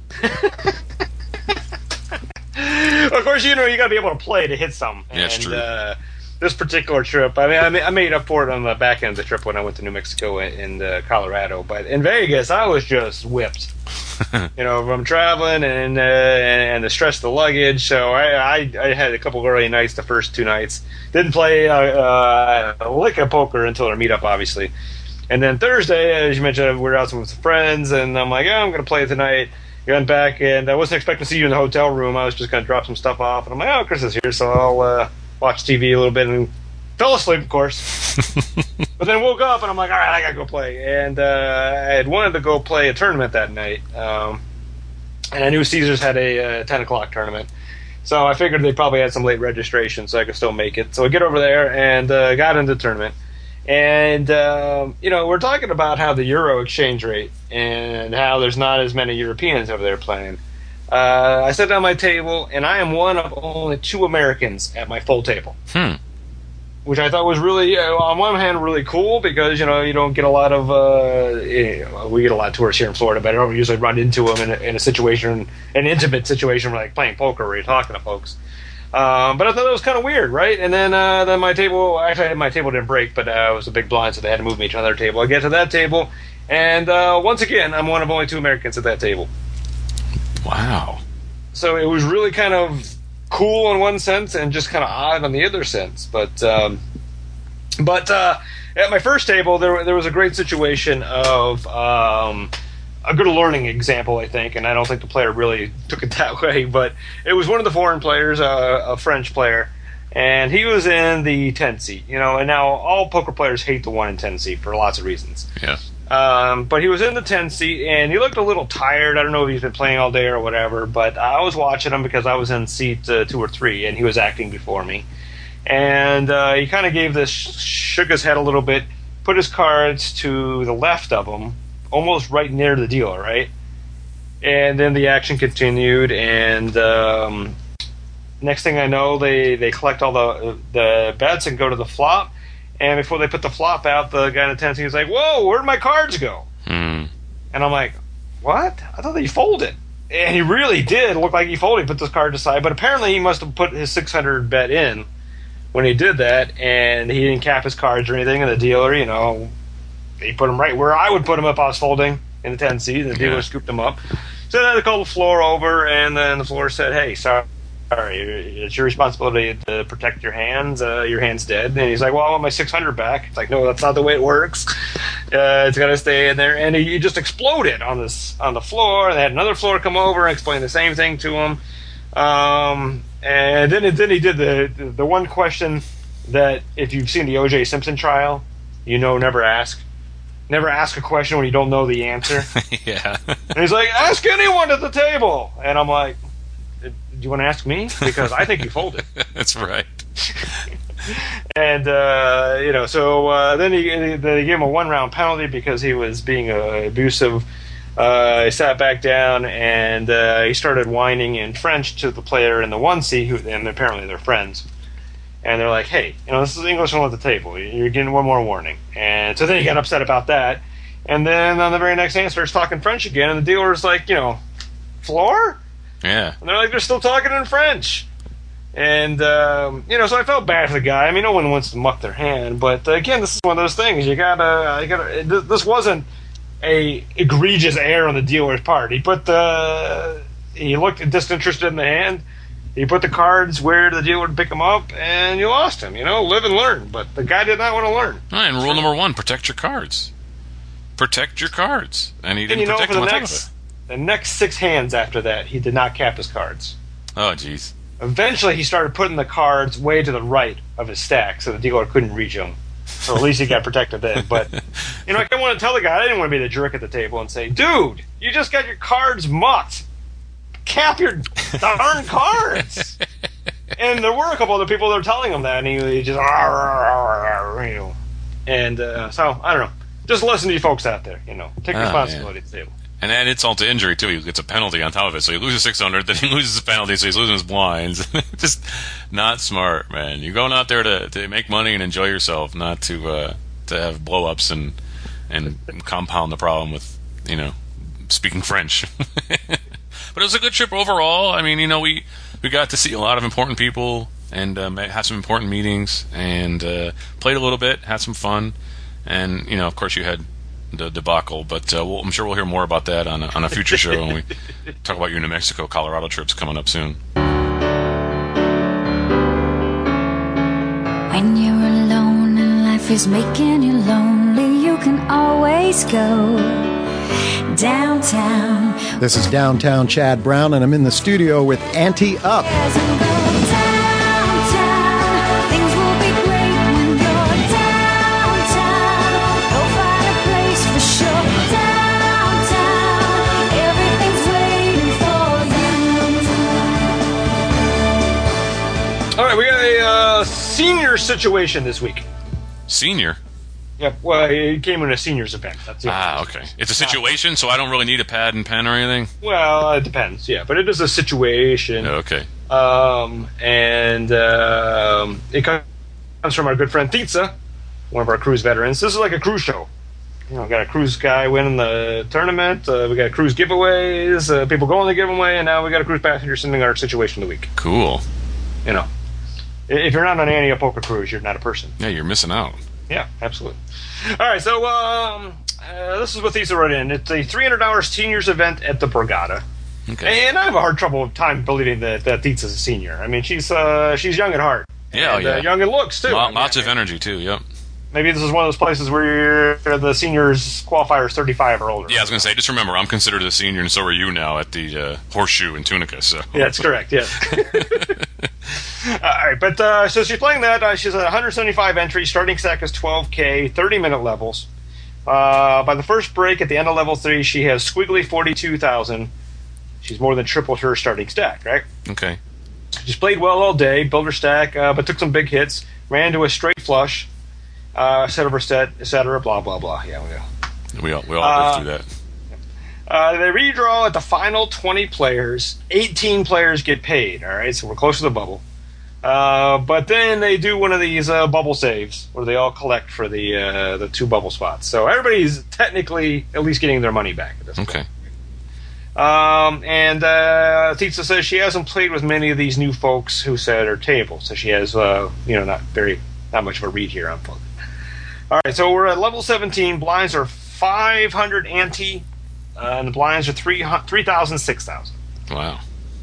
S3: Of course, you know you got to be able to play to hit some.
S5: Yeah, that's
S3: and,
S5: true.
S3: Uh, this particular trip, I mean, I, made, I made up for it on the back end of the trip when I went to New Mexico and uh, Colorado. But in Vegas, I was just whipped. You know, from traveling and uh, and the stress of the luggage. So I, I I had a couple of early nights the first two nights. Didn't play uh, uh, a lick of poker until our meetup, obviously. And then Thursday, as you mentioned, we were out with some friends, and I'm like, oh, I'm going to play tonight. Went back, and I wasn't expecting to see you in the hotel room. I was just going to drop some stuff off, and I'm like, oh, Chris is here, so I'll uh, watch T V a little bit, and fell asleep, of course. But then woke up, and I'm like, all right, I got to go play. And uh, I had wanted to go play a tournament that night, um, and I knew Caesars had a uh, ten o'clock tournament. So I figured they probably had some late registration, so I could still make it. So I get over there and uh, got into the tournament. And, um, you know, we're talking about how the euro exchange rate and how there's not as many Europeans over there playing. Uh, I sat down at my table, and I am one of only two Americans at my full table.
S5: Hmm.
S3: Which I thought was really, uh, on one hand, really cool because, you know, you don't get a lot of, uh, you know, we get a lot of tourists here in Florida, but I don't usually run into them in a, in a situation, an intimate situation like playing poker where you're talking to folks. Um, but I thought that was kind of weird, right? And then uh, then my table, actually my table didn't break, but uh, it was a big blind, so they had to move me to another table. I get to that table, and uh, once again, I'm one of only two Americans at that table.
S5: Wow.
S3: So it was really kind of cool in one sense and just kind of odd on the other sense. But um, but uh, at my first table, there there was a great situation of um, a good learning example, I think, and I don't think the player really took it that way. But it was one of the foreign players, uh, a French player, and he was in the ten seat. You know, and now all poker players hate the one in ten seat for lots of reasons.
S5: Yeah.
S3: Um, but he was in the ten seat, and he looked a little tired. I don't know if he's been playing all day or whatever, but I was watching him because I was in seat uh, two or three, and he was acting before me. And uh, he kind of gave this, shook his head a little bit, put his cards to the left of him, almost right near the dealer, right? And then the action continued, and um, next thing I know, they, they collect all the the bets and go to the flop. And before they put the flop out, the guy in the ten seat was like, "Whoa, where'd my cards go?"
S5: Hmm.
S3: And I'm like, "What? I thought that he folded." And he really did look like he folded. He put this card aside, but apparently he must have put his six hundred bet in when he did that, and he didn't cap his cards or anything. And the dealer, you know, he put them right where I would put them if I was folding in the ten seat. And the dealer
S5: Yeah.
S3: scooped them up. So then I called the floor over, and then the floor said, "Hey, sorry. Sorry, it's your responsibility to protect your hands. Uh, your hand's dead." And he's like, "Well, I want my six hundred back." It's like, "No, that's not the way it works. Uh, it's got to stay in there." And he, he just exploded on this on the floor. And they had another floor come over and explain the same thing to him. Um, and then then he did the the one question that if you've seen the O J Simpson trial, you know, never ask. Never ask a question when you don't know the answer.
S5: Yeah.
S3: And he's like, "Ask anyone at the table." And I'm like, "Do you want to ask me? Because I think you folded."
S5: That's right.
S3: And uh, you know, so uh, then he they gave him a one round penalty because he was being uh, abusive. Uh, he sat back down and uh, he started whining in French to the player in the one seat, who, and apparently they're friends. And they're like, "Hey, you know, this is English only at the table. You're getting one more warning." And so then he got upset about that. And then on the very next hand, starts talking French again, and the dealer's like, you know, "Floor?"
S5: Yeah.
S3: And they're like, they're still talking in French. And, um, you know, so I felt bad for the guy. I mean, no one wants to muck their hand. But, uh, again, this is one of those things. You gotta, you gotta, this wasn't a egregious error on the dealer's part. He put the, he looked disinterested in the hand. He put the cards where the dealer would pick them up, and you lost him. You know, live and learn. But the guy did not want to learn.
S5: All right, and rule number one, protect your cards. Protect your cards. And he
S3: And
S5: didn't
S3: you know,
S5: protect
S3: for
S5: them
S3: the
S5: on top of
S3: next,
S5: it.
S3: the next six hands after that, he did not cap his cards.
S5: Oh, jeez.
S3: Eventually, he started putting the cards way to the right of his stack, so the dealer couldn't reach them. So at least he got protected then. But, you know, I didn't want to tell the guy, I didn't want to be the jerk at the table and say, "Dude, you just got your cards mucked. Cap your darn cards." And there were a couple other people that were telling him that, and he, he just, you know. And uh, so, I don't know. Just listen to you folks out there, you know. Take
S5: Oh,
S3: responsibility at the table.
S5: And add insult to injury, too. He gets a penalty on top of it. So he loses six hundred, then he loses his penalty, so he's losing his blinds. Just not smart, man. You're going out there to, to make money and enjoy yourself, not to uh, to have blow-ups and, and compound the problem with, you know, speaking French. But it was a good trip overall. I mean, you know, we, we got to see a lot of important people and um, had some important meetings and uh, played a little bit, had some fun. And, you know, of course you had the debacle, but uh, we'll, I'm sure we'll hear more about that on a, on a future show when we talk about your New Mexico, Colorado trips coming up soon.
S7: When you're alone and life is making you lonely, you can always go downtown.
S8: This is Downtown Chad Brown, and I'm in the studio with Ante Up.
S3: senior situation this week.
S5: Senior?
S3: Yep. Well, it came in a seniors event. That's it.
S5: Ah, okay. It's a situation, so I don't really need a pad and pen or anything?
S3: Well, it depends, yeah. But it is a situation.
S5: Okay.
S3: Um, and um, it comes from our good friend Titsa, one of our cruise veterans. This is like a cruise show. You know, got a cruise guy winning the tournament. Uh, we got cruise giveaways. Uh, people going to giveaway, and now we got a cruise passenger sending our situation of the week.
S5: Cool.
S3: You know, if you're not on any a poker cruise, you're not a person.
S5: Yeah, you're missing out.
S3: Yeah, absolutely. All right, so um, uh, this is what Titsa wrote in. It's a three hundred dollars seniors event at the Borgata.
S5: Okay.
S3: And I have a hard trouble time believing that, that Titsa's a senior. I mean, she's uh, she's young at heart.
S5: Yeah,
S3: and,
S5: yeah.
S3: Uh, young in looks, too.
S5: Lot,
S3: I mean,
S5: lots
S3: I
S5: of
S3: mean,
S5: energy, too, yep.
S3: Maybe this is one of those places where you're, the seniors qualifier is thirty-five or older.
S5: Yeah, I was going to say, just remember, I'm considered a senior, and so are you now at the uh, Horseshoe in Tunica, so.
S3: Yeah, that's correct, yes. All right, but uh, so she's playing that. Uh, she's at one hundred seventy-five entries. Starting stack is twelve K, thirty-minute levels. Uh, by the first break at the end of level three, she has squiggly forty-two thousand. She's more than tripled her starting stack, right?
S5: Okay.
S3: She's played well all day, built her stack, uh, but took some big hits, ran into a straight flush, uh, set up her set, et cetera, blah, blah, blah. Yeah, we go.
S5: We all, we all
S3: Uh,
S5: lived through that.
S3: Uh, they redraw at the final twenty players. eighteen players get paid, all right? So we're close to the bubble. Uh, but then they do one of these uh, bubble saves where they all collect for the uh, the two bubble spots. So everybody's technically at least getting their money back at this point.
S5: Okay.
S3: Um, and uh, Titsa says she hasn't played with many of these new folks who sat at her table, so she has, uh, you know, not very, not much of a read here on poker. All right, so we're at level seventeen. Blinds are five hundred ante, uh, and the blinds are three thousand, six thousand.
S5: Wow.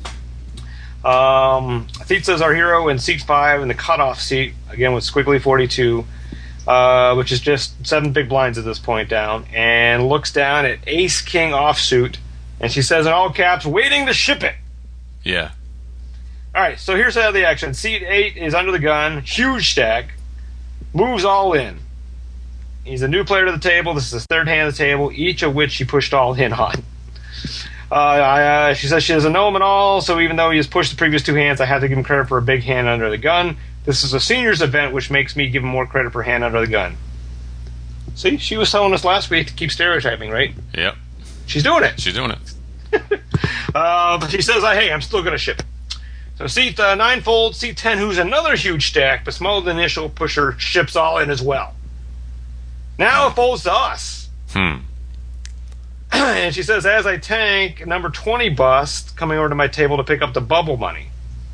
S3: Um, Titsa's our hero in seat five in the cutoff seat, again with squiggly forty-two, uh, which is just seven big blinds at this point down, and looks down at ace king offsuit. And she says in all caps, waiting to ship it.
S5: Yeah.
S3: All right, so here's how the action. Seat eight is under the gun, huge stack, moves all in. He's a new player to the table. This is his third hand of the table, each of which she pushed all in on. Uh, I, uh, she says she doesn't know him at all, so even though he has pushed the previous two hands, I have to give him credit for a big hand under the gun. This is a seniors event, which makes me give him more credit for hand under the gun. See, she was telling us last week to keep stereotyping, right?
S5: Yep.
S3: She's doing it.
S5: She's doing it.
S3: uh, but she says, hey, I'm still going to ship it. So seat uh, nine folds, seat ten, who's another huge stack, but smaller than initial pusher, ships all in as well. Now it folds to us.
S5: Hmm.
S3: And she says, as I tank, number twenty bust, coming over to my table to pick up the bubble money.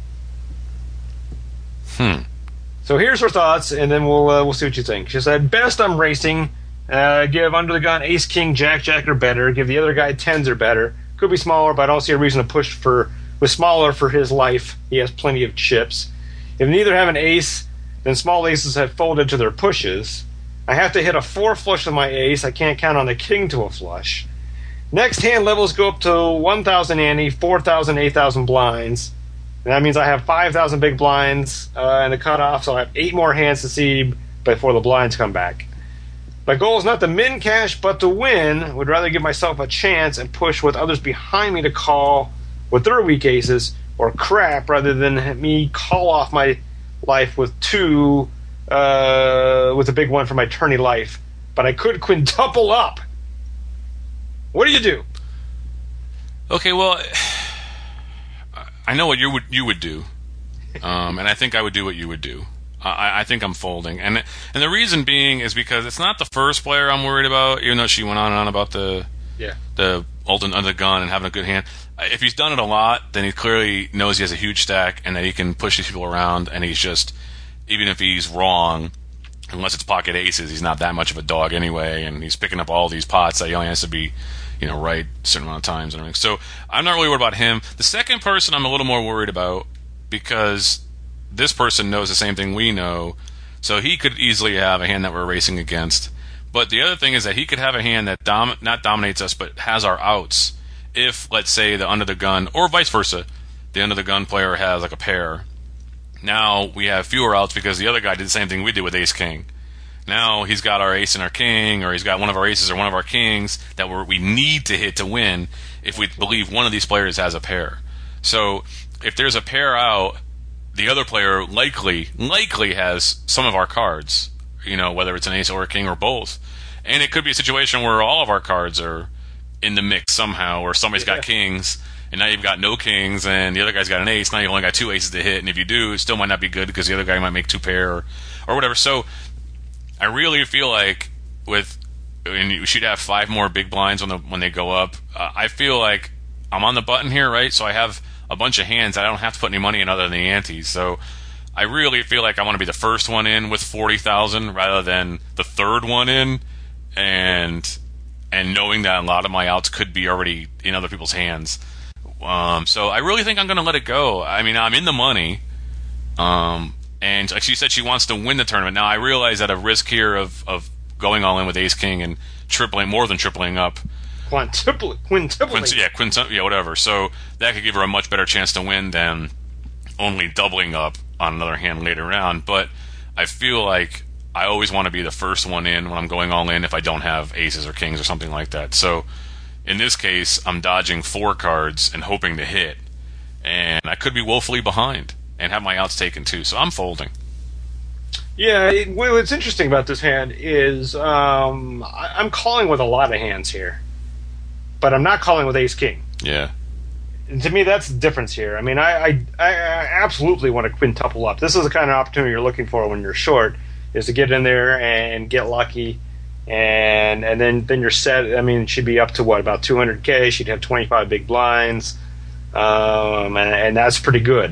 S5: Hmm.
S3: So here's her thoughts, and then we'll uh, we'll see what you think. She said, best I'm racing. Uh, give under the gun ace, king, jack, jack or better. Give the other guy tens or better. Could be smaller, but I don't see a reason to push for with smaller for his life. He has plenty of chips. If neither have an ace, then small aces have folded to their pushes. I have to hit a four flush with my ace. I can't count on the king to a flush. Next hand levels go up to one thousand ante, four thousand, eight thousand blinds. And that means I have five thousand big blinds uh, in the cutoff, so I have eight more hands to see before the blinds come back. My goal is not to min cash, but to win. Would rather give myself a chance and push with others behind me to call with their weak aces or crap rather than me call off my life with two, uh, with a big one for my tourney life. But I could quintuple up. What do you do?
S5: Okay, well, I know what you would you would do, um, and I think I would do what you would do. I, I think I'm folding, and and the reason being is because it's not the first player I'm worried about. Even though she went on and on about the
S3: yeah
S5: the ultimate under the gun and having a good hand. If he's done it a lot, then he clearly knows he has a huge stack and that he can push these people around. And he's just, even if he's wrong, unless it's pocket aces, he's not that much of a dog anyway. And he's picking up all these pots that he only has to be, you know, right a certain amount of times and everything. So I'm not really worried about him. The second person I'm a little more worried about because this person knows the same thing we know, so he could easily have a hand that we're racing against. But the other thing is that he could have a hand that dom- not dominates us, but has our outs. If, let's say, the under the gun, or vice versa, the under the gun player has like a pair. Now we have fewer outs because the other guy did the same thing we did with ace king. Now he's got our ace and our king, or he's got one of our aces or one of our kings that we're, we need to hit to win if we believe one of these players has a pair. So if there's a pair out, the other player likely likely has some of our cards, you know, whether it's an ace or a king or both. And it could be a situation where all of our cards are in the mix somehow, or somebody's got kings, and now you've got no kings, and the other guy's got an ace. Now you've only got two aces to hit, and if you do, it still might not be good because the other guy might make two pair or, or whatever. So I really feel like with, and you should have five more big blinds when the when they go up. Uh, I feel like I'm on the button here, right? So I have a bunch of hands that I don't have to put any money in other than the antes. So I really feel like I want to be the first one in with forty thousand rather than the third one in, and and knowing that a lot of my outs could be already in other people's hands. Um, so I really think I'm going to let it go. I mean, I'm in the money, um, and like she said, she wants to win the tournament. Now I realize that a risk here of of going all in with ace king and tripling, more than tripling up.
S3: Quintupling. Quintupling.
S5: Quint, yeah, quintu- yeah, whatever. So that could give her a much better chance to win than only doubling up on another hand later on. But I feel like I always want to be the first one in when I'm going all in if I don't have aces or kings or something like that. So in this case, I'm dodging four cards and hoping to hit. And I could be woefully behind and have my outs taken too. So I'm folding.
S3: Yeah, it, what's interesting about this hand is um, I, I'm calling with a lot of hands here. But I'm not calling with ace-king.
S5: Yeah.
S3: And to me, that's the difference here. I mean, I, I, I absolutely want to quintuple up. This is the kind of opportunity you're looking for when you're short, is to get in there and get lucky, and and then, then you're set. I mean, she'd be up to, what, about two hundred K. She'd have twenty-five big blinds, um, and, and that's pretty good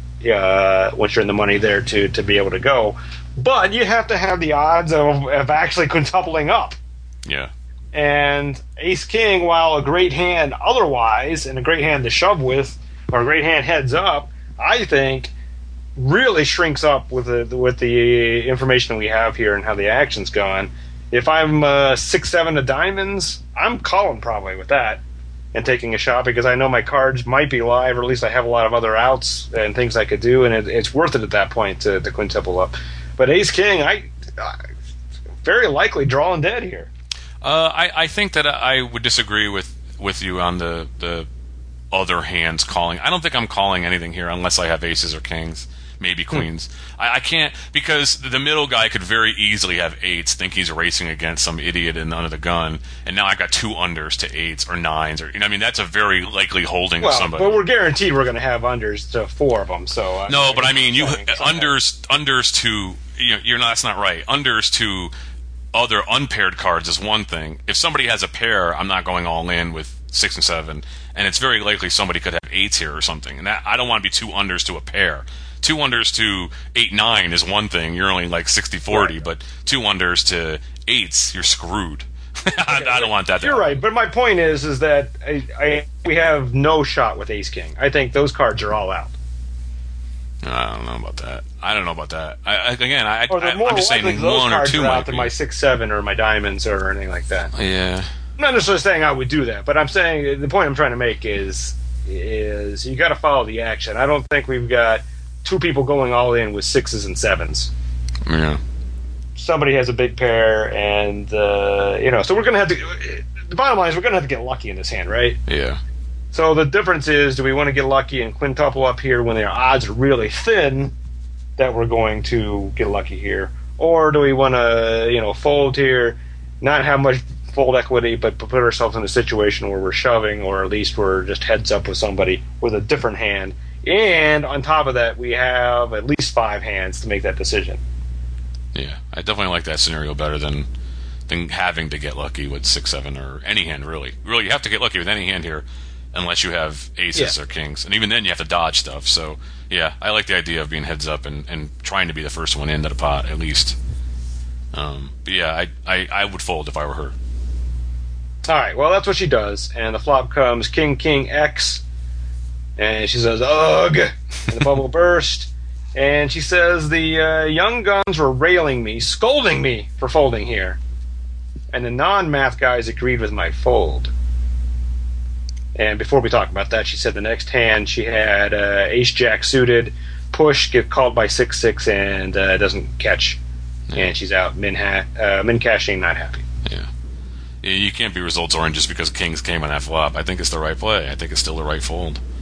S3: uh, once you're in the money there to, to be able to go. But you have to have the odds of, of actually quintupling up.
S5: Yeah.
S3: And ace-king, while a great hand otherwise, and a great hand to shove with, or a great hand heads up, I think really shrinks up with the with the information we have here and how the action's gone. If I'm uh, six seven of diamonds, I'm calling probably with that and taking a shot because I know my cards might be live, or at least I have a lot of other outs and things I could do, and it, it's worth it at that point to, to quintuple up. But ace-king, I, I very likely drawing dead here.
S5: Uh, I, I think that I would disagree with, with you on the, the other hands calling. I don't think I'm calling anything here unless I have aces or kings, maybe queens. Hmm. I, I can't, because the middle guy could very easily have eights, think he's racing against some idiot in under the gun, and now I got two unders to eights or nines, or you know, I mean, that's a very likely holding
S3: well,
S5: of somebody.
S3: But we're guaranteed we're going to have unders to four of them. So I
S5: no,
S3: mean,
S5: but I mean, you unders unders to you know, you're not. That's not right. Unders to other unpaired cards is one thing. If somebody has a pair, I'm not going all in with six and seven, and it's very likely somebody could have eights here or something. And that, I don't want to be two unders to a pair. Two unders to eight nine is one thing. You're only like sixty forty, right. But two unders to eights, you're screwed. I, I don't want that. To
S3: you're
S5: happen.
S3: Right, but my point is, is that I, I we have no shot with ace king. I think those cards are all out.
S5: I don't know about that. I don't know about that. I, I, again, I,
S3: or
S5: I, I'm just saying one or two
S3: are
S5: might
S3: out than
S5: be.
S3: my six seven or my diamonds or anything like that.
S5: Yeah.
S3: I'm not necessarily saying I would do that, but I'm saying the point I'm trying to make is is you got to follow the action. I don't think we've got two people going all in with sixes and sevens.
S5: Yeah.
S3: Somebody has a big pair, and uh, you know, so we're gonna have to. The bottom line is we're gonna have to get lucky in this hand, right?
S5: Yeah.
S3: So the difference is, do we want to get lucky and quintuple up here when the odds are really thin that we're going to get lucky here, or do we want to, you know, fold here, not have much fold equity, but put ourselves in a situation where we're shoving, or at least we're just heads up with somebody with a different hand, and on top of that, we have at least five hands to make that decision.
S5: Yeah, I definitely like that scenario better than than having to get lucky with six seven or any hand. Really, really, you have to get lucky with any hand here. Unless you have aces yeah. or kings. And even then you have to dodge stuff. So, yeah, I like the idea of being heads up and, and trying to be the first one into the pot, at least. Um, but, yeah, I, I, I would fold if I were her.
S3: All right, well, that's what she does. And the flop comes King, King, X. And she says, ugh. And the bubble burst. And she says, the uh, young guns were railing me, scolding me for folding here. And the non-math guys agreed with my fold. And before we talk about that, she said the next hand she had uh, ace-jack suited, push, get called by six six, and uh, doesn't catch. Yeah. And she's out min, ha- uh, min cashing, not happy.
S5: Yeah. yeah. You can't be results oriented just because kings came on that flop. I think it's the right play. I think it's still the right fold.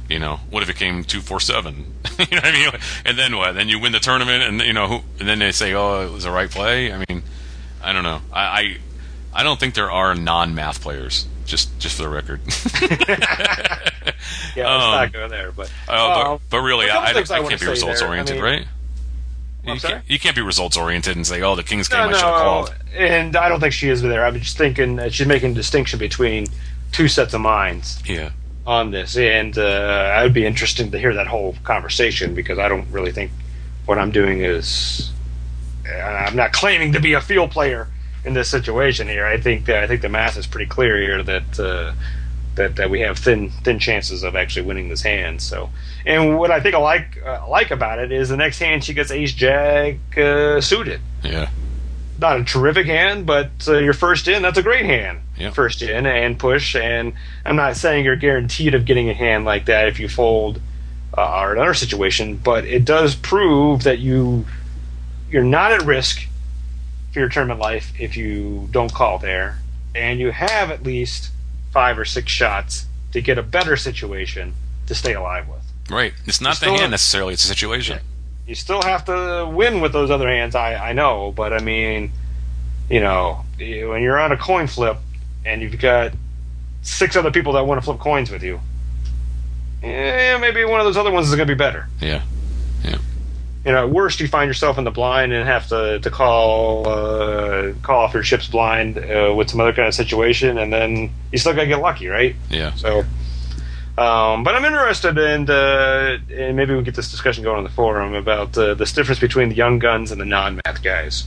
S5: You know, what if it came two four seven? You know what I mean? And then what? Then you win the tournament, and you know, who, and then they say, "Oh, it was the right play." I mean, I don't know. I I, I don't think there are non-math players. Just just for the record.
S3: Yeah, let's
S5: um,
S3: not go there. But
S5: uh,
S3: uh,
S5: but, but really, I, I,
S3: things
S5: I
S3: I wanna
S5: can't be
S3: say
S5: results
S3: there.
S5: oriented,
S3: I mean-
S5: right?
S3: I'm
S5: You
S3: sorry?
S5: can't, you can't be results oriented and say, "Oh, the Kings game
S3: No,
S5: I should have
S3: no,
S5: called."
S3: and I don't think she is there. I'm just thinking that she's making a distinction between two sets of minds
S5: Yeah,
S3: on this, and uh, I would be interested to hear that whole conversation because I don't really think what I'm doing is. I'm not claiming to be a field player in this situation here. I think that I think the math is pretty clear here that uh, that that we have thin thin chances of actually winning this hand. So, and what I think I like uh, like about it is the next hand she gets Ace Jack uh, suited.
S5: yeah,
S3: Not a terrific hand, but uh, your first in, that's a great hand.
S5: Yeah.
S3: First in and push, and I'm not saying you're guaranteed of getting a hand like that if you fold uh, or another situation, but it does prove that you you're not at risk for your tournament life if you don't call there, and you have at least five or six shots to get a better situation to stay alive with.
S5: right. It's not the
S3: still
S5: hand
S3: have-
S5: necessarily; it's a situation.
S3: You still have to win with those other hands, I, I know, but I mean, you know, you- when you're on a coin flip and you've got six other people that want to flip coins with you, yeah, maybe one of those other ones is going to be better.
S5: Yeah, yeah,
S3: You know, at worst, you find yourself in the blind and have to to call uh, call off your ship's blind uh, with some other kind of situation, and then you still got to get lucky, right?
S5: yeah.
S3: So, um, but I'm interested in, uh, and maybe we get this discussion going on the forum about uh, this difference between the young guns and the non-math guys.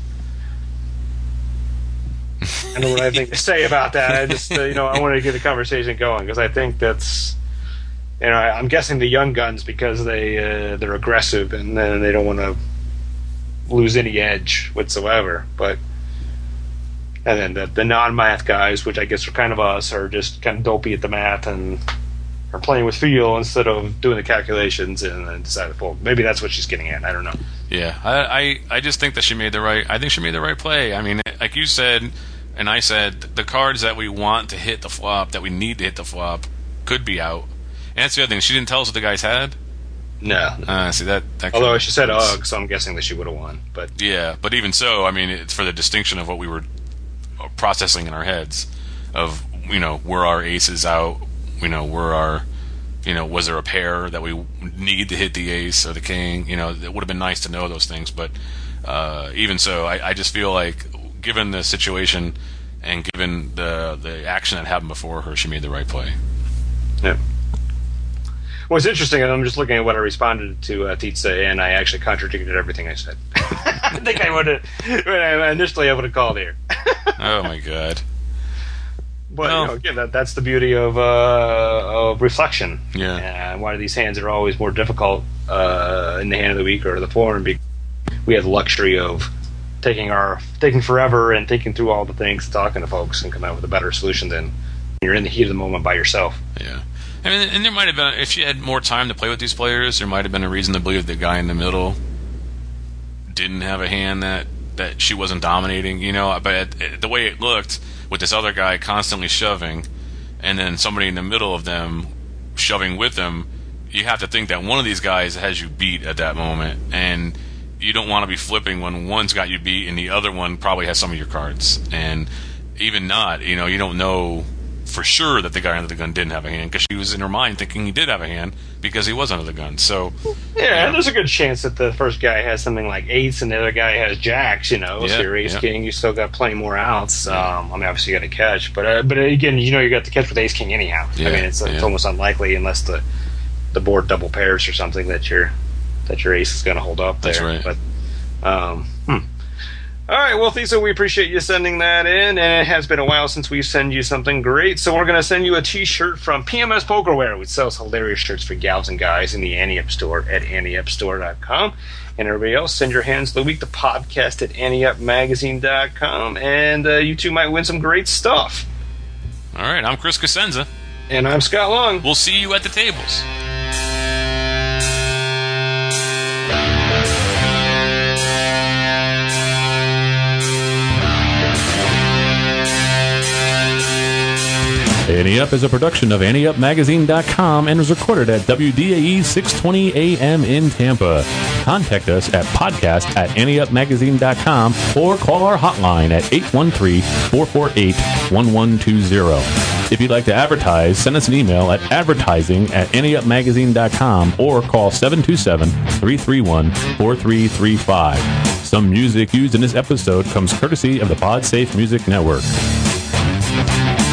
S3: I don't know what I think to say about that. I just, uh, you know, I want to get the conversation going because I think that's, you know, I, I'm guessing the young guns because they uh, they're aggressive and then they don't want to lose any edge whatsoever. But and then the, the non-math guys, which I guess are kind of us, are just kind of dopey at the math and are playing with feel instead of doing the calculations and then decide to fold. Maybe that's what she's getting at. I don't know.
S5: Yeah, I, I, I just think that she made the right. I think she made the right play. I mean, like you said, and I said, the cards that we want to hit the flop, that we need to hit the flop, could be out. And that's the other thing. She didn't tell us what the guys had.
S3: No.
S5: Uh, see that. that
S3: Although
S5: could-
S3: she said ugh, so I'm guessing that she would have won. But
S5: Yeah, but even so, I mean, it's for the distinction of what we were processing in our heads, of you know, were our aces out? You know, were our You know, was there a pair that we need to hit the ace or the king? You know, it would have been nice to know those things. But uh, even so, I, I just feel like, given the situation and given the the action that happened before her, she made the right play.
S3: yeah. What's interesting, and I'm just looking at what I responded to uh, Titsa, and I actually contradicted everything I said. I think I would have, when I initially I would have called here.
S5: Oh my god!
S3: But
S5: Well-
S3: you know, again, that, that's the beauty of uh, of reflection.
S5: Yeah.
S3: And why these hands are always more difficult uh, in the hand of the week or the forum. Because we have the luxury of taking our taking forever and thinking through all the things, talking to folks, and coming out with a better solution than you're in the heat of the moment by yourself.
S5: Yeah. I mean, and there might have been, if she had more time to play with these players, there might have been a reason to believe the guy in the middle didn't have a hand that, that she wasn't dominating, you know. But it, the way it looked, with this other guy constantly shoving, and then somebody in the middle of them shoving with them, you have to think that one of these guys has you beat at that moment, and you don't want to be flipping when one's got you beat and the other one probably has some of your cards. And even not, you know, you don't know for sure that the guy under the gun didn't have a hand, because she was in her mind thinking he did have a hand because he was under the gun. So
S3: Yeah, and there's a good chance that the first guy has something like eights and the other guy has jacks, you know.
S5: Yeah,
S3: so your ace
S5: yeah.
S3: king, you still got plenty more outs. Um, I mean, obviously you got to catch, but uh, but again, you know, you got to catch with ace king anyhow.
S5: Yeah,
S3: I mean, it's, it's
S5: yeah.
S3: almost unlikely unless the the board double pairs or something that your that your ace is going to hold up there.
S5: That's right.
S3: But um, hmm. All right, well, Thesa, we appreciate you sending that in, and it has been a while since we send you something great, so we're going to send you a T-shirt from P M S Pokerware, which sells hilarious shirts for gals and guys in the Ante Up store at ante up store dot com. And everybody else, send your hands of the week to podcast at ante up magazine dot com, and uh, you two might win some great stuff.
S5: all right, I'm Chris Cosenza.
S3: And I'm Scott Long.
S5: We'll see you at the tables.
S1: Ante Up is a production of ante up magazine dot com and was recorded at W D A E six twenty A M in Tampa. Contact us at podcast at ante up magazine dot com or call our hotline at eight one three, four four eight, one one two zero. If you'd like to advertise, send us an email at advertising at ante up magazine dot com or call seven two seven, three three one, four three three five. Some music used in this episode comes courtesy of the PodSafe Music Network.